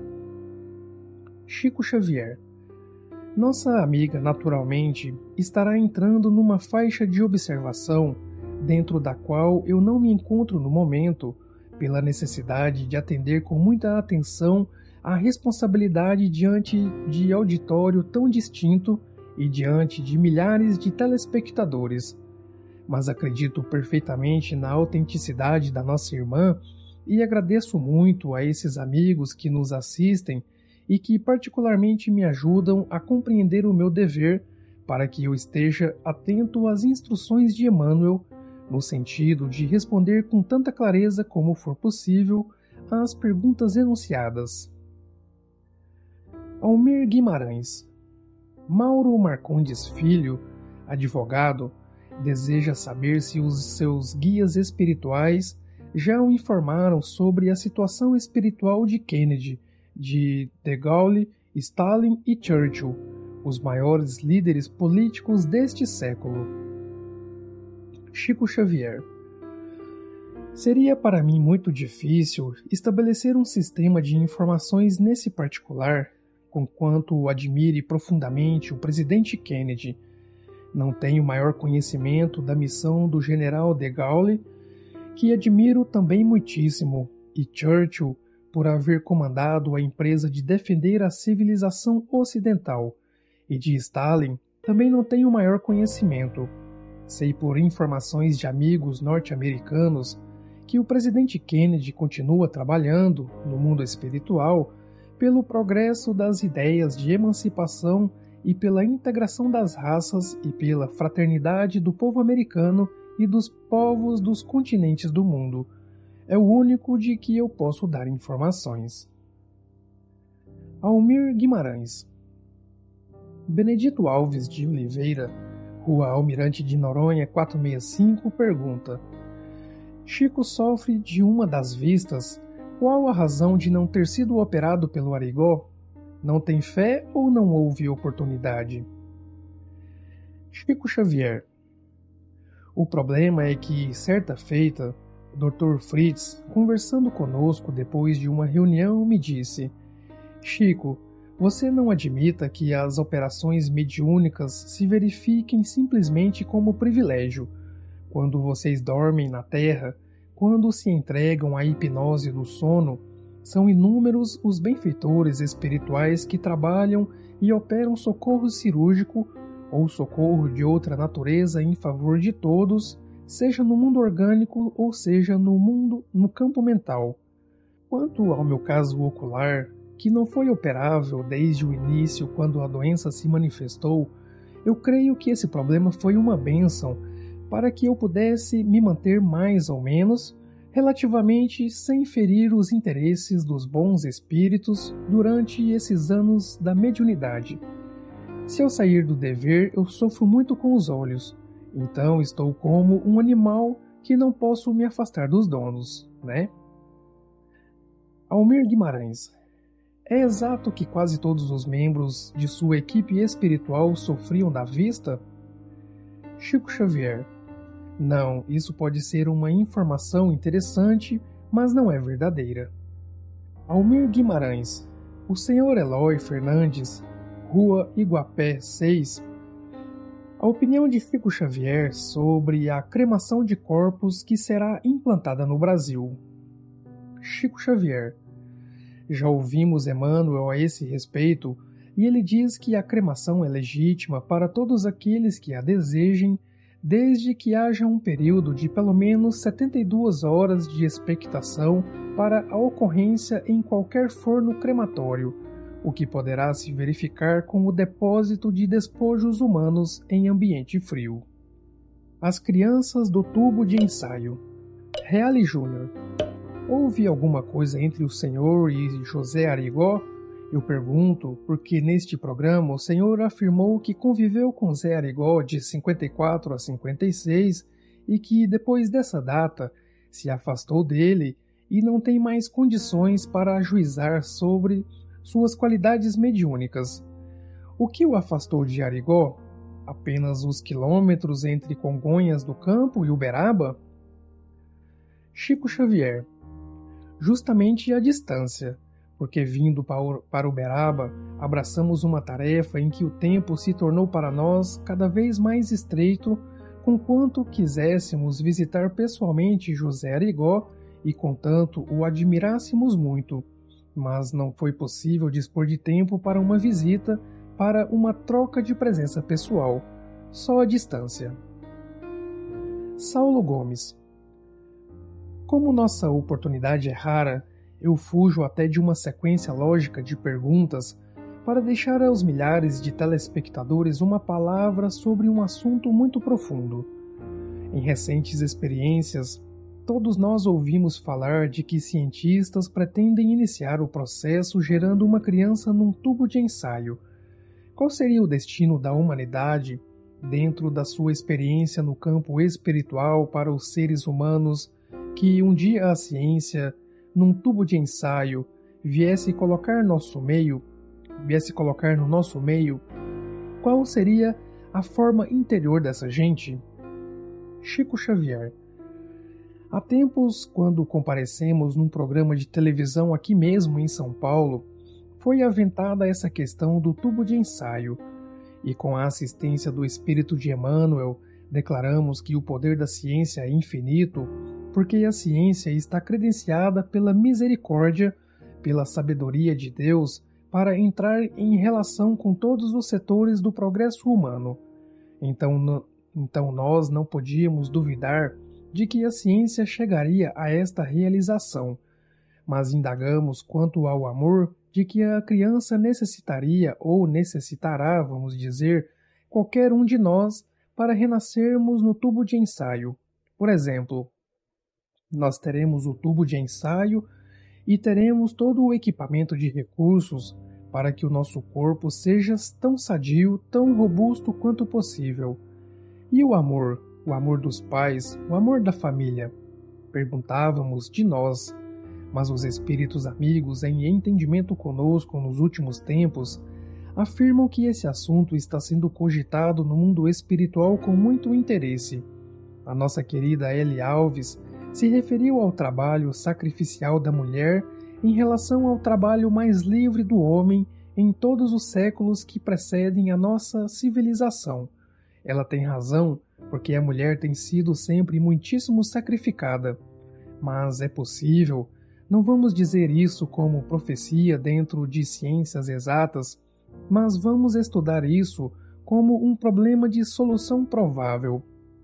Chico Xavier. Nossa amiga, naturalmente, estará entrando numa faixa de observação, dentro da qual eu não me encontro no momento, pela necessidade de atender com muita atenção à responsabilidade diante de auditório tão distinto e diante de milhares de telespectadores. Mas acredito perfeitamente na autenticidade da nossa irmã e agradeço muito a esses amigos que nos assistem e que particularmente me ajudam a compreender o meu dever para que eu esteja atento às instruções de Emmanuel, no sentido de responder com tanta clareza como for possível às perguntas enunciadas. Almir Guimarães. Mauro Marcondes Filho, advogado, deseja saber se os seus guias espirituais já o informaram sobre a situação espiritual de Kennedy, de De Gaulle, Stalin e Churchill, os maiores líderes políticos deste século. Chico Xavier. Seria para mim muito difícil estabelecer um sistema de informações nesse particular, conquanto admire profundamente o presidente Kennedy. Não tenho maior conhecimento da missão do general de Gaulle, que admiro também muitíssimo, e Churchill por haver comandado a empresa de defender a civilização ocidental, e de Stalin também não tenho maior conhecimento. Sei por informações de amigos norte-americanos que o presidente Kennedy continua trabalhando, no mundo espiritual, pelo progresso das ideias de emancipação e pela integração das raças e pela fraternidade do povo americano e dos povos dos continentes do mundo. É o único de que eu posso dar informações. Almir Guimarães. Benedito Alves de Oliveira, Rua Almirante de Noronha quatrocentos e sessenta e cinco, pergunta: Chico sofre de uma das vistas. Qual a razão de não ter sido operado pelo Arigó? Não tem fé ou não houve oportunidade? Chico Xavier. O problema é que, certa feita, o doutor Fritz, conversando conosco depois de uma reunião, me disse: Chico, você não admita que as operações mediúnicas se verifiquem simplesmente como privilégio. Quando vocês dormem na terra, quando se entregam à hipnose do sono, são inúmeros os benfeitores espirituais que trabalham e operam socorro cirúrgico ou socorro de outra natureza em favor de todos, seja no mundo orgânico ou seja no mundo no campo mental. Quanto ao meu caso ocular, que não foi operável desde o início quando a doença se manifestou, eu creio que esse problema foi uma bênção para que eu pudesse me manter mais ou menos, relativamente sem ferir os interesses dos bons espíritos durante esses anos da mediunidade. Se eu sair do dever, eu sofro muito com os olhos, então estou como um animal que não posso me afastar dos donos, né? Almir Guimarães. É exato que quase todos os membros de sua equipe espiritual sofriam da vista? Chico Xavier. Não, isso pode ser uma informação interessante, mas não é verdadeira. Almir Guimarães. O senhor Eloy Fernandes, Rua Iguapé seis. A opinião de Chico Xavier sobre a cremação de corpos que será implantada no Brasil. Chico Xavier. Já ouvimos Emmanuel a esse respeito, e ele diz que a cremação é legítima para todos aqueles que a desejem, desde que haja um período de pelo menos setenta e duas horas de expectação para a ocorrência em qualquer forno crematório, o que poderá se verificar com o depósito de despojos humanos em ambiente frio. As crianças do tubo de ensaio. Reale Júnior. Houve alguma coisa entre o senhor e José Arigó? Eu pergunto porque neste programa o senhor afirmou que conviveu com Zé Arigó de cinquenta e quatro a cinquenta e seis e que depois dessa data se afastou dele e não tem mais condições para ajuizar sobre suas qualidades mediúnicas. O que o afastou de Arigó? Apenas os quilômetros entre Congonhas do Campo e Uberaba? Chico Xavier. Justamente a distância, porque vindo para Uberaba, abraçamos uma tarefa em que o tempo se tornou para nós cada vez mais estreito, conquanto quiséssemos visitar pessoalmente José Arigó e, contanto, o admirássemos muito, mas não foi possível dispor de tempo para uma visita, para uma troca de presença pessoal, só a distância. Saulo Gomes. Como nossa oportunidade é rara, eu fujo até de uma sequência lógica de perguntas para deixar aos milhares de telespectadores uma palavra sobre um assunto muito profundo. Em recentes experiências, todos nós ouvimos falar de que cientistas pretendem iniciar o processo gerando uma criança num tubo de ensaio. Qual seria o destino da humanidade, dentro da sua experiência no campo espiritual para os seres humanos, que um dia a ciência, num tubo de ensaio, viesse colocar nosso meio, viesse colocar no nosso meio, qual seria a forma interior dessa gente? Chico Xavier. Há tempos, quando comparecemos num programa de televisão aqui mesmo em São Paulo, foi aventada essa questão do tubo de ensaio, e com a assistência do Espírito de Emmanuel, declaramos que o poder da ciência é infinito, porque a ciência está credenciada pela misericórdia, pela sabedoria de Deus, para entrar em relação com todos os setores do progresso humano. Então, então nós não podíamos duvidar de que a ciência chegaria a esta realização, mas indagamos quanto ao amor de que a criança necessitaria ou necessitará, vamos dizer, qualquer um de nós para renascermos no tubo de ensaio. Por exemplo, nós teremos o tubo de ensaio e teremos todo o equipamento de recursos para que o nosso corpo seja tão sadio, tão robusto quanto possível. E o amor, o amor dos pais, o amor da família? Perguntávamos de nós, mas os espíritos amigos em entendimento conosco nos últimos tempos afirmam que esse assunto está sendo cogitado no mundo espiritual com muito interesse. A nossa querida L. Alves se referiu ao trabalho sacrificial da mulher em relação ao trabalho mais livre do homem em todos os séculos que precedem a nossa civilização. Ela tem razão, porque a mulher tem sido sempre muitíssimo sacrificada. Mas é possível, não vamos dizer isso como profecia dentro de ciências exatas, mas vamos estudar isso como um problema de solução provável.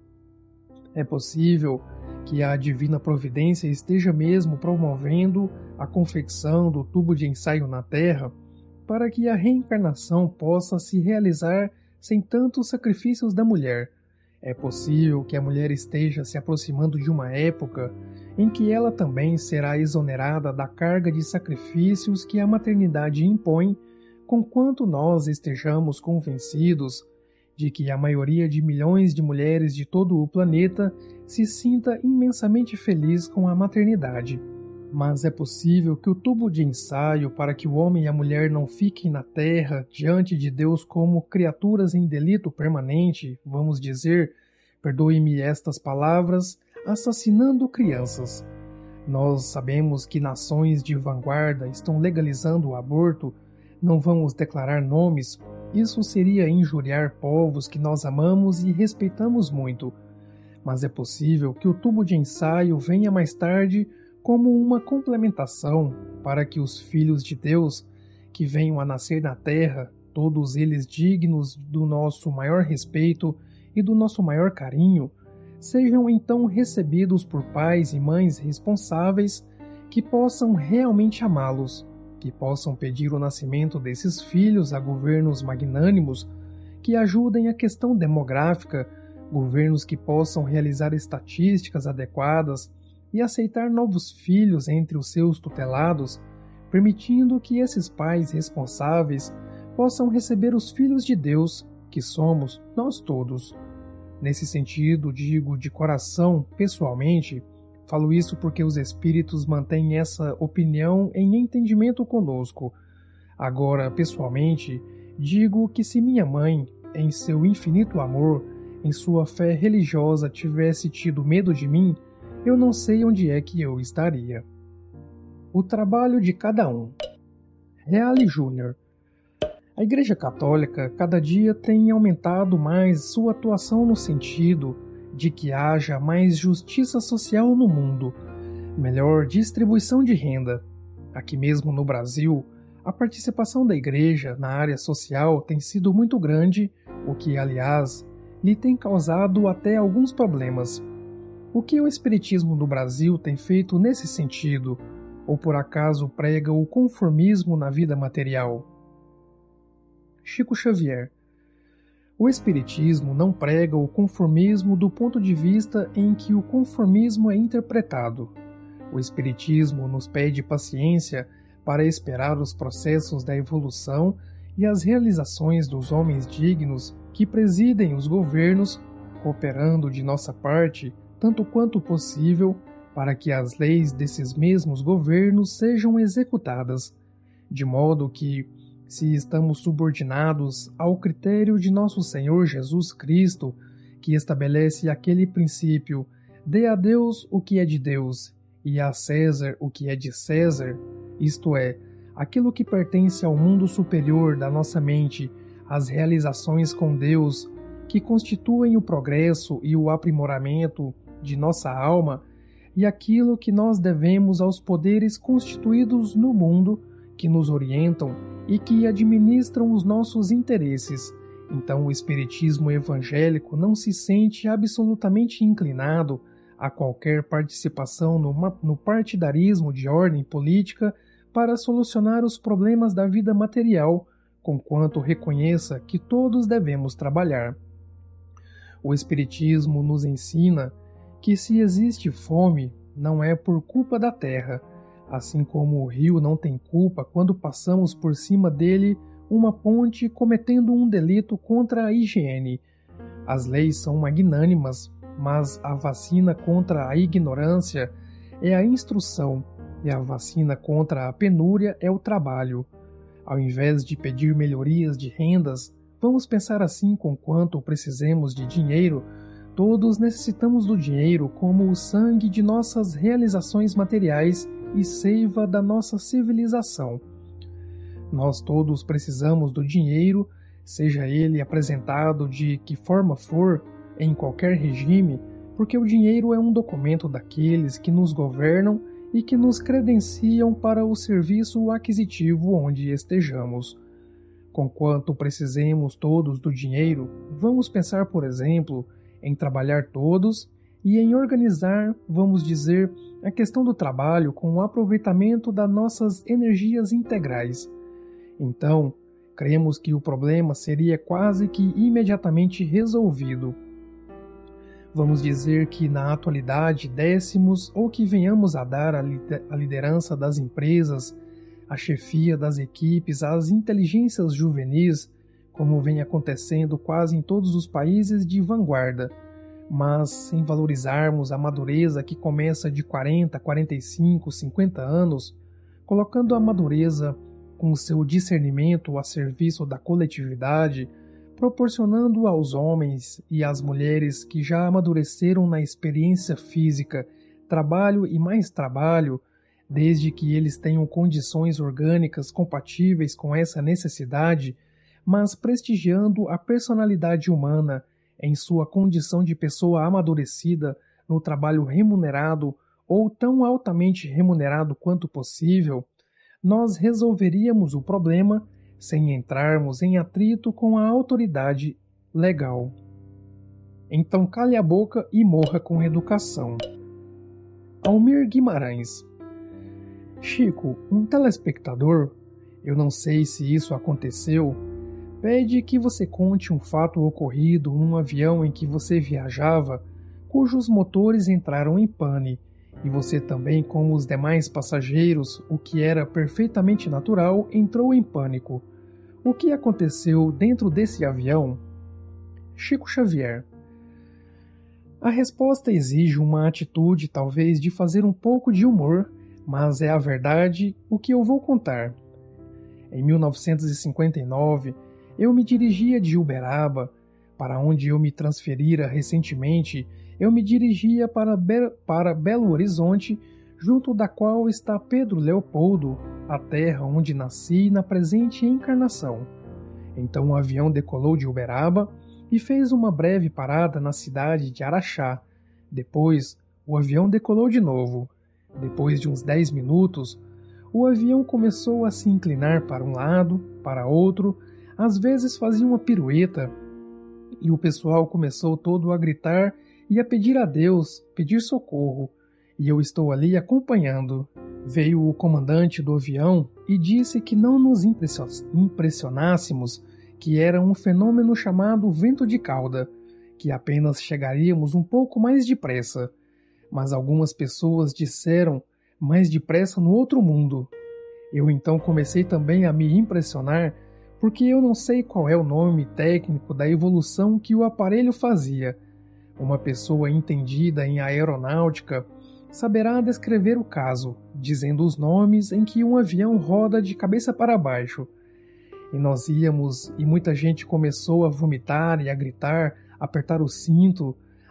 É possível que a divina providência esteja mesmo promovendo a confecção do tubo de ensaio na Terra para que a reencarnação possa se realizar sem tantos sacrifícios da mulher. É possível que a mulher esteja se aproximando de uma época em que ela também será exonerada da carga de sacrifícios que a maternidade impõe, conquanto nós estejamos convencidos de que a maioria de milhões de mulheres de todo o planeta se sinta imensamente feliz com a maternidade. Mas é possível que o tubo de ensaio para que o homem e a mulher não fiquem na terra diante de Deus como criaturas em delito permanente, vamos dizer, perdoe-me estas palavras, assassinando crianças. Nós sabemos que nações de vanguarda estão legalizando o aborto, não vamos declarar nomes, isso seria injuriar povos que nós amamos e respeitamos muito. Mas é possível que o tubo de ensaio venha mais tarde como uma complementação para que os filhos de Deus, que venham a nascer na terra, todos eles dignos do nosso maior respeito e do nosso maior carinho, sejam então recebidos por pais e mães responsáveis que possam realmente amá-los, que possam pedir o nascimento desses filhos a governos magnânimos que ajudem a questão demográfica, governos que possam realizar estatísticas adequadas e aceitar novos filhos entre os seus tutelados, permitindo que esses pais responsáveis possam receber os filhos de Deus, que somos nós todos. Nesse sentido, digo de coração, pessoalmente, falo isso porque os espíritos mantêm essa opinião em entendimento conosco. Agora, pessoalmente, digo que se minha mãe, em seu infinito amor, em sua fé religiosa, tivesse tido medo de mim, eu não sei onde é que eu estaria. O trabalho de cada um. Reale Júnior. A Igreja Católica cada dia tem aumentado mais sua atuação no sentido de que haja mais justiça social no mundo, melhor distribuição de renda. Aqui mesmo no Brasil, a participação da Igreja na área social tem sido muito grande, o que, aliás, lhe tem causado até alguns problemas. O que o Espiritismo no Brasil tem feito nesse sentido, ou por acaso prega o conformismo na vida material? Chico Xavier. O Espiritismo não prega o conformismo do ponto de vista em que o conformismo é interpretado. O Espiritismo nos pede paciência para esperar os processos da evolução e as realizações dos homens dignos que presidem os governos, cooperando de nossa parte, tanto quanto possível, para que as leis desses mesmos governos sejam executadas, de modo que, se estamos subordinados ao critério de nosso Senhor Jesus Cristo, que estabelece aquele princípio Dê a Deus o que é de Deus, e a César o que é de César, isto é, aquilo que pertence ao mundo superior da nossa mente, as realizações com Deus, que constituem o progresso e o aprimoramento de nossa alma, e aquilo que nós devemos aos poderes constituídos no mundo, que nos orientam e que administram os nossos interesses. Então o espiritismo evangélico não se sente absolutamente inclinado a qualquer participação no, no partidarismo de ordem política para solucionar os problemas da vida material, conquanto reconheça que todos devemos trabalhar. O espiritismo nos ensina que se existe fome, não é por culpa da terra, assim como o rio não tem culpa quando passamos por cima dele uma ponte cometendo um delito contra a higiene. As leis são magnânimas, mas a vacina contra a ignorância é a instrução, e a vacina contra a penúria é o trabalho. Ao invés de pedir melhorias de rendas, vamos pensar assim: conquanto precisemos de dinheiro, todos necessitamos do dinheiro como o sangue de nossas realizações materiais e seiva da nossa civilização. Nós todos precisamos do dinheiro, seja ele apresentado de que forma for, em qualquer regime, porque o dinheiro é um documento daqueles que nos governam e que nos credenciam para o serviço aquisitivo onde estejamos. Conquanto precisemos todos do dinheiro, vamos pensar, por exemplo, em trabalhar todos e em organizar, vamos dizer, a questão do trabalho com o aproveitamento das nossas energias integrais. Então, cremos que o problema seria quase que imediatamente resolvido. Vamos dizer que na atualidade dessemos ou que venhamos a dar a liderança das empresas, a chefia das equipes, as inteligências juvenis, como vem acontecendo quase em todos os países de vanguarda, mas sem valorizarmos a madureza que começa de quarenta, quarenta e cinco, cinquenta anos, colocando a madureza com o seu discernimento a serviço da coletividade, proporcionando aos homens e às mulheres que já amadureceram na experiência física trabalho e mais trabalho, desde que eles tenham condições orgânicas compatíveis com essa necessidade, mas prestigiando a personalidade humana em sua condição de pessoa amadurecida no trabalho remunerado ou tão altamente remunerado quanto possível, nós resolveríamos o problema sem entrarmos em atrito com a autoridade legal. Então cale a boca e morra com educação. Almir Guimarães. Chico, um telespectador, eu não sei se isso aconteceu, pede que você conte um fato ocorrido num avião em que você viajava, cujos motores entraram em pane, e você também, como os demais passageiros, o que era perfeitamente natural, entrou em pânico. O que aconteceu dentro desse avião? Chico Xavier. A resposta exige uma atitude, talvez, de fazer um pouco de humor, mas é a verdade o que eu vou contar. Em mil novecentos e cinquenta e nove, eu me dirigia de Uberaba, para onde eu me transferira recentemente. Eu me dirigia para, Be- para Belo Horizonte, junto da qual está Pedro Leopoldo, a terra onde nasci na presente encarnação. Então o avião decolou de Uberaba e fez uma breve parada na cidade de Araxá. Depois, o avião decolou de novo. Depois de uns dez minutos, o avião começou a se inclinar para um lado, para outro, às vezes fazia uma pirueta, e o pessoal começou todo a gritar e a pedir a Deus, pedir socorro, e eu estou ali acompanhando. Veio o comandante do avião e disse que não nos impressionássemos, que era um fenômeno chamado vento de cauda, que apenas chegaríamos um pouco mais depressa. Mas algumas pessoas disseram mais depressa no outro mundo. Eu então comecei também a me impressionar, porque eu não sei qual é o nome técnico da evolução que o aparelho fazia. Uma pessoa entendida em aeronáutica saberá descrever o caso, dizendo os nomes em que um avião roda de cabeça para baixo. E nós íamos, e muita gente começou a vomitar e a gritar, apertar o cinto,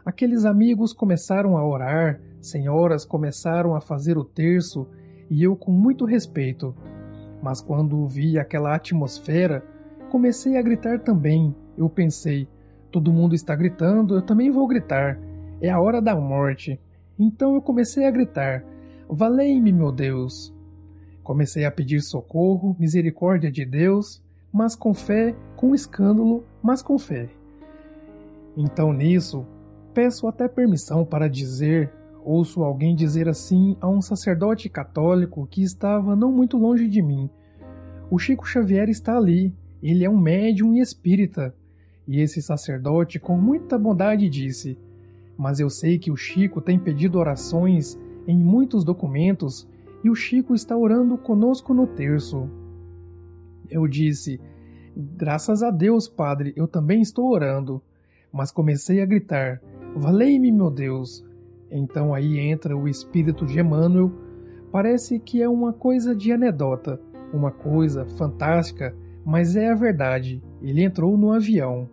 Aqueles amigos começaram a orar, senhoras começaram a fazer o terço, e eu com muito respeito. Mas quando vi aquela atmosfera, comecei a gritar também. Eu pensei, todo mundo está gritando, eu também vou gritar. É a hora da morte. Então eu comecei a gritar, valei-me, meu Deus. Comecei a pedir socorro, misericórdia de Deus, mas com fé, com escândalo, mas com fé. Então nisso, peço até permissão para dizer, ouço alguém dizer assim a um sacerdote católico que estava não muito longe de mim. O Chico Xavier está ali, ele é um médium e espírita. E esse sacerdote com muita bondade disse, mas eu sei que o Chico tem pedido orações em muitos documentos e o Chico está orando conosco no terço. Eu disse, graças a Deus, padre, eu também estou orando. Mas comecei a gritar, valei-me, meu Deus. Então aí entra o espírito de Emmanuel. Parece que é uma coisa de anedota, uma coisa fantástica, mas é a verdade. Ele entrou no avião.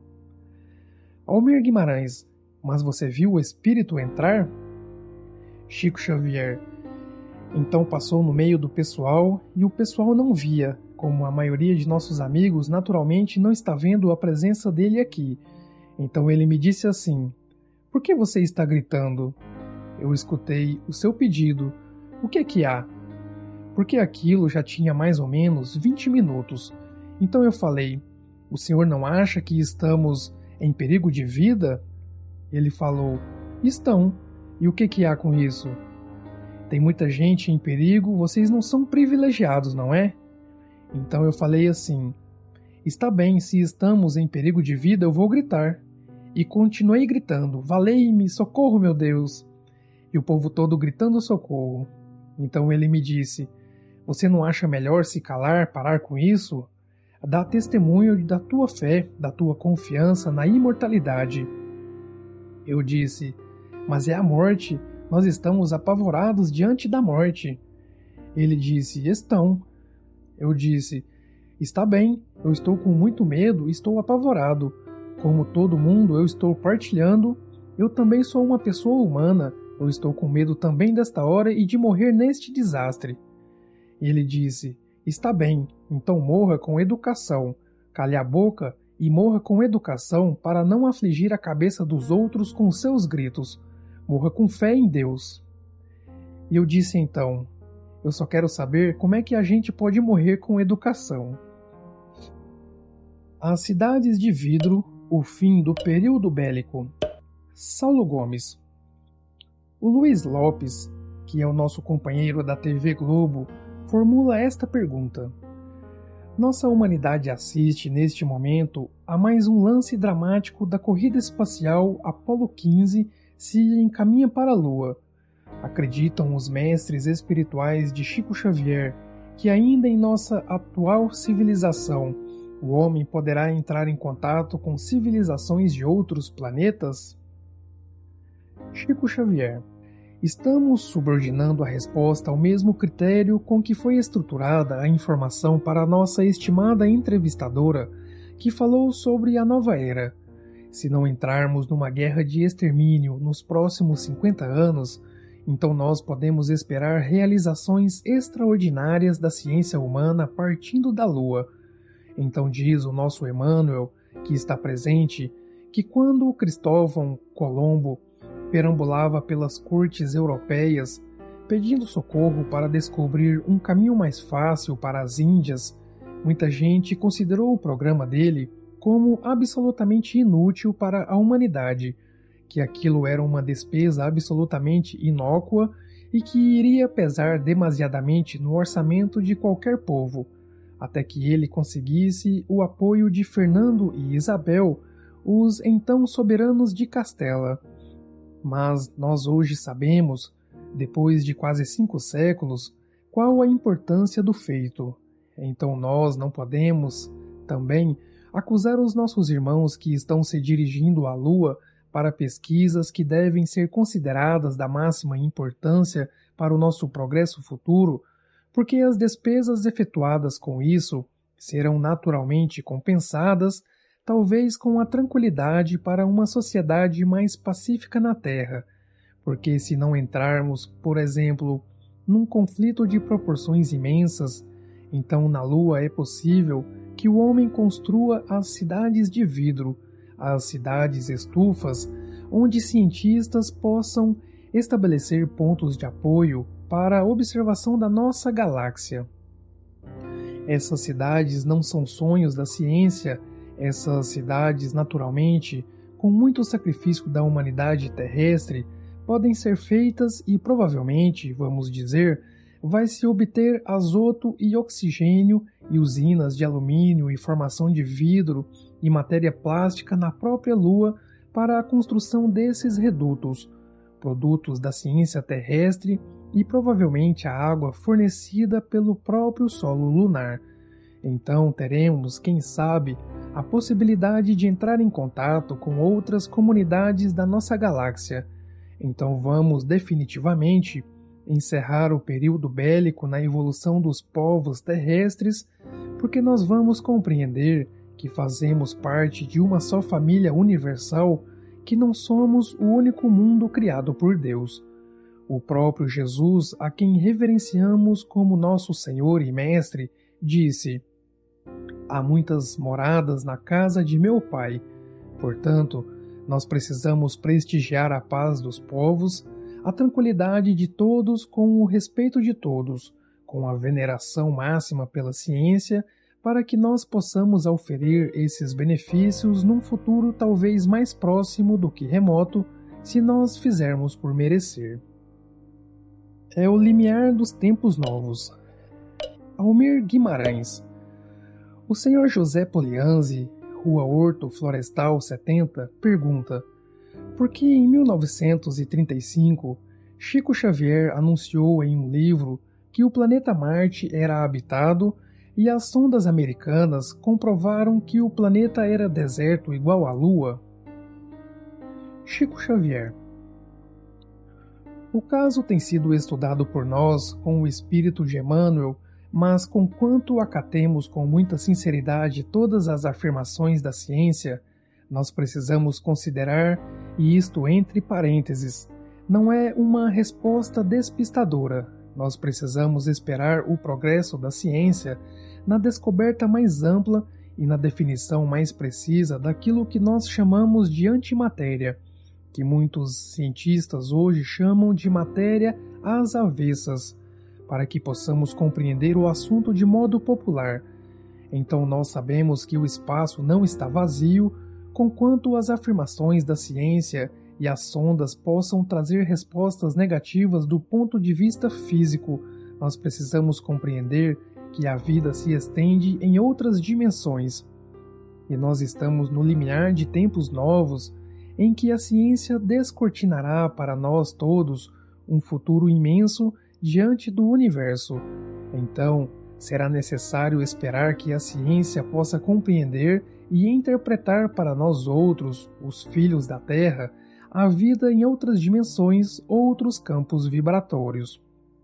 Almir Guimarães, mas você viu o espírito entrar? Chico Xavier. Então passou no meio do pessoal e o pessoal não via, como a maioria de nossos amigos naturalmente não está vendo a presença dele aqui. Então ele me disse assim, por que você está gritando? Eu escutei o seu pedido. O que é que há? Porque aquilo já tinha mais ou menos vinte minutos. Então eu falei, o senhor não acha que estamos em perigo de vida? Ele falou, estão. E o que que há com isso? Tem muita gente em perigo, vocês não são privilegiados, não é? Então eu falei assim, está bem, se estamos em perigo de vida, eu vou gritar. E continuei gritando, valei-me, socorro, meu Deus. E o povo todo gritando socorro. Então ele me disse, você não acha melhor se calar, parar com isso? Dá testemunho da tua fé, da tua confiança na imortalidade. Eu disse, mas é a morte, nós estamos apavorados diante da morte. Ele disse, estão. Eu disse, está bem, eu estou com muito medo, estou apavorado. Como todo mundo, eu estou partilhando. Eu também sou uma pessoa humana. Eu estou com medo também desta hora e de morrer neste desastre. Ele disse, está bem, então morra com educação. Cale a boca e morra com educação para não afligir a cabeça dos outros com seus gritos. Morra com fé em Deus. E eu disse então, eu só quero saber como é que a gente pode morrer com educação. As cidades de vidro, o fim do período bélico. Saulo Gomes. O Luiz Lopes, que é o nosso companheiro da T V Globo, formula esta pergunta. Nossa humanidade assiste, neste momento, a mais um lance dramático da corrida espacial Apollo quinze se encaminha para a Lua. Acreditam os mestres espirituais de Chico Xavier que ainda em nossa atual civilização o homem poderá entrar em contato com civilizações de outros planetas? Chico Xavier. Estamos subordinando a resposta ao mesmo critério com que foi estruturada a informação para a nossa estimada entrevistadora, que falou sobre a nova era. Se não entrarmos numa guerra de extermínio nos próximos cinquenta anos, então nós podemos esperar realizações extraordinárias da ciência humana partindo da Lua. Então diz o nosso Emmanuel, que está presente, que quando Cristóvão Colombo perambulava pelas cortes europeias, pedindo socorro para descobrir um caminho mais fácil para as Índias, muita gente considerou o programa dele como absolutamente inútil para a humanidade, que aquilo era uma despesa absolutamente inócua e que iria pesar demasiadamente no orçamento de qualquer povo, até que ele conseguisse o apoio de Fernando e Isabel, os então soberanos de Castela. Mas nós hoje sabemos, depois de quase cinco séculos, qual a importância do feito. Então nós não podemos, também, acusar os nossos irmãos que estão se dirigindo à Lua para pesquisas que devem ser consideradas da máxima importância para o nosso progresso futuro, porque as despesas efetuadas com isso serão naturalmente compensadas talvez com a tranquilidade para uma sociedade mais pacífica na Terra, porque se não entrarmos, por exemplo, num conflito de proporções imensas, então na Lua é possível que o homem construa as cidades de vidro, as cidades estufas, onde cientistas possam estabelecer pontos de apoio para a observação da nossa galáxia. Essas cidades não são sonhos da ciência, essas cidades, naturalmente, com muito sacrifício da humanidade terrestre, podem ser feitas e provavelmente, vamos dizer, vai se obter azoto e oxigênio e usinas de alumínio e formação de vidro e matéria plástica na própria Lua para a construção desses redutos, produtos da ciência terrestre e provavelmente a água fornecida pelo próprio solo lunar. Então teremos, quem sabe, a possibilidade de entrar em contato com outras comunidades da nossa galáxia. Então vamos definitivamente encerrar o período bélico na evolução dos povos terrestres, porque nós vamos compreender que fazemos parte de uma só família universal, que não somos o único mundo criado por Deus. O próprio Jesus, a quem reverenciamos como nosso Senhor e Mestre, disse: há muitas moradas na casa de meu Pai. Portanto, nós precisamos prestigiar a paz dos povos, a tranquilidade de todos com o respeito de todos, com a veneração máxima pela ciência, para que nós possamos oferir esses benefícios num futuro talvez mais próximo do que remoto, se nós fizermos por merecer. É o limiar dos tempos novos. Almir Guimarães. O senhor José Polianzi, Rua Horto Florestal setenta, pergunta: por que em mil novecentos e trinta e cinco Chico Xavier anunciou em um livro que o planeta Marte era habitado e as sondas americanas comprovaram que o planeta era deserto igual à Lua? Chico Xavier. O caso tem sido estudado por nós com o espírito de Emmanuel, mas conquanto acatemos com muita sinceridade todas as afirmações da ciência, nós precisamos considerar, e isto entre parênteses, não é uma resposta despistadora. Nós precisamos esperar o progresso da ciência na descoberta mais ampla e na definição mais precisa daquilo que nós chamamos de antimatéria, que muitos cientistas hoje chamam de matéria às avessas, para que possamos compreender o assunto de modo popular. Então nós sabemos que o espaço não está vazio, conquanto as afirmações da ciência e as sondas possam trazer respostas negativas do ponto de vista físico. Nós precisamos compreender que a vida se estende em outras dimensões. E nós estamos no limiar de tempos novos, em que a ciência descortinará para nós todos um futuro imenso diante do universo. Então, será necessário esperar que a ciência possa compreender e interpretar para nós outros, os filhos da Terra, a vida em outras dimensões, outros campos vibratórios.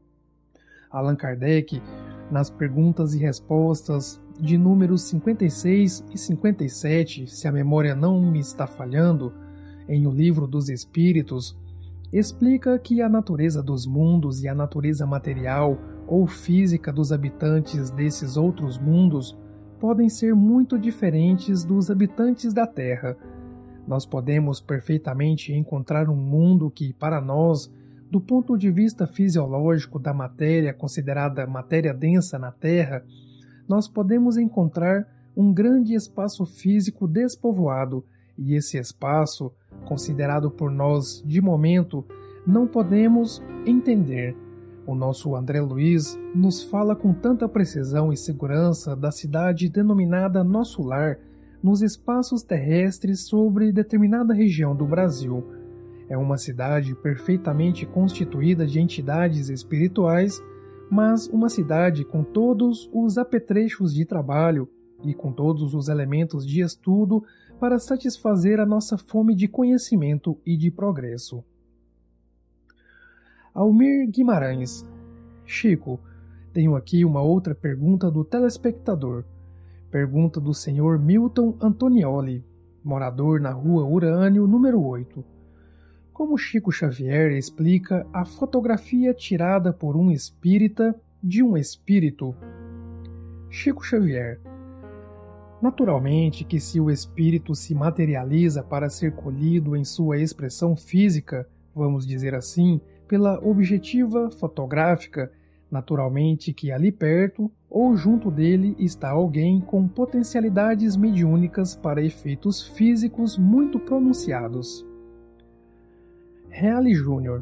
Allan Kardec, nas perguntas e respostas de números cinquenta e seis e cinquenta e sete, se a memória não me está falhando, em O Livro dos Espíritos, explica que a natureza dos mundos e a natureza material ou física dos habitantes desses outros mundos podem ser muito diferentes dos habitantes da Terra. Nós podemos perfeitamente encontrar um mundo que, para nós, do ponto de vista fisiológico da matéria considerada matéria densa na Terra, nós podemos encontrar um grande espaço físico despovoado, e esse espaço, considerado por nós de momento, não podemos entender. O nosso André Luiz nos fala com tanta precisão e segurança da cidade denominada Nosso Lar, nos espaços terrestres sobre determinada região do Brasil. É uma cidade perfeitamente constituída de entidades espirituais, mas uma cidade com todos os apetrechos de trabalho e com todos os elementos de estudo para satisfazer a nossa fome de conhecimento e de progresso. Almir Guimarães. Chico, tenho aqui uma outra pergunta do telespectador. Pergunta do senhor Milton Antonioli, morador na rua Urânio, número oito. Como Chico Xavier explica a fotografia tirada por um espírita de um espírito? Chico Xavier. Naturalmente que se o espírito se materializa para ser colhido em sua expressão física, vamos dizer assim, pela objetiva fotográfica, naturalmente que ali perto ou junto dele está alguém com potencialidades mediúnicas para efeitos físicos muito pronunciados. Reale Júnior.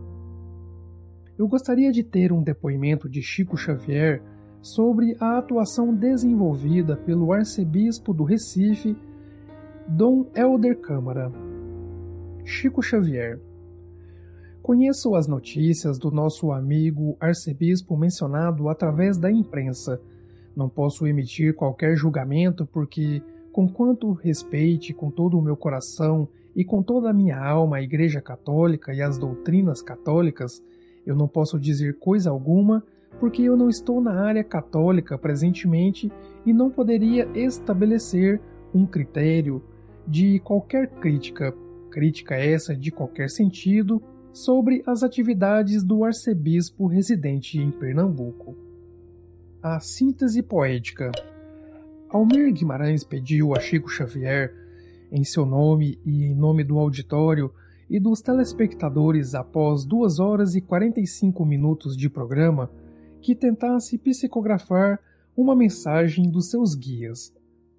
Eu gostaria de ter um depoimento de Chico Xavier sobre a atuação desenvolvida pelo arcebispo do Recife, Dom Helder Câmara. Chico Xavier. Conheço as notícias do nosso amigo arcebispo mencionado através da imprensa. Não posso emitir qualquer julgamento porque, conquanto respeite com todo o meu coração e com toda a minha alma a Igreja Católica e as doutrinas católicas, eu não posso dizer coisa alguma porque eu não estou na área católica presentemente e não poderia estabelecer um critério de qualquer crítica, crítica essa de qualquer sentido, sobre as atividades do arcebispo residente em Pernambuco. A síntese poética. Almir Guimarães pediu a Chico Xavier, em seu nome e em nome do auditório e dos telespectadores após duas horas e quarenta e cinco minutos de programa, que tentasse psicografar uma mensagem dos seus guias.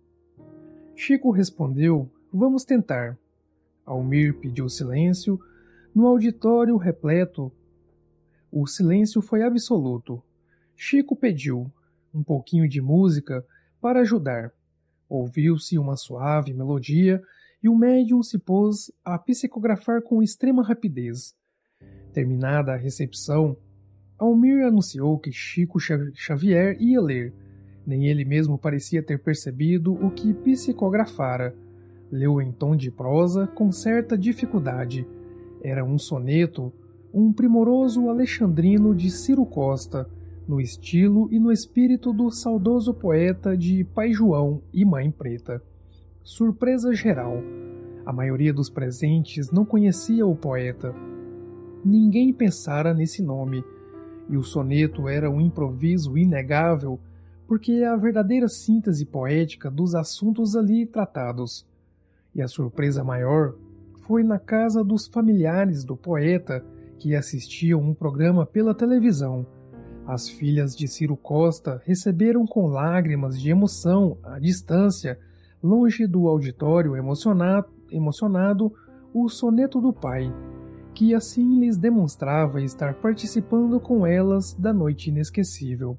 Chico respondeu, vamos tentar. Almir pediu silêncio. No auditório repleto, o silêncio foi absoluto. Chico pediu um pouquinho de música para ajudar. Ouviu-se uma suave melodia e o médium se pôs a psicografar com extrema rapidez. Terminada a recepção, Almir anunciou que Chico Xavier ia ler. Nem ele mesmo parecia ter percebido o que psicografara. Leu em tom de prosa com certa dificuldade. Era um soneto, um primoroso alexandrino de Ciro Costa, no estilo e no espírito do saudoso poeta de Pai João e Mãe Preta. Surpresa geral. A maioria dos presentes não conhecia o poeta. Ninguém pensara nesse nome, e o soneto era um improviso inegável, porque é a verdadeira síntese poética dos assuntos ali tratados. E a surpresa maior foi na casa dos familiares do poeta, que assistiam um programa pela televisão. As filhas de Ciro Costa receberam com lágrimas de emoção, à distância, longe do auditório emocionado, emocionado, o soneto do pai, que assim lhes demonstrava estar participando com elas da noite inesquecível.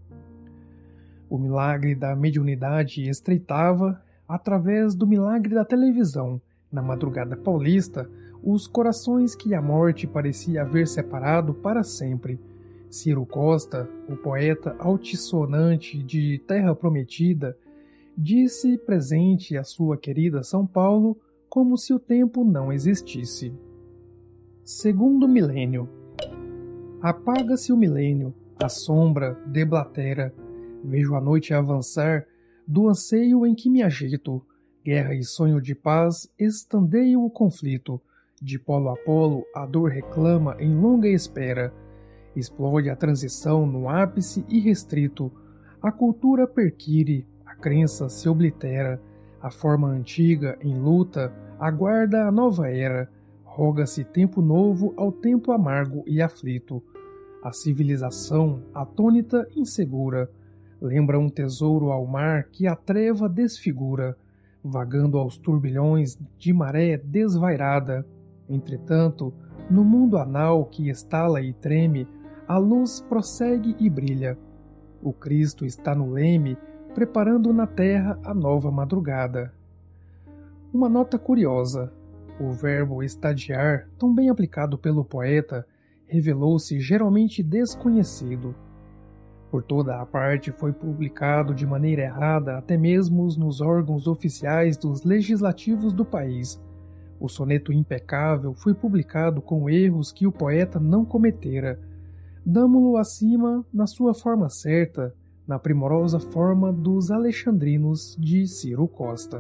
O milagre da mediunidade estreitava, através do milagre da televisão, na madrugada paulista, os corações que a morte parecia haver separado para sempre. Ciro Costa, o poeta altissonante de Terra Prometida, disse presente à sua querida São Paulo como se o tempo não existisse. Segundo milênio. Apaga-se o milênio, a sombra deblatera, vejo a noite avançar, do anseio em que me agito, guerra e sonho de paz estandeio o conflito, de polo a polo a dor reclama em longa espera, explode a transição no ápice irrestrito, a cultura perquire, a crença se oblitera, a forma antiga em luta aguarda a nova era, roga-se tempo novo ao tempo amargo e aflito. A civilização, atônita insegura, lembra um tesouro ao mar que a treva desfigura, vagando aos turbilhões de maré desvairada. Entretanto, no mundo anal que estala e treme, a luz prossegue e brilha. O Cristo está no leme, preparando na terra a nova madrugada. Uma nota curiosa. O verbo estadiar, tão bem aplicado pelo poeta, revelou-se geralmente desconhecido. Por toda a parte foi publicado de maneira errada até mesmo nos órgãos oficiais dos legislativos do país. O soneto impecável foi publicado com erros que o poeta não cometera. Damo-lo acima na sua forma certa, na primorosa forma dos alexandrinos de Ciro Costa.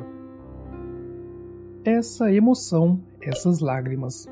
Essa emoção, essas lágrimas.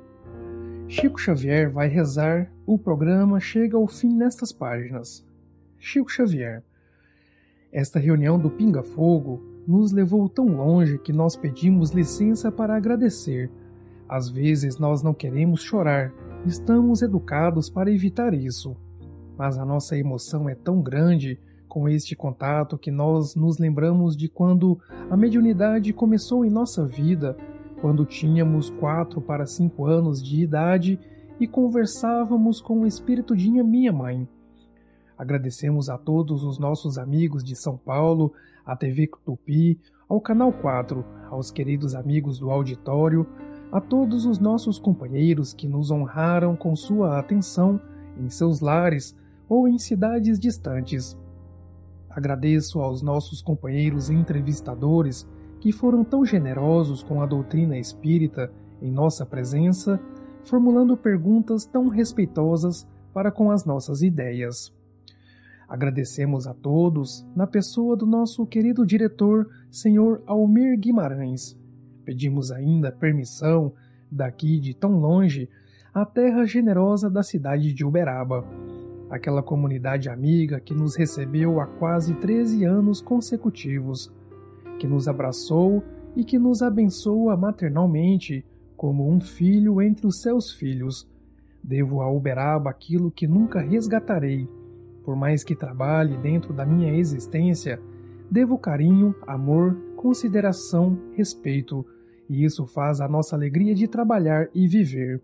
Chico Xavier vai rezar, o programa chega ao fim nestas páginas. Chico Xavier. Esta reunião do Pinga Fogo nos levou tão longe que nós pedimos licença para agradecer. Às vezes nós não queremos chorar, estamos educados para evitar isso. Mas a nossa emoção é tão grande com este contato que nós nos lembramos de quando a mediunidade começou em nossa vida, quando tínhamos quatro para cinco anos de idade e conversávamos com o espírito de minha mãe. Agradecemos a todos os nossos amigos de São Paulo, à T V Tupi, ao Canal quatro, aos queridos amigos do auditório, a todos os nossos companheiros que nos honraram com sua atenção em seus lares ou em cidades distantes. Agradeço aos nossos companheiros entrevistadores que foram tão generosos com a doutrina espírita em nossa presença, formulando perguntas tão respeitosas para com as nossas ideias. Agradecemos a todos, na pessoa do nosso querido diretor, senhor Almir Guimarães. Pedimos ainda permissão, daqui de tão longe, à terra generosa da cidade de Uberaba, aquela comunidade amiga que nos recebeu há quase treze anos consecutivos, que nos abraçou e que nos abençoa maternalmente como um filho entre os seus filhos. Devo a Uberaba aquilo que nunca resgatarei. Por mais que trabalhe dentro da minha existência, devo carinho, amor, consideração, respeito, e isso faz a nossa alegria de trabalhar e viver.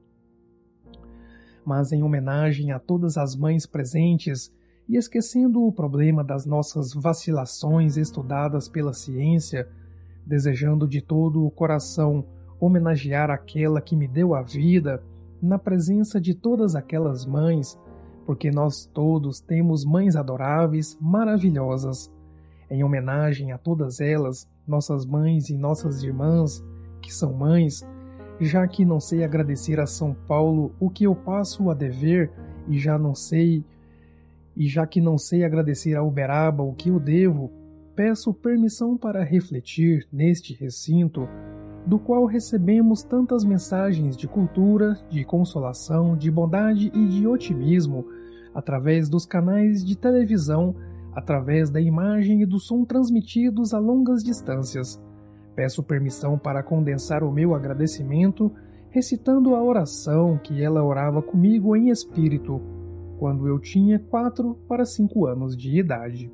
Mas em homenagem a todas as mães presentes, e esquecendo o problema das nossas vacilações estudadas pela ciência, desejando de todo o coração homenagear aquela que me deu a vida, na presença de todas aquelas mães, porque nós todos temos mães adoráveis, maravilhosas. Em homenagem a todas elas, nossas mães e nossas irmãs, que são mães, já que não sei agradecer a São Paulo o que eu passo a dever, e já não sei, e já que não sei agradecer a Uberaba o que eu devo, peço permissão para refletir neste recinto, do qual recebemos tantas mensagens de cultura, de consolação, de bondade e de otimismo, através dos canais de televisão, através da imagem e do som transmitidos a longas distâncias. Peço permissão para condensar o meu agradecimento, recitando a oração que ela orava comigo em espírito, quando eu tinha quatro para cinco anos de idade.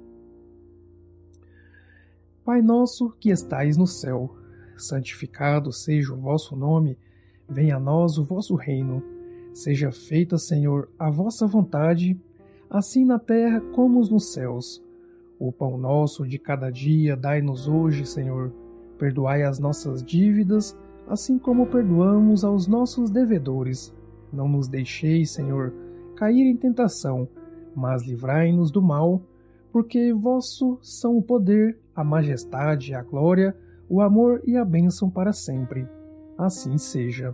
Pai nosso que estais no céu, santificado seja o vosso nome, venha a nós o vosso reino. Seja feita, Senhor, a vossa vontade, assim na terra como nos céus. O pão nosso de cada dia dai-nos hoje, Senhor. Perdoai as nossas dívidas, assim como perdoamos aos nossos devedores. Não nos deixeis, Senhor, cair em tentação, mas livrai-nos do mal, porque vosso são o poder, a majestade, a glória, o amor e a bênção para sempre. Assim seja.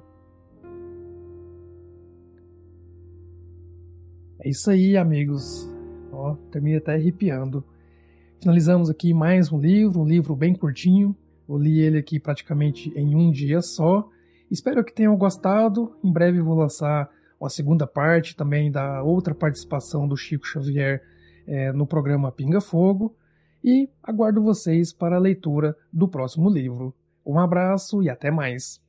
É isso aí, amigos. Ó, termina até arrepiando. Finalizamos aqui mais um livro, um livro bem curtinho. Eu li ele aqui praticamente em um dia só. Espero que tenham gostado. Em breve vou lançar a segunda parte também da outra participação do Chico Xavier é, no programa Pinga Fogo. E aguardo vocês para a leitura do próximo livro. Um abraço e até mais.